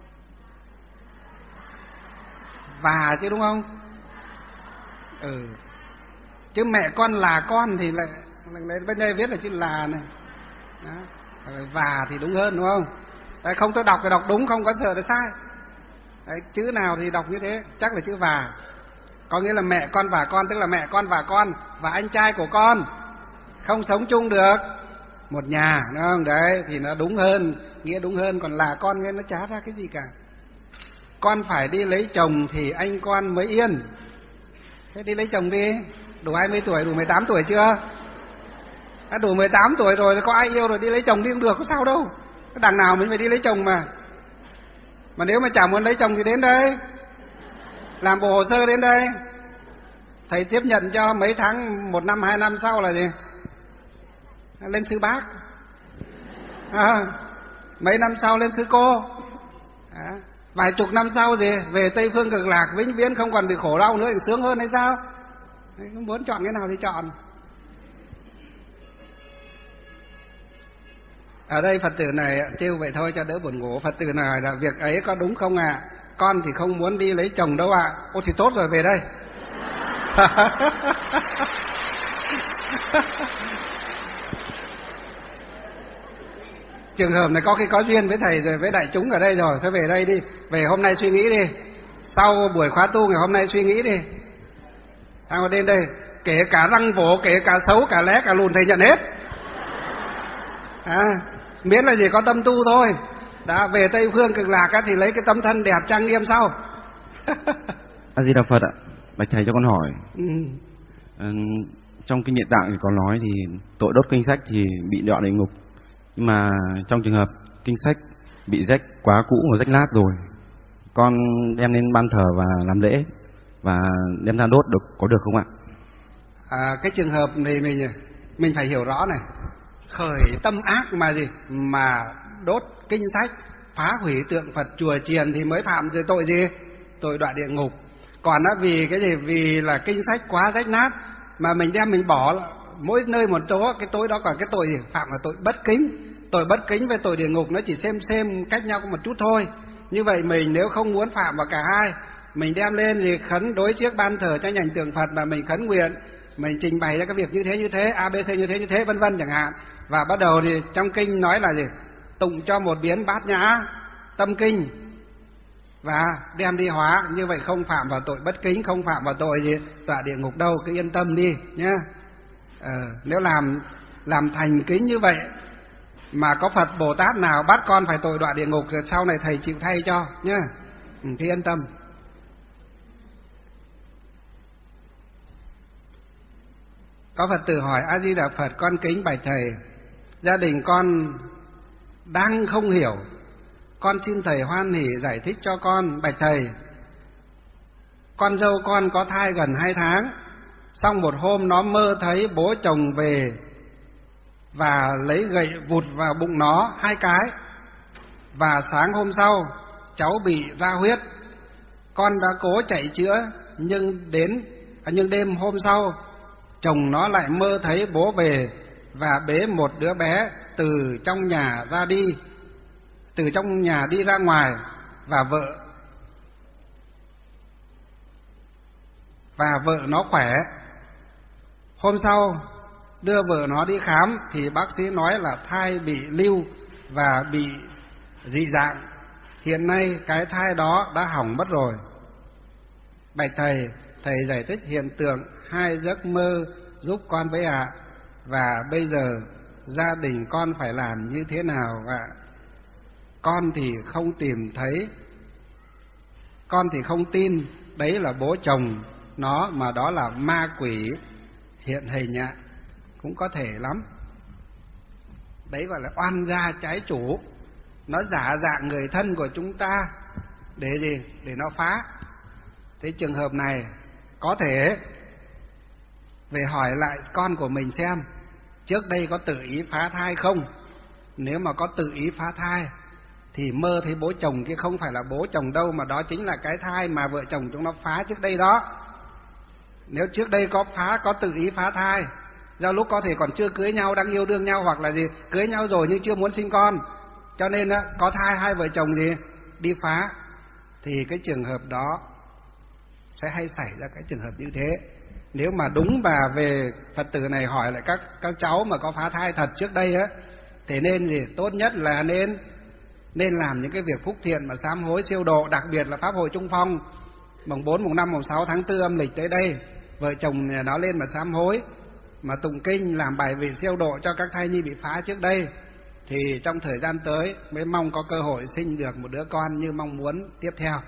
và chứ đúng không? Ừ. Chứ mẹ con là con thì lại, lại bên đây viết là chữ là này. Đó. Và thì đúng hơn đúng không? Đấy, không tôi đọc thì đọc đúng, không có sợ là sai. Đấy, chữ nào thì đọc như thế, chắc là chữ và. có nghĩa là mẹ con và con, tức là mẹ con và con và anh trai của con không sống chung được một nhà, đúng không? Đấy thì nó đúng hơn, nghĩa đúng hơn. Còn là con nghe nó chả ra cái gì cả. Con phải đi lấy chồng thì anh con mới yên. Thế đi lấy chồng đi. Đủ hai mươi tuổi, đủ mười tám tuổi chưa? Đã đủ mười tám tuổi rồi, có ai yêu rồi đi lấy chồng đi cũng được, có sao đâu. Cái đằng nào mình phải đi lấy chồng mà. Mà nếu mà chả muốn lấy chồng thì đến đây, làm bộ hồ sơ đến đây, thầy tiếp nhận cho mấy tháng, một năm, hai năm sau là gì? Lên sư bác. À, mấy năm sau lên sư cô. À, vài chục năm sau gì? Về Tây Phương Cực Lạc, vĩnh viễn không còn bị khổ đau nữa thì sướng hơn hay sao? Muốn chọn cái nào thì chọn. Ở đây Phật tử này trêu vậy thôi cho đỡ buồn ngủ. Phật tử này là việc ấy có đúng không ạ? À? Con thì không muốn đi lấy chồng đâu ạ. À. Ô thì tốt rồi, về đây. Trường hợp này có khi có duyên với thầy rồi, với đại chúng ở đây rồi. Thôi về đây đi, về hôm nay suy nghĩ đi. Sau buổi khóa tu ngày hôm nay suy nghĩ đi. Thằng đến đây, kể cả răng vỗ, kể cả xấu, cả lé, cả lùn thầy nhận hết. À, miễn là gì có tâm tu thôi. Đã về Tây Phương Cực Lạc á, thì lấy cái tấm thân đẹp trang nghiêm sau.
A Di Đà Phật ạ. Bạch thầy cho con hỏi.
Ừ.
Ừ, trong kinh Địa Tạng thì có nói thì tội đốt kinh sách thì bị đọa địa ngục. Nhưng mà trong trường hợp kinh sách bị rách quá cũ và rách nát rồi, con đem lên ban thờ và làm lễ và đem ra đốt được có được không ạ?
À, cái trường hợp này mình mình phải hiểu rõ này. Khởi tâm ác mà gì mà đốt kinh sách, phá hủy tượng Phật chùa chiền thì mới phạm rồi tội gì? Tội đọa địa ngục. Còn nó vì cái gì? Vì là kinh sách quá rách nát mà mình đem mình bỏ mỗi nơi một chỗ, cái tối đó còn cái tội gì? Phạm là tội bất kính. Tội bất kính với tội địa ngục nó chỉ xem xem cách nhau có một chút thôi. Như vậy mình nếu không muốn phạm vào cả hai, mình đem lên gì khấn đối trước ban thờ tranh ảnh tượng Phật mà mình khấn nguyện, mình trình bày ra cái việc như thế như thế, a bê xê như thế như thế vân vân chẳng hạn. Và bắt đầu thì trong kinh nói là gì? Tụng cho một biến bát nhã tâm kinh và đem đi hóa. Như vậy không phạm vào tội bất kính, không phạm vào tội gì tọa địa ngục đâu, cứ yên tâm đi nhé. Ờ, nếu làm làm thành kính như vậy mà có Phật Bồ Tát nào bắt con phải tội đọa địa ngục rồi sau này thầy chịu thay cho nhé. Ừ, thì yên tâm. Có Phật tử hỏi: A Di Đà Phật, con kính bạch thầy, gia đình con đang không hiểu, con xin thầy hoan hỉ giải thích cho con. Bạch thầy, con dâu con có thai gần hai tháng, xong một hôm nó mơ thấy bố chồng về và lấy gậy vụt vào bụng nó hai cái, và sáng hôm sau cháu bị ra huyết. Con đã cố chạy chữa nhưng đến à, nhưng đêm hôm sau chồng nó lại mơ thấy bố về và bế một đứa bé từ trong nhà ra đi, từ trong nhà đi ra ngoài, và vợ và vợ nó khỏe. Hôm sau đưa vợ nó đi khám thì bác sĩ nói là thai bị lưu và bị dị dạng. Hiện nay cái thai đó đã hỏng mất rồi. Bạch thầy, thầy giải thích hiện tượng hai giấc mơ giúp con với ạ. À. Và bây giờ gia đình con phải làm như thế nào ạ? À? Con thì không tìm thấy, con thì không tin đấy là bố chồng nó, mà đó là ma quỷ hiện hình ạ. Cũng có thể lắm. Đấy gọi là oan gia trái chủ. Nó giả dạng người thân của chúng ta để gì? Để nó phá. Thế trường hợp này có thể về hỏi lại con của mình xem trước đây có tự ý phá thai không. Nếu mà có tự ý phá thai thì mơ thấy bố chồng kia không phải là bố chồng đâu, mà đó chính là cái thai mà vợ chồng chúng nó phá trước đây đó. Nếu trước đây có phá, có tự ý phá thai, do lúc có thể còn chưa cưới nhau, đang yêu đương nhau, hoặc là gì cưới nhau rồi nhưng chưa muốn sinh con, cho nên có thai hai vợ chồng gì đi phá, thì cái trường hợp đó sẽ hay xảy ra cái trường hợp như thế. Nếu mà đúng và về Phật tử này hỏi lại các các cháu mà có phá thai thật trước đây á, thì nên gì tốt nhất là nên nên làm những cái việc phúc thiện mà sám hối siêu độ, đặc biệt là pháp hội Trung Phong, mùng bốn, mùng năm, mùng sáu tháng tư âm lịch tới đây, vợ chồng nó lên mà sám hối, mà tụng kinh làm bài vị siêu độ cho các thai nhi bị phá trước đây, thì trong thời gian tới mới mong có cơ hội sinh được một đứa con như mong muốn tiếp theo.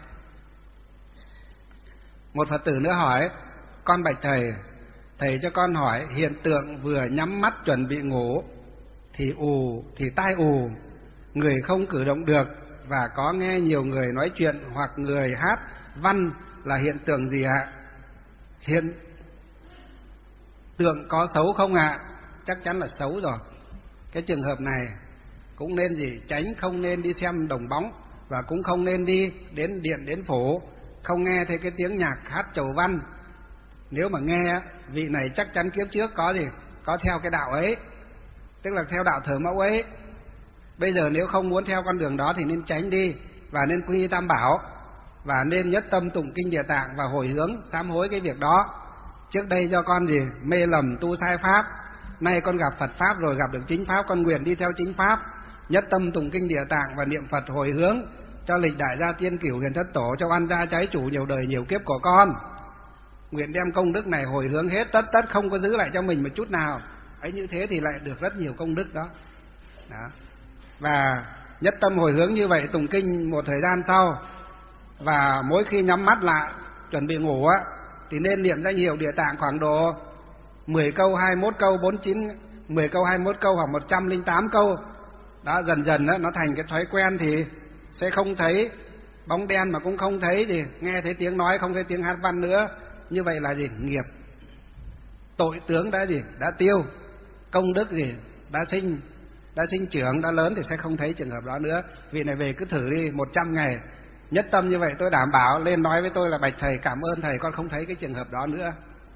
Một Phật tử nữa hỏi: con bạch thầy, thầy cho con hỏi hiện tượng vừa nhắm mắt chuẩn bị ngủ thì ù, thì tai ù, người không cử động được, và có nghe nhiều người nói chuyện hoặc người hát văn là hiện tượng gì ạ? Hiện tượng có xấu không ạ? Chắc chắn là xấu rồi. Cái trường hợp này cũng nên gì? Tránh, không nên đi xem đồng bóng, và cũng không nên đi đến điện đến phủ, không nghe thấy cái tiếng nhạc hát chầu văn. Nếu mà nghe, vị này chắc chắn kiếp trước có gì? Có theo cái đạo ấy, tức là theo đạo thờ mẫu ấy. Bây giờ nếu không muốn theo con đường đó thì nên tránh đi, và nên quy tam bảo, và nên nhất tâm tụng kinh Địa Tạng và hồi hướng sám hối cái việc đó. Trước đây do con gì? Mê lầm tu sai pháp, nay con gặp Phật pháp rồi, gặp được chính pháp, con nguyện đi theo chính pháp, nhất tâm tụng kinh Địa Tạng và niệm Phật hồi hướng cho lịch đại gia tiên cửu hiền thất tổ, cho oan gia trái chủ nhiều đời nhiều kiếp của con. Nguyện đem công đức này hồi hướng hết tất tất, không có giữ lại cho mình một chút nào ấy. Như thế thì lại được rất nhiều công đức đó. Đó. Và nhất tâm hồi hướng như vậy, tụng kinh một thời gian sau, và mỗi khi nhắm mắt lại chuẩn bị ngủ á, thì nên niệm danh hiệu Địa Tạng khoảng độ mười câu, hai mươi mốt câu, bốn mươi chín, mười câu, hai mươi mốt câu hoặc một trăm lẻ tám câu. Đó, dần dần đó, nó thành cái thói quen thì sẽ không thấy bóng đen, mà cũng không thấy gì, nghe thấy tiếng nói, không thấy tiếng hát văn nữa. Như vậy là gì? Nghiệp tội tướng đã gì? Đã tiêu. Công đức gì? Đã sinh, đã sinh trưởng, đã lớn, thì sẽ không thấy trường hợp đó nữa. Vị này về cứ thử đi một trăm ngày nhất tâm như vậy, tôi đảm bảo lên nói với tôi là bạch thầy, cảm ơn thầy, con không thấy cái trường hợp đó nữa.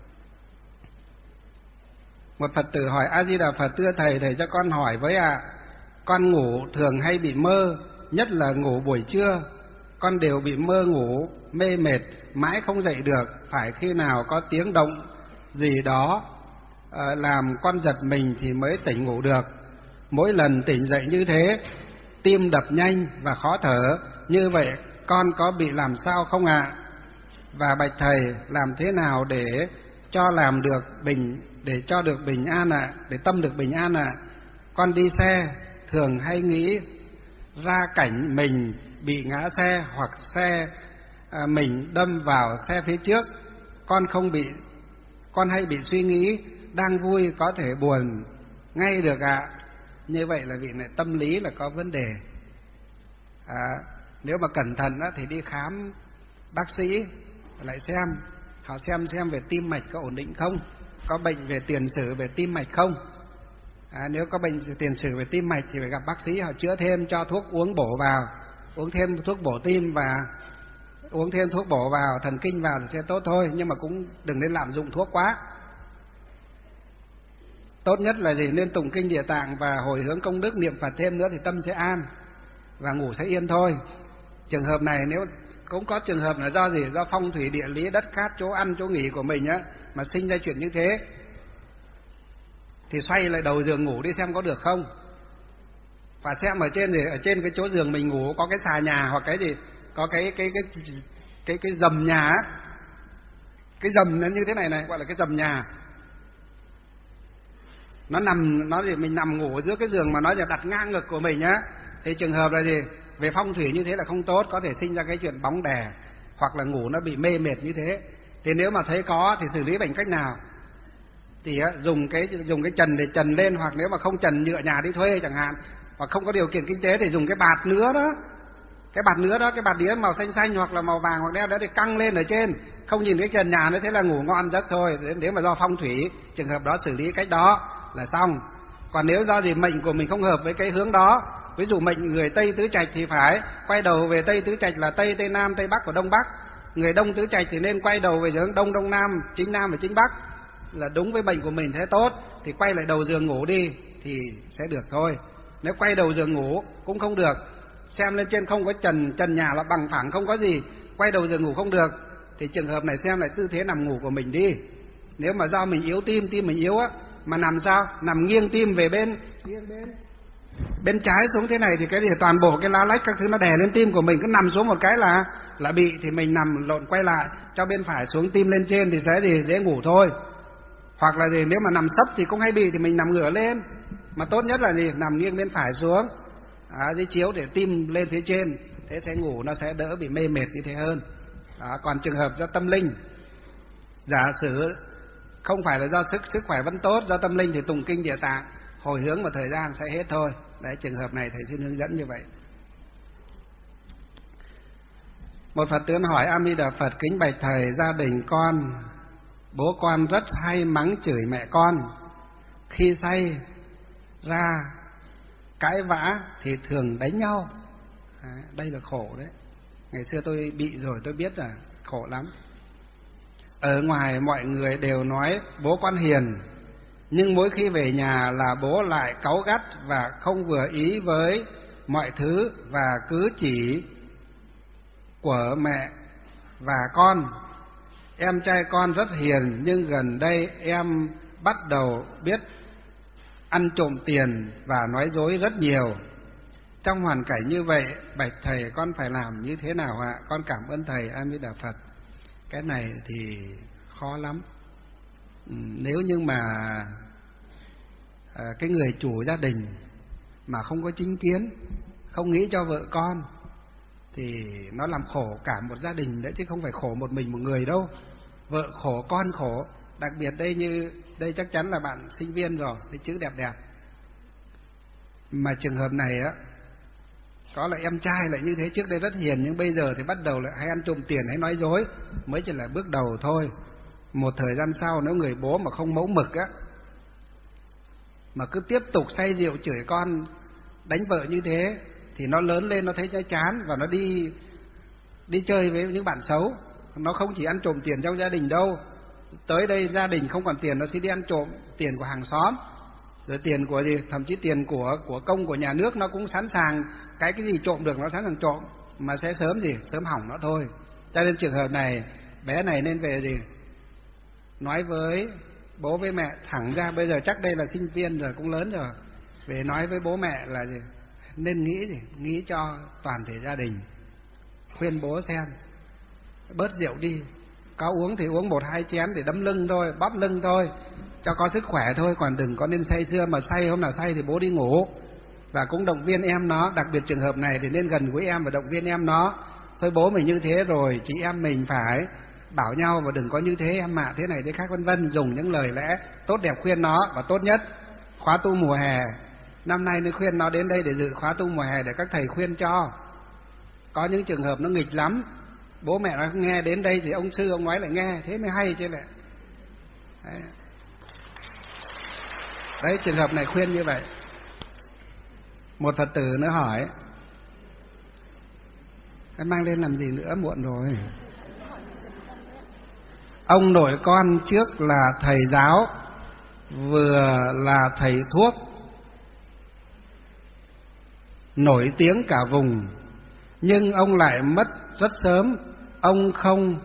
Một Phật tử hỏi: A Di Đà Phật, thưa thầy, thầy cho con hỏi với ạ, à, con ngủ thường hay bị mơ, nhất là ngủ buổi trưa, con đều bị mơ ngủ, mê mệt, mãi không dậy được, phải khi nào có tiếng động gì đó à, làm con giật mình thì mới tỉnh ngủ được. Mỗi lần tỉnh dậy như thế, tim đập nhanh và khó thở, như vậy con có bị làm sao không ạ? À? Và bạch thầy, làm thế nào để cho làm được bình, để cho được bình an ạ, à? Để tâm được bình an ạ? À? Con đi xe thường hay nghĩ ra cảnh mình bị ngã xe, hoặc xe à, mình đâm vào xe phía trước, con không bị, con hay bị suy nghĩ đang vui có thể buồn ngay được ạ. À? Như vậy là vị này tâm lý là có vấn đề. À, nếu mà cẩn thận á, thì đi khám bác sĩ lại xem, họ xem xem về tim mạch có ổn định không, có bệnh về tiền sử về tim mạch không. À, nếu có bệnh tiền sử về tim mạch thì phải gặp bác sĩ, họ chữa thêm, cho thuốc uống bổ vào, uống thêm thuốc bổ tim và uống thêm thuốc bổ vào thần kinh vào thì sẽ tốt thôi, nhưng mà cũng đừng nên lạm dụng thuốc quá. Tốt nhất là gì? Nên tụng kinh Địa Tạng và hồi hướng công đức, niệm Phật thêm nữa thì tâm sẽ an và ngủ sẽ yên thôi. Trường hợp này nếu cũng có trường hợp là do gì? Do phong thủy địa lý, đất cát, chỗ ăn chỗ nghỉ của mình á, mà sinh ra chuyện như thế, thì xoay lại đầu giường ngủ đi xem có được không. Và xem ở trên gì, ở trên cái chỗ giường mình ngủ có cái xà nhà hoặc cái gì, có cái cái cái cái cái, cái dầm nhà á. Cái dầm nó như thế này này, gọi là cái dầm nhà. Nó nằm, nó gì, mình nằm ngủ giữa cái giường mà nó đặt ngang ngực của mình á, thì trường hợp là gì? Về phong thủy như thế là không tốt, có thể sinh ra cái chuyện bóng đè, hoặc là ngủ nó bị mê mệt như thế. Thì nếu mà thấy có thì xử lý bằng cách nào? Thì á, dùng cái dùng cái trần để trần lên, hoặc nếu mà không trần nhựa nhà đi thuê chẳng hạn, hoặc không có điều kiện kinh tế thì dùng cái bạt nứa đó. Cái bạt nứa đó, cái bạt đĩa màu xanh xanh hoặc là màu vàng hoặc đen đó để căng lên ở trên, không nhìn cái trần nhà nữa, thế là ngủ ngon giấc thôi. Nếu mà do phong thủy, trường hợp đó xử lý cách đó là xong. Còn nếu do gì mệnh của mình không hợp với cái hướng đó, ví dụ mệnh người Tây Tứ Trạch thì phải quay đầu về Tây Tứ Trạch là Tây, Tây Nam, Tây Bắc và Đông Bắc. Người Đông Tứ Trạch thì nên quay đầu về hướng Đông, Đông Nam, chính Nam và chính Bắc, là đúng với mệnh của mình thế tốt. Thì quay lại đầu giường ngủ đi thì sẽ được thôi. Nếu quay đầu giường ngủ cũng không được, xem lên trên không có trần, trần nhà là bằng phẳng không có gì, quay đầu giường ngủ không được, thì trường hợp này xem lại tư thế nằm ngủ của mình đi. Nếu mà do mình yếu tim, tim mình yếu á, mà nằm sao? Nằm nghiêng tim về bên nghiêng bên bên trái xuống thế này thì cái gì toàn bộ cái lá lách các thứ nó đè lên tim của mình, cứ nằm xuống một cái là là bị thì mình nằm lộn quay lại cho bên phải xuống, tim lên trên thì sẽ gì dễ ngủ thôi. Hoặc là gì nếu mà nằm sấp thì cũng hay bị thì mình nằm ngửa lên, mà tốt nhất là gì nằm nghiêng bên phải xuống à, dưới chiếu để tim lên phía trên, thế sẽ ngủ nó sẽ đỡ bị mê mệt như thế hơn. Đó, còn trường hợp do tâm linh, giả sử không phải là do sức sức khỏe vẫn tốt, do tâm linh thì tụng kinh Địa Tạng hồi hướng một thời gian sẽ hết thôi. Đấy, trường hợp này thầy xin hướng dẫn như vậy. Một Phật tử hỏi: A Di Đà Phật, kính bạch thầy, gia đình con, bố con rất hay mắng chửi mẹ con, khi say ra cãi vã thì thường đánh nhau. À, đây là khổ đấy. Ngày xưa tôi bị rồi tôi biết là khổ lắm. Ở ngoài mọi người đều nói bố con hiền, nhưng mỗi khi về nhà là bố lại cáu gắt và không vừa ý với mọi thứ và cứ chỉ của mẹ và con. Em trai con rất hiền, nhưng gần đây em bắt đầu biết ăn trộm tiền và nói dối rất nhiều. Trong hoàn cảnh như vậy, bạch thầy con phải làm như thế nào ạ? Con cảm ơn thầy. A Di Đà Phật. Cái này thì khó lắm. Ừ, nếu như mà à, cái người chủ gia đình mà không có chính kiến, không nghĩ cho vợ con thì nó làm khổ cả một gia đình đấy, chứ không phải khổ một mình một người đâu. Vợ khổ, con khổ. Đặc biệt đây như đây chắc chắn là bạn sinh viên rồi, cái chữ đẹp đẹp. Mà trường hợp này á, có là em trai lại như thế, trước đây rất hiền nhưng bây giờ thì bắt đầu lại hay ăn trộm tiền, hay nói dối, mới chỉ là bước đầu thôi. Một thời gian sau nếu người bố mà không mẫu mực á, mà cứ tiếp tục say rượu chửi con, đánh vợ như thế, thì nó lớn lên nó thấy nó chán và nó đi đi chơi với những bạn xấu. Nó không chỉ ăn trộm tiền trong gia đình đâu, tới đây gia đình không còn tiền nó sẽ đi ăn trộm tiền của hàng xóm, rồi tiền của gì, thậm chí tiền của của công của nhà nước nó cũng sẵn sàng, cái cái gì trộm được nó sẵn sàng trộm, mà sẽ sớm gì sớm hỏng nó thôi. Cho nên trường hợp này bé này nên về gì nói với bố với mẹ thẳng ra. Bây giờ chắc đây là sinh viên rồi, cũng lớn rồi, về nói với bố mẹ là gì nên nghĩ gì nghĩ cho toàn thể gia đình, khuyên bố xem bớt rượu đi, có uống thì uống một hai chén để đấm lưng thôi, bóp lưng thôi, cho có sức khỏe thôi, còn đừng có nên say sưa, mà say hôm nào say thì bố đi ngủ. Và cũng động viên em nó, đặc biệt trường hợp này thì nên gần gũi em và động viên em nó. Thôi bố mình như thế rồi, chị em mình phải bảo nhau và đừng có như thế em ạ, thế này thế khác vân vân, dùng những lời lẽ tốt đẹp khuyên nó. Và tốt nhất khóa tu mùa hè năm nay nên khuyên nó đến đây để dự khóa tu mùa hè để các thầy khuyên cho. Có những trường hợp nó nghịch lắm, bố mẹ nó nghe đến đây thì ông sư ông nói lại nghe, thế mới hay chứ lại. Đấy. Đấy, trường hợp này khuyên như vậy. Một Phật tử nữa hỏi: cái mang lên làm gì nữa, muộn rồi. Ông nội con trước là thầy giáo, vừa là thầy thuốc, nổi tiếng cả vùng, nhưng ông lại mất rất sớm. Ông không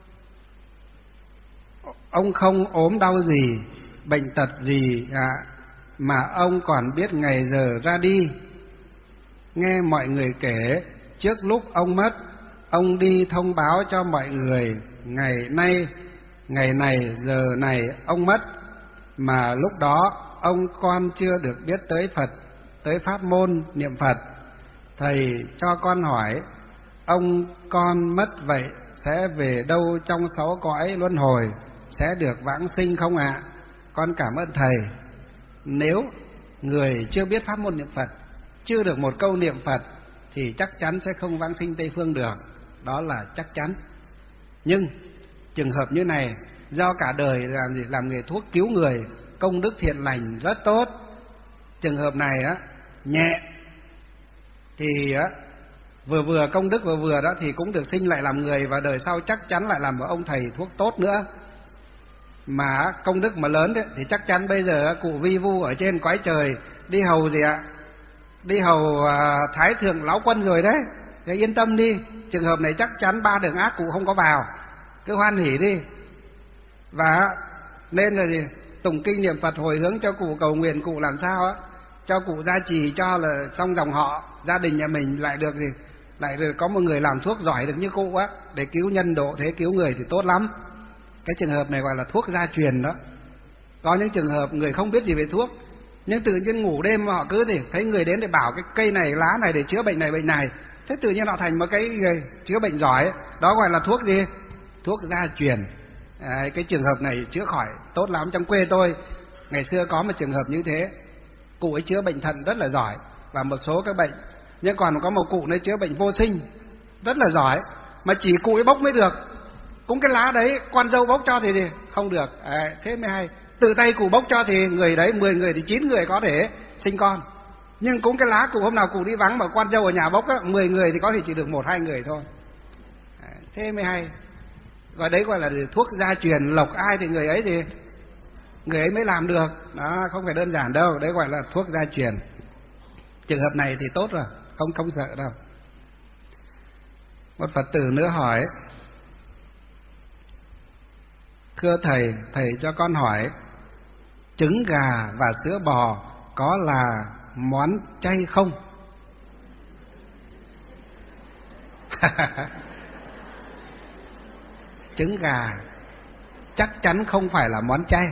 Ông không ốm đau gì, bệnh tật gì à, mà ông còn biết ngày giờ ra đi. Nghe mọi người kể, trước lúc ông mất, ông đi thông báo cho mọi người ngày nay, ngày này giờ này ông mất, mà lúc đó ông con chưa được biết tới Phật, tới pháp môn niệm Phật. Thầy cho con hỏi, ông con mất vậy sẽ về đâu trong sáu cõi luân hồi, sẽ được vãng sinh không ạ? À? Con cảm ơn thầy. Nếu người chưa biết pháp môn niệm Phật, chưa được một câu niệm Phật thì chắc chắn sẽ không vãng sinh Tây Phương được, đó là chắc chắn. Nhưng trường hợp như này, do cả đời làm gì làm nghề thuốc cứu người, công đức thiện lành rất tốt, trường hợp này á nhẹ thì á vừa vừa công đức vừa vừa đó thì cũng được sinh lại làm người, và đời sau chắc chắn lại làm một ông thầy thuốc tốt nữa. Mà công đức mà lớn thế, thì chắc chắn bây giờ cụ vi vu ở trên cõi trời đi hầu gì ạ, đi hầu à, thái thượng lão quân rồi đấy. Thế yên tâm đi, trường hợp này chắc chắn ba đường ác cụ không có vào, cứ hoan hỉ đi. Và nên là gì tụng kinh niệm Phật hồi hướng cho cụ, cầu nguyện cụ làm sao á cho cụ gia trì cho là trong dòng họ gia đình nhà mình lại được gì lại rồi có một người làm thuốc giỏi được như cụ á, để cứu nhân độ thế, cứu người thì tốt lắm. Cái trường hợp này gọi là thuốc gia truyền đó. Có những trường hợp người không biết gì về thuốc, nhưng tự nhiên ngủ đêm họ cứ thì thấy người đến để bảo cái cây này lá này để chữa bệnh này bệnh này, thế tự nhiên họ thành một cái người chữa bệnh giỏi, đó gọi là thuốc gì? Thuốc gia truyền. À, cái trường hợp này chữa khỏi tốt lắm. Trong quê tôi ngày xưa có một trường hợp như thế, cụ ấy chữa bệnh thận rất là giỏi và một số các bệnh, nhưng còn có một cụ này chữa bệnh vô sinh rất là giỏi, mà chỉ cụ ấy bốc mới được. Cũng cái lá đấy con dâu bốc cho thì, thì không được. À, thế mới hay. Tự tay cụ bốc cho thì người đấy mười người thì chín người có thể sinh con, nhưng cũng cái lá cụ hôm nào cụ đi vắng mà con dâu ở nhà bốc á, mười người thì có thể chỉ được một hai người thôi. À, thế mới hay. Gọi đấy gọi là thuốc gia truyền, lộc ai thì người ấy thì người ấy mới làm được. Đó, không phải đơn giản đâu, đấy gọi là thuốc gia truyền. Trường hợp này thì tốt rồi, không không sợ đâu. Một Phật tử nữa hỏi: thưa thầy, thầy cho con hỏi, trứng gà và sữa bò có là món chay không? Trứng gà chắc chắn không phải là món chay,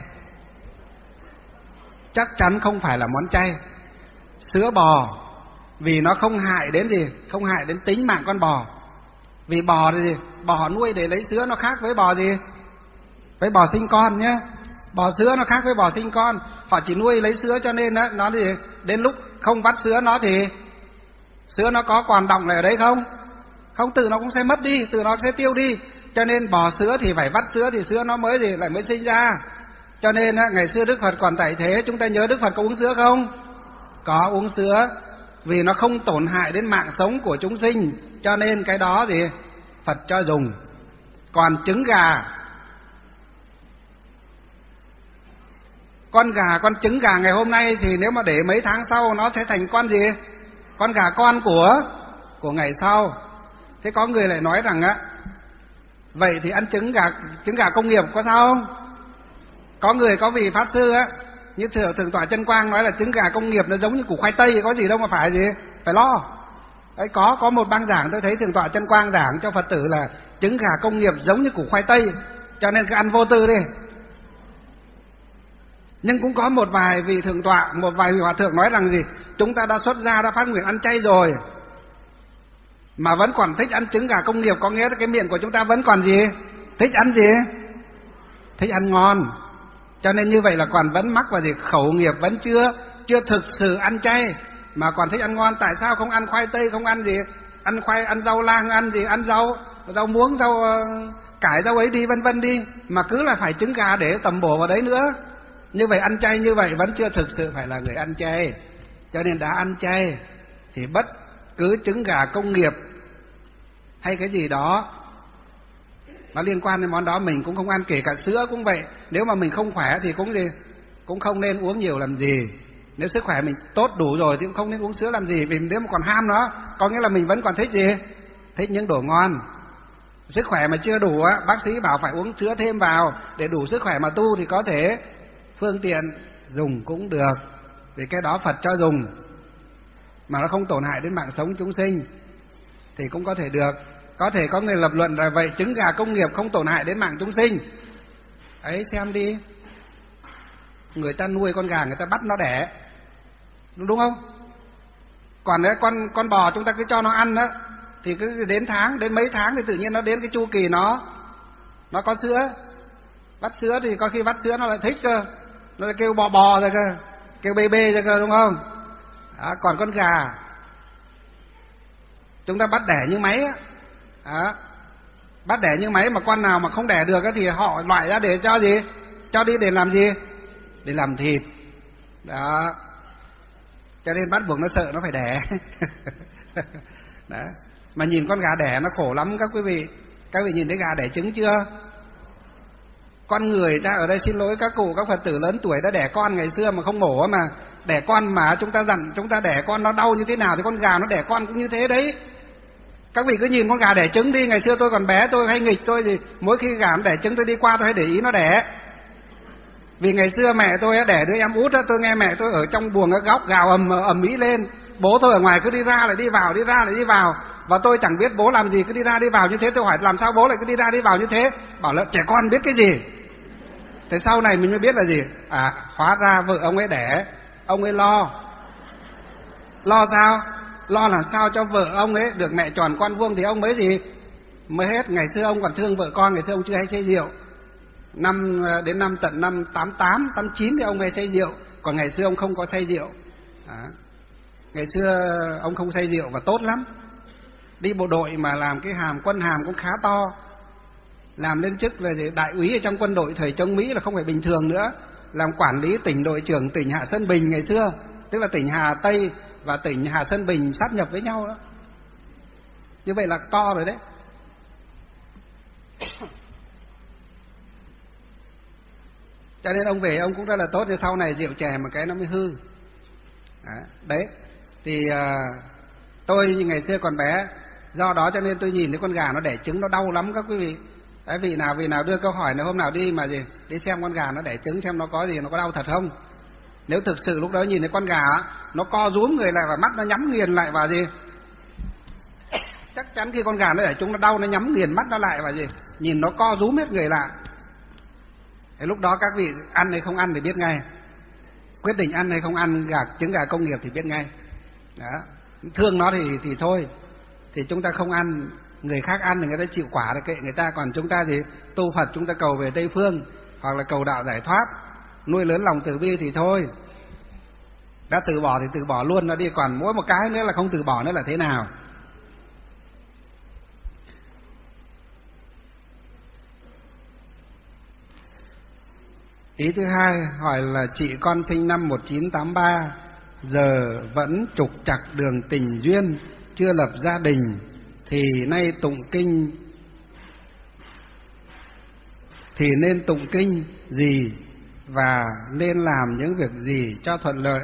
chắc chắn không phải là món chay. Sữa bò vì nó không hại đến gì, không hại đến tính mạng con bò. Vì bò thì gì? Bò nuôi để lấy sữa, nó khác với bò gì? Với bò sinh con nhé. Bò sữa nó khác với bò sinh con. Họ chỉ nuôi lấy sữa cho nên đó, nó thì đến lúc không vắt sữa nó thì sữa nó có còn đọng lại ở đấy không? Không, tự nó cũng sẽ mất đi, tự nó sẽ tiêu đi. Cho nên bò sữa thì phải vắt sữa thì sữa nó mới thì lại mới sinh ra. Cho nên ngày xưa Đức Phật còn dạy thế. Chúng ta nhớ Đức Phật có uống sữa không? Có uống sữa, vì nó không tổn hại đến mạng sống của chúng sinh, cho nên cái đó thì Phật cho dùng. Còn trứng gà, con gà, con trứng gà ngày hôm nay thì nếu mà để mấy tháng sau nó sẽ thành con gì? Con gà con của của ngày sau. Thế có người lại nói rằng á, vậy thì ăn trứng gà, trứng gà công nghiệp có sao không? Có người có vị pháp sư á, như thượng thượng tọa Chân Quang nói là trứng gà công nghiệp nó giống như củ khoai tây, có gì đâu mà phải gì phải lo. Đấy, có có một băng giảng tôi thấy thượng tọa Chân Quang giảng cho Phật tử là trứng gà công nghiệp giống như củ khoai tây, cho nên cứ ăn vô tư đi. Nhưng cũng có một vài vị thượng tọa, một vài vị hòa thượng nói rằng gì, chúng ta đã xuất gia, đã phát nguyện ăn chay rồi mà vẫn còn thích ăn trứng gà công nghiệp, có nghĩa là cái miệng của chúng ta vẫn còn gì? Thích ăn gì? Thích ăn ngon. Cho nên như vậy là còn vẫn mắc vào gì? Khẩu nghiệp, vẫn chưa chưa thực sự ăn chay mà còn thích ăn ngon. Tại sao không ăn khoai tây, không ăn gì? Ăn khoai, ăn rau lang, ăn gì? Ăn rau, rau muống, rau cải, rau ấy đi, vân vân đi, mà cứ là phải trứng gà để tầm bổ vào đấy nữa. Như vậy ăn chay như vậy vẫn chưa thực sự phải là người ăn chay. Cho nên đã ăn chay thì bất cứ trứng gà công nghiệp hay cái gì đó nó liên quan đến món đó mình cũng không ăn, kể cả sữa cũng vậy. Nếu mà mình không khỏe thì cũng gì cũng không nên uống nhiều làm gì. Nếu sức khỏe mình tốt đủ rồi thì cũng không nên uống sữa làm gì, vì nếu mà còn ham nó, có nghĩa là mình vẫn còn thích gì? Thích những đồ ngon. Sức khỏe mà chưa đủ á, bác sĩ bảo phải uống sữa thêm vào để đủ sức khỏe mà tu thì có thể phương tiện dùng cũng được, vì cái đó Phật cho dùng mà nó không tổn hại đến mạng sống chúng sinh thì cũng có thể được. Có thể có người lập luận là vậy trứng gà công nghiệp không tổn hại đến mạng chúng sinh. Ấy xem đi, người ta nuôi con gà người ta bắt nó đẻ, đúng không? Còn đấy con con bò chúng ta cứ cho nó ăn đó thì cứ đến tháng, đến mấy tháng thì tự nhiên nó đến cái chu kỳ nó nó có sữa. Vắt sữa thì có khi vắt sữa nó lại thích cơ, nó lại kêu bò bò rồi cơ, kêu bê bê rồi cơ, đúng không? Đó, còn con gà chúng ta bắt đẻ như máy á, đó, bắt đẻ như máy, mà con nào mà không đẻ được thì họ loại ra để cho gì? Cho đi để làm gì? Để làm thịt. Đó. Cho nên bắt buộc nó sợ nó phải đẻ. Đó. Mà nhìn con gà đẻ nó khổ lắm các quý vị. Các vị nhìn thấy gà đẻ trứng chưa? Con người ta ở đây, xin lỗi các cụ các Phật tử lớn tuổi đã đẻ con ngày xưa mà không mổ, mà đẻ con mà chúng ta dặn chúng ta đẻ con nó đau như thế nào thì con gà nó đẻ con cũng như thế đấy. Các vị cứ nhìn con gà đẻ trứng đi. Ngày xưa tôi còn bé tôi hay nghịch tôi thì mỗi khi gà nó đẻ trứng tôi đi qua tôi hay để ý nó đẻ. Vì ngày xưa mẹ tôi đẻ đứa em út đó, tôi nghe mẹ tôi ở trong buồng ở góc gào ầm ầm ĩ lên, bố tôi ở ngoài cứ đi ra lại đi vào, đi ra lại đi vào, và tôi chẳng biết bố làm gì cứ đi ra đi vào như thế. Tôi hỏi làm sao bố lại cứ đi ra đi vào như thế? Bảo là trẻ con biết cái gì. Thế sau này mình mới biết là gì? À, hóa ra vợ ông ấy đẻ, ông ấy lo. Lo sao? Lo làm sao cho vợ ông ấy được mẹ tròn con vuông thì ông mới gì? Mới hết. Ngày xưa ông còn thương vợ con, ngày xưa ông chưa hay say rượu. Năm đến năm tận năm tám tám, tám chín thì ông về say rượu, còn ngày xưa ông không có say rượu. À, ngày xưa ông không say rượu và tốt lắm. Đi bộ đội mà làm cái hàm quân hàm cũng khá to. Làm lên chức là gì? Đại úy ở trong quân đội thời chống Mỹ là không phải bình thường nữa. Làm quản lý tỉnh đội trưởng tỉnh Hạ Sơn Bình ngày xưa, tức là tỉnh Hà Tây và tỉnh Hạ Sơn Bình sát nhập với nhau đó. Như vậy là to rồi đấy. Cho nên ông về ông cũng rất là tốt, nhưng sau này rượu chè một cái nó mới hư. Đấy, đấy. Thì uh, tôi ngày xưa còn bé, do đó cho nên tôi nhìn thấy con gà nó đẻ trứng nó đau lắm các quý vị. Đấy, vì nào vì nào đưa câu hỏi này, hôm nào đi mà gì đi xem con gà nó đẻ trứng xem nó có gì, nó có đau thật không. Nếu thực sự lúc đó nhìn thấy con gà nó co rúm người lại và mắt nó nhắm nghiền lại vào gì, chắc chắn khi con gà nó đẻ trứng nó đau, nó nhắm nghiền mắt nó lại và gì, nhìn nó co rúm hết người lại. Thế lúc đó các vị ăn hay không ăn thì biết ngay, quyết định ăn hay không ăn gà trứng gà công nghiệp thì biết ngay. Đó. Thương nó thì thì thôi, thì chúng ta không ăn, người khác ăn thì người ta chịu quả thì kệ người ta, còn chúng ta thì tu Phật chúng ta cầu về Tây Phương hoặc là cầu đạo giải thoát, nuôi lớn lòng từ bi thì thôi. Đã từ bỏ thì từ bỏ luôn nó đi, còn mỗi một cái nữa là không từ bỏ nữa là thế nào. Ý thứ hai hỏi là chị con sinh năm một nghìn chín trăm tám mươi ba, giờ vẫn trục trặc đường tình duyên, chưa lập gia đình, thì nay tụng kinh thì nên tụng kinh gì và nên làm những việc gì cho thuận lợi?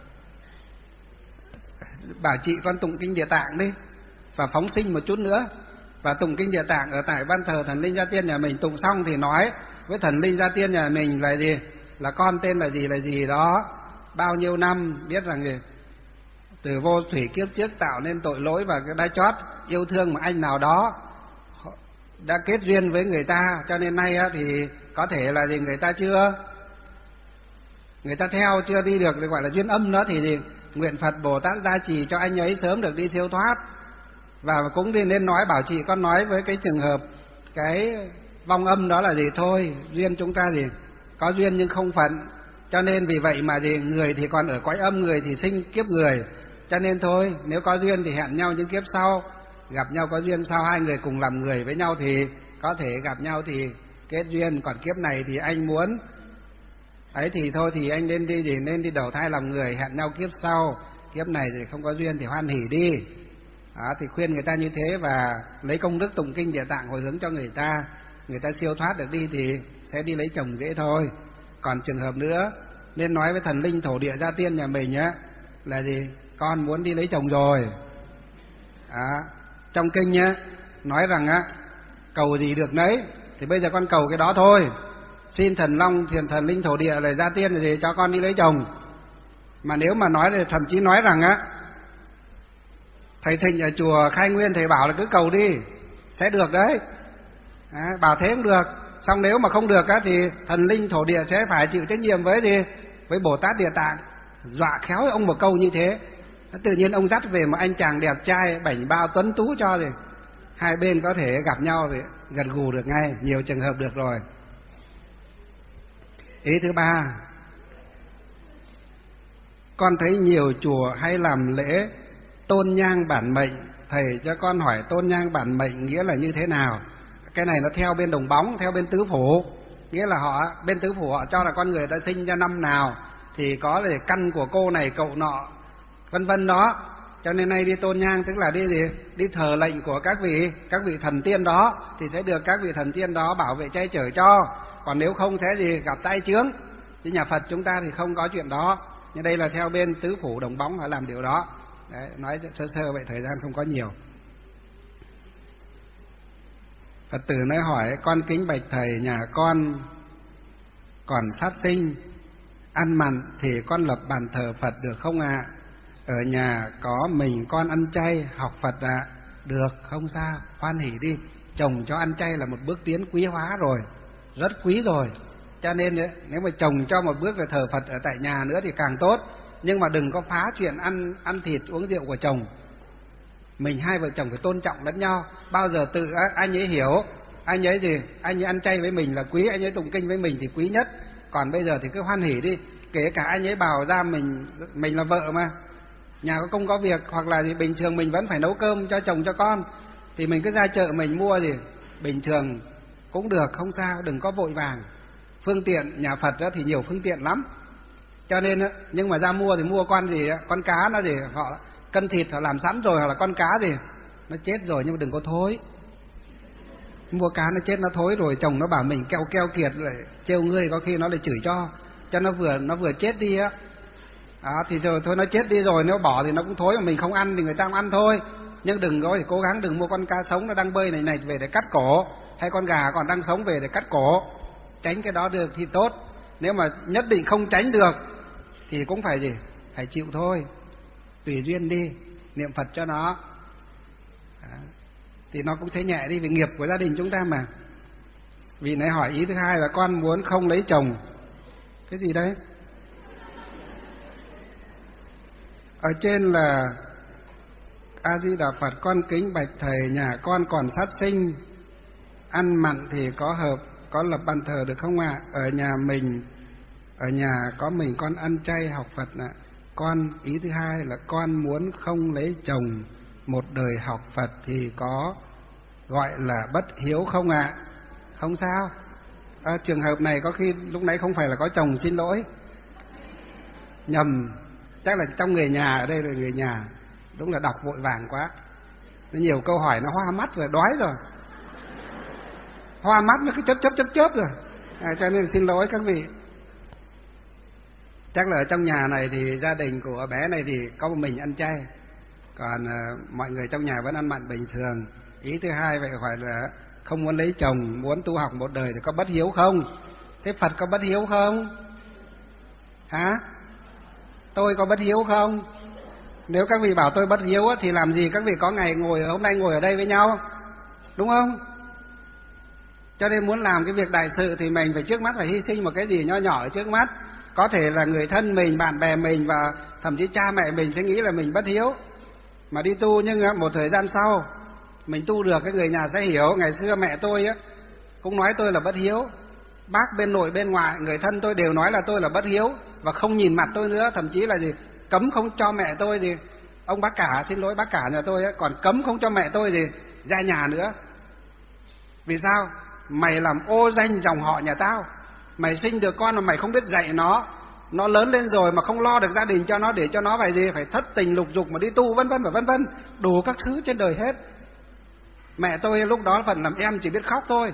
Bảo chị con tụng kinh Địa Tạng đi và phóng sinh một chút nữa, và tụng kinh Địa Tạng ở tại ban thờ thần linh gia tiên nhà mình. Tụng xong thì nói với thần linh gia tiên nhà mình là gì, là con tên là gì là gì đó, bao nhiêu năm, biết rằng gì từ vô thủy kiếp trước tạo nên tội lỗi và cái đai chót yêu thương một anh nào đó đã kết duyên với người ta, cho nên nay á, thì có thể là gì người ta chưa người ta theo chưa đi được, thì gọi là duyên âm đó, thì gì nguyện Phật Bồ Tát gia trì cho anh ấy sớm được đi siêu thoát. Và cũng đi nên nói, bảo chị con nói với cái trường hợp cái vong âm đó là gì, thôi duyên chúng ta gì có duyên nhưng không phận, cho nên vì vậy mà gì người thì còn ở cõi âm, người thì sinh kiếp người, cho nên thôi nếu có duyên thì hẹn nhau những kiếp sau, gặp nhau có duyên sau hai người cùng làm người với nhau thì có thể gặp nhau thì kết duyên, còn kiếp này thì anh muốn ấy thì thôi thì anh nên đi gì nên đi đầu thai làm người, hẹn nhau kiếp sau, kiếp này thì không có duyên thì hoan hỉ đi. Đó, thì khuyên người ta như thế và lấy công đức tụng kinh Địa Tạng hồi hướng cho người ta, người ta siêu thoát được đi thì sẽ đi lấy chồng dễ thôi. Còn trường hợp nữa nên nói với thần linh thổ địa gia tiên nhà mình nhé, là gì con muốn đi lấy chồng rồi. Đó, trong kinh nhé nói rằng á cầu gì được nấy, thì bây giờ con cầu cái đó thôi, xin thần long thiền thần linh thổ địa là gia tiên thì cho con đi lấy chồng. Mà nếu mà nói thì thậm chí nói rằng á thầy Thịnh ở chùa Khai Nguyên thầy bảo là cứ cầu đi sẽ được đấy. À, bảo thế cũng được. Xong nếu mà không được á thì thần linh thổ địa sẽ phải chịu trách nhiệm với gì với Bồ Tát Địa Tạng. Dọa khéo ông một câu như thế, tự nhiên ông dắt về một anh chàng đẹp trai bảnh bao tuấn tú cho thì hai bên có thể gặp nhau thì gật gù được ngay, nhiều trường hợp được rồi. Ý thứ ba, con thấy nhiều chùa hay làm lễ tôn nhang bản mệnh, thầy cho con hỏi tôn nhang bản mệnh nghĩa là như thế nào? Cái này nó theo bên Đồng Bóng, theo bên Tứ Phủ, nghĩa là họ bên Tứ Phủ họ cho là con người ta sinh ra năm nào thì có là căn của cô này cậu nọ vân vân đó, cho nên nay đi tôn nhang tức là đi gì đi thờ lệnh của các vị các vị thần tiên đó thì sẽ được các vị thần tiên đó bảo vệ che chở cho, còn nếu không sẽ gì gặp tai chướng. Chứ nhà Phật chúng ta thì không có chuyện đó, nhưng đây là theo bên Tứ Phủ Đồng Bóng họ làm điều đó. Đấy, nói sơ sơ vậy thời gian không có nhiều. Phật tử nói hỏi con kính bạch thầy, nhà con còn sát sinh ăn mặn thì con lập bàn thờ Phật được không ạ? À? ở nhà có mình con ăn chay học Phật ạ. À. Được, không sao, hoan hỉ đi. Chồng cho ăn chay là một bước tiến quý hóa rồi, rất quý rồi. Cho nên nếu mà chồng cho một bước về thờ Phật ở tại nhà nữa thì càng tốt. Nhưng mà đừng có phá chuyện ăn ăn thịt uống rượu của chồng. Mình hai vợ chồng phải tôn trọng lẫn nhau. Bao giờ tự anh ấy hiểu, anh ấy gì, anh ấy ăn chay với mình là quý, anh ấy tụng kinh với mình thì quý nhất. Còn bây giờ thì cứ hoan hỉ đi. Kể cả anh ấy bảo ra mình mình là vợ mà, nhà có công có việc, hoặc là gì bình thường mình vẫn phải nấu cơm cho chồng cho con, thì mình cứ ra chợ mình mua gì bình thường cũng được, không sao, đừng có vội vàng. Phương tiện nhà Phật thì nhiều phương tiện lắm. Cho nên nhưng mà ra mua thì mua con gì, con cá nó gì, họ cân thịt họ làm sẵn rồi, hoặc là con cá gì nó chết rồi nhưng mà đừng có thối. Mua cá nó chết nó thối rồi chồng nó bảo mình keo keo kiệt lại trêu ngươi, có khi nó lại chửi cho cho nó vừa nó vừa chết đi á. Đó, thì rồi thôi nó chết đi rồi, nếu bỏ thì nó cũng thối, mà mình không ăn thì người ta không ăn thôi. Nhưng đừng có, thì cố gắng đừng mua con cá sống nó đang bơi này này về để cắt cổ, hay con gà còn đang sống về để cắt cổ. Tránh cái đó được thì tốt. Nếu mà nhất định không tránh được thì cũng phải gì, phải chịu thôi, tùy duyên đi, niệm Phật cho nó. Đó. Thì nó cũng sẽ nhẹ đi vì nghiệp của gia đình chúng ta mà. Vì nãy hỏi ý thứ hai là con muốn không lấy chồng. Cái gì đấy? Ở trên là A Di Đà Phật, con kính bạch thầy, nhà con còn sát sinh, ăn mặn thì có hợp, có lập bàn thờ được không ạ? À? Ở nhà mình, ở nhà có mình con ăn chay học Phật ạ. À. Con ý thứ hai là con muốn không lấy chồng, một đời học Phật thì có gọi là bất hiếu không ạ? À? Không sao. À, trường hợp này có khi lúc nãy không phải là có chồng, xin lỗi, nhầm. Chắc là trong người nhà, ở đây là người nhà, đúng là đọc vội vàng quá, nó nhiều câu hỏi nó hoa mắt rồi, đói rồi, hoa mắt nó cứ chớp chớp chớp chớp rồi. À, cho nên xin lỗi các vị. Chắc là ở trong nhà này thì gia đình của bé này thì có một mình ăn chay, còn uh, mọi người trong nhà vẫn ăn mặn bình thường. Ý thứ hai vậy hỏi là không muốn lấy chồng, muốn tu học một đời thì có bất hiếu không? Thế Phật có bất hiếu không? Hả? Tôi có bất hiếu không? Nếu các vị bảo tôi bất hiếu thì làm gì các vị có ngày ngồi hôm nay ngồi ở đây với nhau, đúng không? Cho nên muốn làm cái việc đại sự thì mình phải trước mắt phải hy sinh một cái gì nho nhỏ ở trước mắt. Có thể là người thân mình, bạn bè mình và thậm chí cha mẹ mình sẽ nghĩ là mình bất hiếu mà đi tu, nhưng một thời gian sau mình tu được, cái người nhà sẽ hiểu. Ngày xưa mẹ tôi á cũng nói tôi là bất hiếu, bác bên nội bên ngoại, người thân tôi đều nói là tôi là bất hiếu và không nhìn mặt tôi nữa, thậm chí là gì cấm không cho mẹ tôi gì, ông bác cả, xin lỗi bác cả nhà tôi ấy, còn cấm không cho mẹ tôi gì ra nhà nữa. Vì sao? Mày làm ô danh dòng họ nhà tao, mày sinh được con mà mày không biết dạy nó, nó lớn lên rồi mà không lo được gia đình cho nó, để cho nó phải gì, phải thất tình lục dục mà đi tu vân vân và vân vân, đủ các thứ trên đời hết. Mẹ tôi lúc đó phần làm em chỉ biết khóc thôi,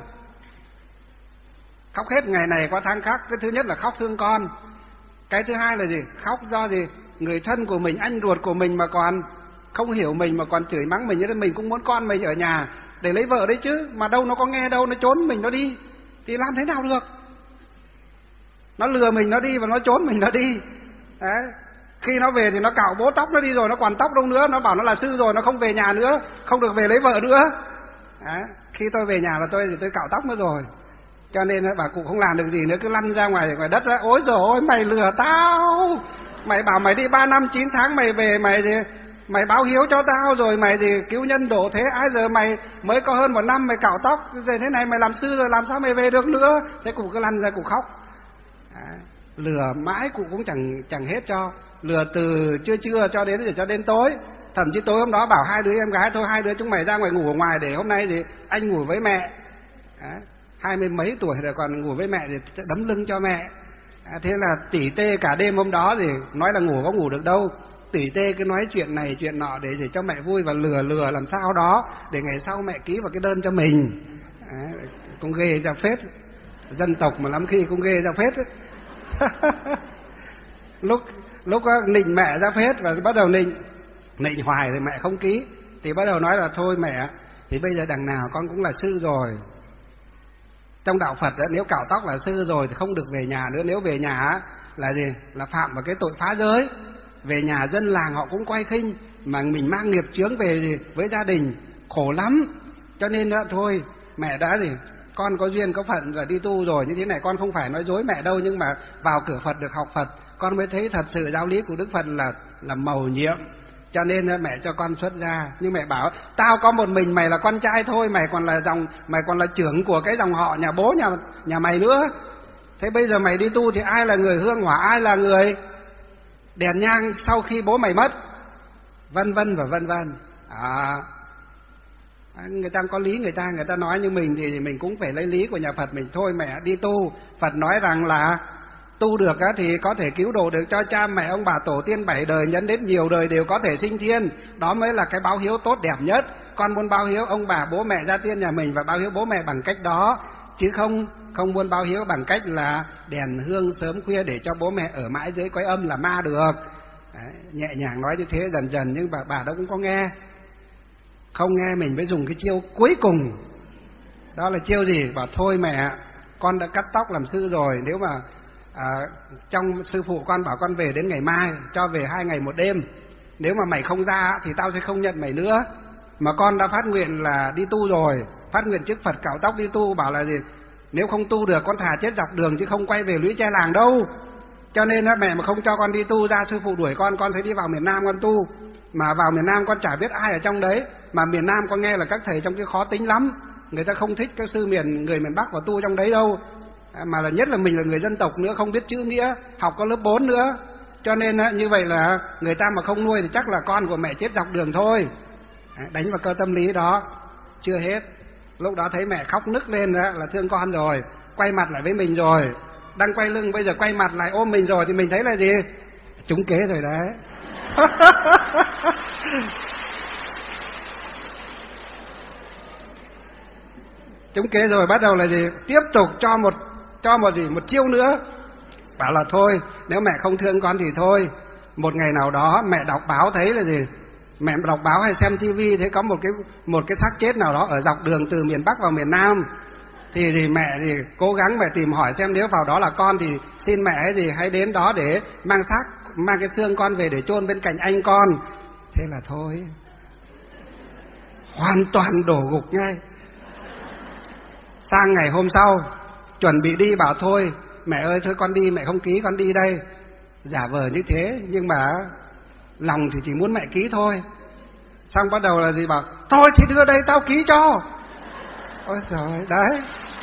khóc hết ngày này qua tháng khác. Cái thứ nhất là khóc thương con, cái thứ hai là gì, khóc do gì, người thân của mình, anh ruột của mình mà còn không hiểu mình, mà còn chửi mắng mình, như thế mình cũng muốn con mình ở nhà để lấy vợ đấy chứ, mà đâu nó có nghe đâu, nó trốn mình nó đi thì làm thế nào được? Nó lừa mình nó đi và nó trốn mình nó đi. Đấy. Khi nó về thì nó cạo bố tóc nó đi rồi, nó còn tóc đâu nữa, nó bảo nó là sư rồi, nó không về nhà nữa, không được về lấy vợ nữa. Đấy. Khi tôi về nhà là tôi thì tôi cạo tóc nữa rồi. Cho nên bà cụ không làm được gì nữa, cứ lăn ra ngoài ngoài đất đó. Ôi giời ơi, mày lừa tao, mày bảo mày đi ba năm chín tháng mày về, mày gì mày báo hiếu cho tao rồi, mày gì cứu nhân độ thế, ai giờ mày mới có hơn một năm mày cạo tóc rồi thế này, mày làm sư rồi làm sao mày về được nữa? Thế cụ cứ lăn ra cụ khóc. À, lừa mãi cụ cũng chẳng chẳng hết cho, lừa từ trưa trưa cho đến cho đến tối. Thậm chí tối hôm đó bảo hai đứa em gái thôi, hai đứa chúng mày ra ngoài ngủ ở ngoài để hôm nay thì anh ngủ với mẹ. À, hai mươi mấy tuổi rồi còn ngủ với mẹ thì đấm lưng cho mẹ. À, thế là tỉ tê cả đêm hôm đó thì nói là ngủ có ngủ được đâu, tỉ tê cứ nói chuyện này chuyện nọ để, để cho mẹ vui và lừa lừa làm sao đó để ngày sau mẹ ký vào cái đơn cho mình. À, cũng ghê ra phết, dân tộc mà lắm khi cũng ghê ra phết. lúc lúc nịnh mẹ ra phết và bắt đầu nịnh nịnh hoài thì mẹ không ký, thì bắt đầu nói là thôi mẹ, thì bây giờ đằng nào con cũng là sư rồi. Trong đạo Phật đó, nếu cạo tóc là sư rồi thì không được về nhà nữa, nếu về nhà là gì, là phạm vào cái tội phá giới. về nhà dân làng họ cũng coi khinh, mà mình mang nghiệp chướng về với gia đình khổ lắm. Cho nên đó, thôi mẹ đã gì, con có duyên có phận rồi đi tu rồi, như thế này con không phải nói dối mẹ đâu, nhưng mà vào cửa Phật được học Phật, con mới thấy thật sự giáo lý của Đức Phật là là mầu nhiệm. Cho nên mẹ cho con xuất gia. Nhưng mẹ bảo tao có một mình, mày là con trai thôi, mày còn là dòng, mày còn là trưởng của cái dòng họ nhà bố nhà nhà mày nữa. Thế bây giờ mày đi tu thì ai là người hương hỏa, ai là người đèn nhang sau khi bố mày mất, vân vân và vân vân. À, người ta có lý, người ta người ta nói như mình thì mình cũng phải lấy lý của nhà Phật mình thôi. Mẹ đi tu, Phật nói rằng là tu được á thì có thể cứu độ được cho cha mẹ ông bà tổ tiên bảy đời, nhấn đến nhiều đời đều có thể sinh thiên. Đó mới là cái báo hiếu tốt đẹp nhất. Con muốn báo hiếu ông bà bố mẹ gia tiên nhà mình và báo hiếu bố mẹ bằng cách đó, chứ không không muốn báo hiếu bằng cách là đèn hương sớm khuya để cho bố mẹ ở mãi dưới cõi âm là ma được. Đấy, nhẹ nhàng nói như thế dần dần, nhưng bà bà đó cũng có nghe. Không nghe mình mới dùng cái chiêu cuối cùng. Đó là chiêu gì? Bảo thôi mẹ, con đã cắt tóc làm sư rồi, nếu mà à, trong sư phụ con bảo con về đến ngày mai, cho về hai ngày một đêm, nếu mà mày không ra thì tao sẽ không nhận mày nữa. Mà con đã phát nguyện là đi tu rồi, phát nguyện trước Phật cạo tóc đi tu, bảo là gì, nếu không tu được con thà chết dọc đường chứ không quay về lũy tre làng đâu. Cho nên mẹ mà không cho con đi tu ra, sư phụ đuổi con, con sẽ đi vào miền Nam con tu. Mà vào miền Nam con chả biết ai ở trong đấy, mà miền Nam con nghe là các thầy trong kia khó tính lắm, người ta không thích các sư miền người miền Bắc vào tu trong đấy đâu. Mà là nhất là mình là người dân tộc nữa, không biết chữ nghĩa, học có lớp bốn nữa. Cho nên như vậy là người ta mà không nuôi thì chắc là con của mẹ chết dọc đường thôi. Đánh vào cơ tâm lý đó. Chưa hết, lúc đó thấy mẹ khóc nức lên đó là thương con rồi, quay mặt lại với mình rồi, đang quay lưng bây giờ quay mặt lại ôm mình rồi, thì mình thấy là gì? Trúng kế rồi đấy. Trúng kế rồi, bắt đầu là gì? Tiếp tục cho một cho một gì một chiêu nữa. Bảo là thôi, nếu mẹ không thương con thì thôi, một ngày nào đó mẹ đọc báo thấy là gì? Mẹ đọc báo hay xem tivi thấy có một cái một cái xác chết nào đó ở dọc đường từ miền Bắc vào miền Nam, thì thì mẹ thì cố gắng mẹ tìm hỏi xem nếu vào đó là con thì xin mẹ ấy gì hãy đến đó để mang xác, mang cái xương con về để chôn bên cạnh anh con. Thế là thôi, hoàn toàn đổ gục ngay. Sang ngày hôm sau chuẩn bị đi, bảo thôi mẹ ơi thôi con đi, mẹ không ký con đi đây. Giả vờ như thế nhưng mà lòng thì chỉ muốn mẹ ký thôi. Xong bắt đầu là gì, bảo thôi thì đưa đây tao ký cho. Ôi trời đấy.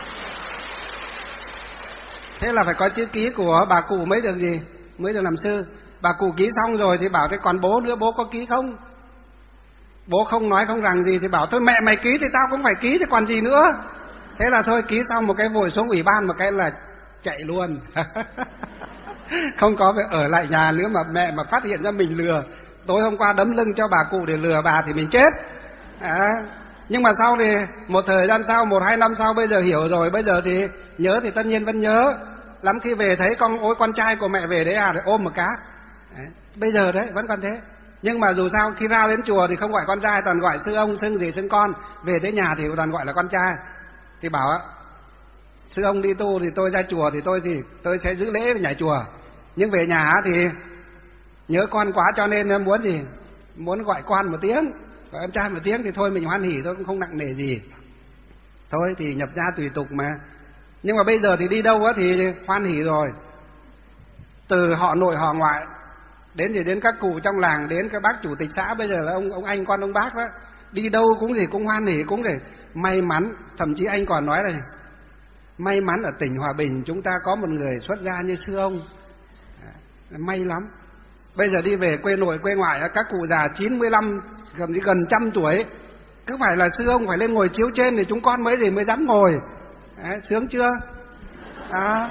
Thế là phải có chữ ký của bà cụ mới được gì, mới được làm sư. Bà cụ ký xong rồi thì bảo thế còn bố nữa, bố có ký không? Bố không nói không rằng gì thì bảo thôi mẹ mày ký thì tao cũng phải ký chứ còn gì nữa. Thế là thôi ký xong một cái vội xuống ủy ban một cái là chạy luôn. Không có phải ở lại nhà nữa, mà mẹ mà phát hiện ra mình lừa, tối hôm qua đấm lưng cho bà cụ để lừa bà thì mình chết. À, nhưng mà sau thì một thời gian sau, một hai năm sau bây giờ hiểu rồi, bây giờ thì nhớ thì tất nhiên vẫn nhớ. Lắm khi về thấy con ôi con trai của mẹ về đấy à, để ôm một cái. Đấy, bây giờ đấy vẫn còn thế. Nhưng mà dù sao khi ra đến chùa thì không gọi con trai, toàn gọi sư ông, xưng gì xưng con. Về tới nhà thì toàn gọi là con trai. Thì bảo á, sư ông đi tu thì tôi ra chùa thì tôi gì, tôi sẽ giữ lễ nhảy chùa. Nhưng về nhà thì nhớ con quá cho nên muốn gì, muốn gọi con một tiếng, gọi con trai một tiếng thì thôi mình hoan hỉ thôi, cũng không nặng nề gì. Thôi thì nhập gia tùy tục mà. Nhưng mà bây giờ thì đi đâu á thì hoan hỉ rồi. Từ họ nội họ ngoại đến thì đến các cụ trong làng, đến các bác chủ tịch xã, bây giờ là ông ông anh con ông bác đó, đi đâu cũng gì cũng hoan hỉ, cũng để may mắn. Thậm chí anh còn nói là may mắn ở tỉnh Hòa Bình chúng ta có một người xuất gia như sư ông, may lắm. Bây giờ đi về quê nội quê ngoại các cụ già chín mươi lăm gần gần trăm tuổi, cứ phải là sư ông phải lên ngồi chiếu trên thì chúng con mới gì mới dám ngồi. Đấy, sướng chưa? À.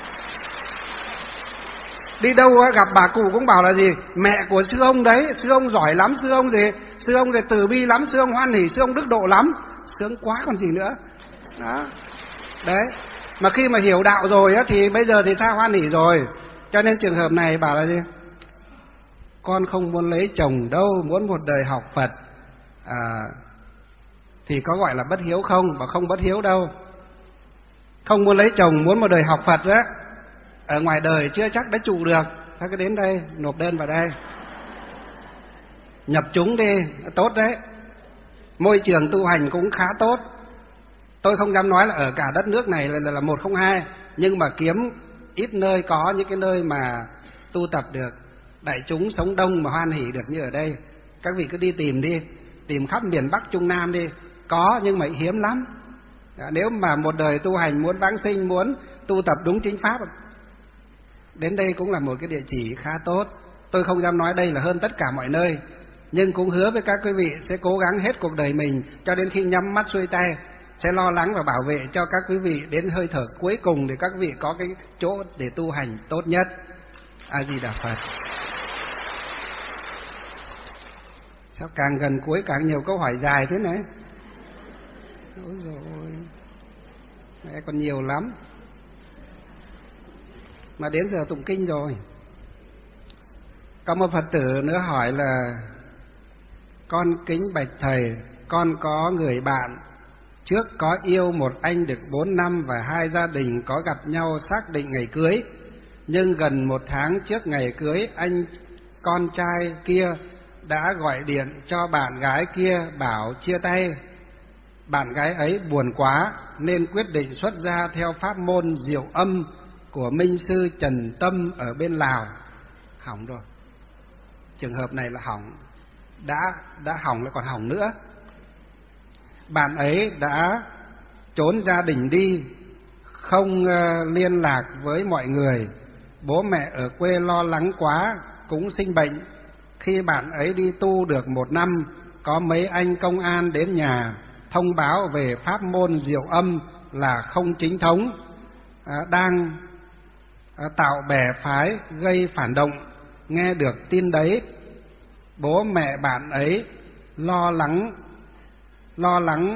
Đi đâu gặp bà cụ cũng bảo là gì, mẹ của sư ông đấy, sư ông giỏi lắm, sư ông gì, sư ông thì từ bi lắm, sư ông hoan hỉ, sư ông đức độ lắm. Sướng quá còn gì nữa. Đó. Đấy. Mà khi mà hiểu đạo rồi á thì bây giờ thì sao, hoan hỉ rồi. Cho nên trường hợp này bảo là gì, con không muốn lấy chồng đâu, muốn một đời học Phật. À, thì có gọi là bất hiếu không? Bảo không bất hiếu đâu. Không muốn lấy chồng, muốn một đời học Phật á, ở ngoài đời chưa chắc đã trụ được. Thôi cứ đến đây, nộp đơn vào đây. nhập chúng đi, tốt đấy. Môi trường tu hành cũng khá tốt. Tôi không dám nói là ở cả đất nước này là, là một không hai, nhưng mà kiếm ít nơi có những cái nơi mà tu tập được, đại chúng sống đông mà hoan hỷ được như ở đây. Các vị cứ đi tìm đi, tìm khắp miền Bắc Trung Nam đi, có nhưng mà hiếm lắm. Nếu mà một đời tu hành muốn vãng sinh, muốn tu tập đúng chính pháp, đến đây cũng là một cái địa chỉ khá tốt. Tôi không dám nói đây là hơn tất cả mọi nơi, nhưng cũng hứa với các quý vị sẽ cố gắng hết cuộc đời mình cho đến khi nhắm mắt xuôi tay, sẽ lo lắng và bảo vệ cho các quý vị đến hơi thở cuối cùng để các vị có cái chỗ để tu hành tốt nhất. A Di Đà Phật. Sao càng gần cuối càng nhiều câu hỏi dài thế này? Ôi dồi ôi, mẹ còn nhiều lắm. Mà đến giờ tụng kinh rồi. Có một Phật tử nữa hỏi là: con kính bạch thầy, con có người bạn trước có yêu một anh được bốn năm và hai gia đình có gặp nhau xác định ngày cưới. Nhưng gần một tháng trước ngày cưới, anh con trai kia đã gọi điện cho bạn gái kia bảo chia tay. Bạn gái ấy buồn quá nên quyết định xuất gia theo pháp môn Diệu Âm của Minh sư Trần Tâm ở bên Lào. Hỏng rồi. Trường hợp này là hỏng. Đã đã hỏng lại còn hỏng nữa. Bạn ấy đã trốn gia đình đi, không uh, liên lạc với mọi người. Bố mẹ ở quê lo lắng quá, cũng sinh bệnh. Khi bạn ấy đi tu được một năm, có mấy anh công an đến nhà thông báo về pháp môn Diệu Âm là không chính thống, à, đang à, tạo bè phái gây phản động. Nghe được tin đấy, bố mẹ bạn ấy lo lắng lo lắng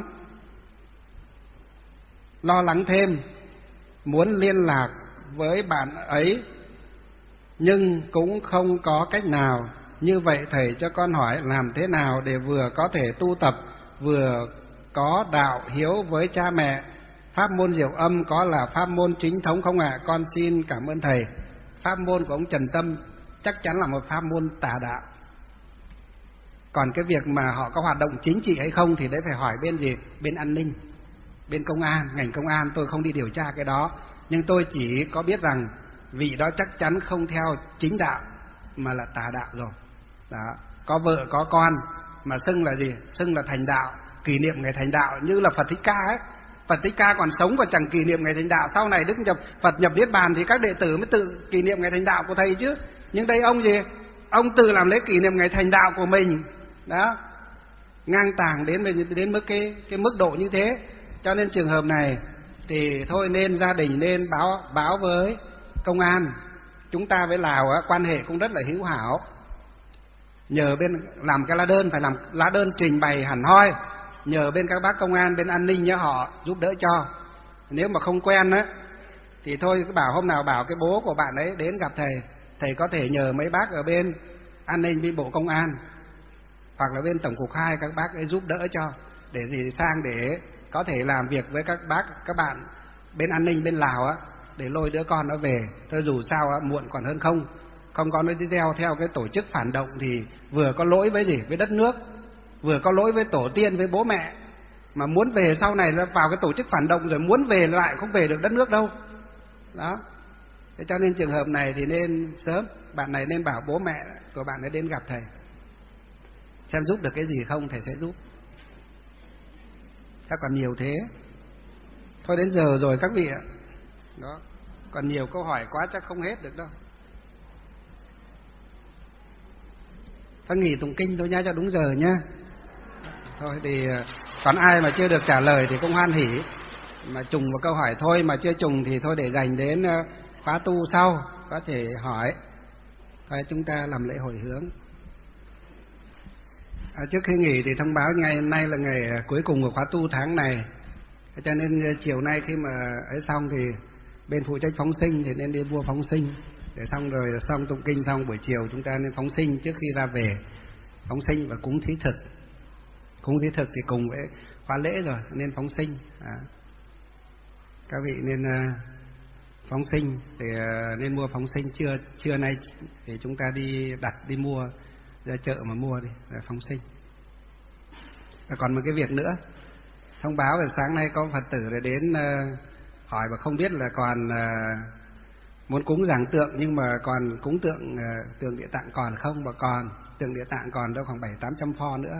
lo lắng thêm, muốn liên lạc với bạn ấy nhưng cũng không có cách nào. Như vậy thầy cho con hỏi làm thế nào để vừa có thể tu tập, vừa có đạo hiếu với cha mẹ? Pháp môn Diệu Âm có là pháp môn chính thống không ạ? À? Con xin cảm ơn thầy. Pháp môn của ông Trần Tâm chắc chắn là một pháp môn tà đạo. Còn cái việc mà họ có hoạt động chính trị hay không thì đấy phải hỏi bên gì? Bên an ninh, bên công an, ngành công an. Tôi không đi điều tra cái đó, nhưng tôi chỉ có biết rằng vị đó chắc chắn không theo chính đạo mà là tà đạo rồi. Đó. Có vợ có con mà xưng là gì? Xưng là thành đạo, kỷ niệm ngày thành đạo, như là Phật Thích Ca ấy. Phật Thích Ca còn sống và chẳng kỷ niệm ngày thành đạo. Sau này Đức nhập Phật nhập Niết Bàn thì các đệ tử mới tự kỷ niệm ngày thành đạo của thầy chứ. Nhưng đây ông gì? Ông tự làm lễ kỷ niệm ngày thành đạo của mình. Đó, ngang tàng đến đến mức cái cái mức độ như thế. Cho nên trường hợp này thì thôi nên gia đình nên báo báo với công an. Chúng ta với Lào á, quan hệ cũng rất là hữu hảo. Nhờ bên làm cái lá đơn, phải làm lá đơn trình bày hẳn hoi, nhờ bên các bác công an, bên an ninh nhớ họ giúp đỡ cho. Nếu mà không quen á thì thôi cứ bảo hôm nào bảo cái bố của bạn ấy đến gặp thầy, thầy có thể nhờ mấy bác ở bên an ninh, bên bộ công an hoặc là bên tổng cục hai các bác ấy giúp đỡ cho, để gì sang để có thể làm việc với các bác các bạn bên an ninh bên Lào á, để lôi đứa con nó về. Thôi dù sao á, muộn còn hơn không. Không có nó đi theo theo cái tổ chức phản động thì vừa có lỗi với gì? Với đất nước, vừa có lỗi với tổ tiên, với bố mẹ. Mà muốn về sau này là vào cái tổ chức phản động rồi muốn về lại không về được đất nước đâu. Đó. Thế cho nên trường hợp này thì nên sớm, bạn này nên bảo bố mẹ của bạn ấy đến gặp thầy, xem giúp được cái gì không thầy sẽ giúp. Chắc còn nhiều thế. Thôi đến giờ rồi các vị ạ. Đó, còn nhiều câu hỏi quá chắc không hết được đâu. Thôi nghỉ tụng kinh thôi nha, cho đúng giờ nhá. Thôi thì còn ai mà chưa được trả lời thì cũng hoan hỉ. Mà trùng vào câu hỏi thôi, mà chưa trùng thì thôi để dành đến khóa tu sau có thể hỏi. Thôi chúng ta làm lễ hồi hướng. À, trước khi nghỉ thì thông báo ngày hôm nay là ngày cuối cùng của khóa tu tháng này, cho nên chiều nay khi mà ấy xong thì bên phụ trách phóng sinh thì nên đi mua phóng sinh, để xong rồi xong tụng kinh xong buổi chiều chúng ta nên phóng sinh trước khi ra về, phóng sinh và cúng thí thực. Cúng thí thực thì cùng với khóa lễ rồi nên phóng sinh. À, các vị nên uh, phóng sinh thì uh, nên mua phóng sinh, trưa trưa nay thì chúng ta đi đặt đi mua ra chợ mà mua đi, để phóng sinh. Và còn một cái việc nữa, thông báo về sáng nay có Phật tử để đến uh, hỏi và không biết là còn uh, muốn cúng giảng tượng, nhưng mà còn cúng tượng uh, tượng Địa Tạng còn không? Và còn tượng Địa Tạng còn đâu khoảng bảy tám trăm pho nữa,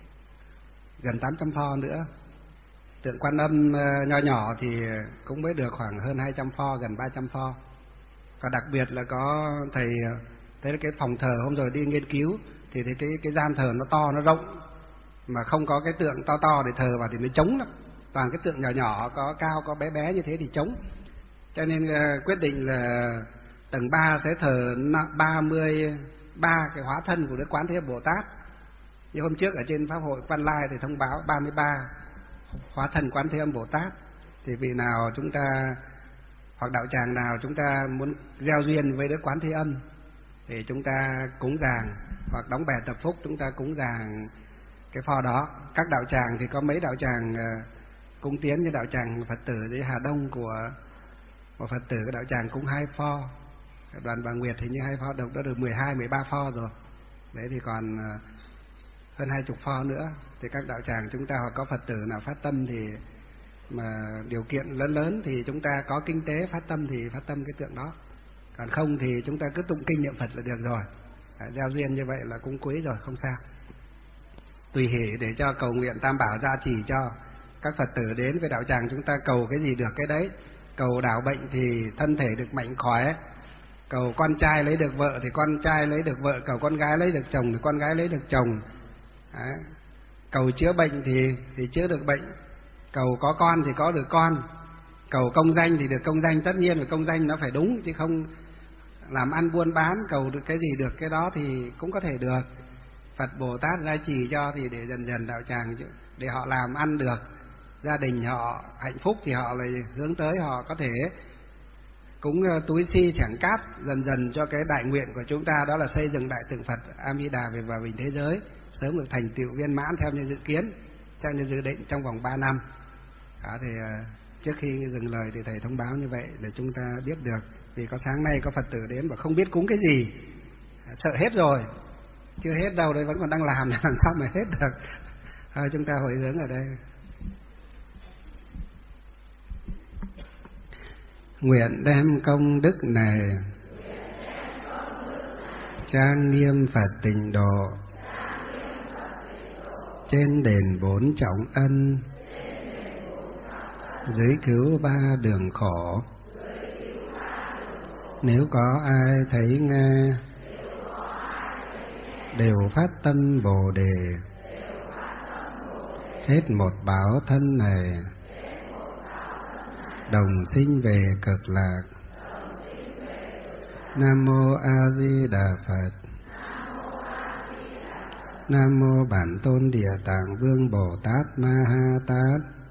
gần tám trăm pho nữa. Tượng Quan Âm uh, nho nhỏ thì cũng mới được khoảng hơn hai trăm pho, gần ba trăm pho. Và đặc biệt là có thầy, thế là cái phòng thờ hôm rồi đi nghiên cứu thì thấy cái cái gian thờ nó to, nó rộng, mà không có cái tượng to to để thờ vào thì nó trống lắm. Toàn cái tượng nhỏ nhỏ, có cao có bé bé như thế thì trống. Cho nên uh, quyết định là tầng ba sẽ thờ ba mươi ba cái hóa thân của Đức Quán Thế Âm Bồ Tát. Như hôm trước ở trên Pháp hội Quan Lai thì thông báo ba mươi ba hóa thân Quán Thế Âm Bồ Tát. Thì vị nào chúng ta, hoặc đạo tràng nào chúng ta muốn gieo duyên với Đức Quán Thế Âm thì chúng ta cúng dường, hoặc đóng bè tập phúc chúng ta cúng dường cái pho đó. Các đạo tràng thì có mấy đạo tràng uh, cúng tiến, như đạo tràng Phật tử dưới Hà Đông của một Phật tử, cái đạo tràng cúng hai pho. Đoàn Bà Nguyệt thì như hai pho được, đã được mười hai, mười ba pho rồi. Đấy thì còn uh, hơn hai chục pho nữa. Thì các đạo tràng chúng ta, hoặc có Phật tử nào phát tâm thì mà điều kiện lớn lớn thì chúng ta có kinh tế phát tâm thì phát tâm cái tượng đó. Còn không thì chúng ta cứ tụng kinh niệm Phật là được rồi. À, gieo duyên như vậy là cũng quý rồi, không sao. Tùy hỷ để cho cầu nguyện Tam Bảo gia trì cho các Phật tử đến với đạo tràng, chúng ta cầu cái gì được cái đấy. Cầu đảo bệnh thì thân thể được mạnh khỏe, cầu con trai lấy được vợ thì con trai lấy được vợ, cầu con gái lấy được chồng thì con gái lấy được chồng. Đấy. Cầu chữa bệnh thì thì chữa được bệnh, cầu có con thì có được con, cầu công danh thì được công danh. Tất nhiên là công danh nó phải đúng, chứ không làm ăn buôn bán cầu được cái gì được cái đó thì cũng có thể được. Phật Bồ Tát gia trì cho thì để dần dần đạo tràng để họ làm ăn được, gia đình họ hạnh phúc thì họ lại hướng tới, họ có thể cũng túi xi chẳng cát dần dần cho cái đại nguyện của chúng ta, đó là xây dựng đại tượng Phật A Di Đà về hòa bình thế giới sớm được thành tựu viên mãn theo như dự kiến, theo như dự định trong vòng ba năm. Đó thì trước khi dừng lời thì thầy thông báo như vậy để chúng ta biết được. Vì có sáng nay có Phật tử đến và không biết cúng cái gì, sợ hết rồi, chưa hết đâu đấy, vẫn còn đang làm, làm sao mà hết được. Thôi chúng ta hồi hướng ở đây. Nguyện đem công đức này trang nghiêm Phật Tịnh Độ trên đền bốn trọng ân, dưới cứu ba đường khổ. Nếu có ai thấy nghe đều phát tâm Bồ Đề, hết một báo thân này đồng sinh về cực lạc. Nam mô A Di Đà Phật. Nam mô Bản Tôn Địa Tạng Vương Bồ Tát Ma Ha Tát.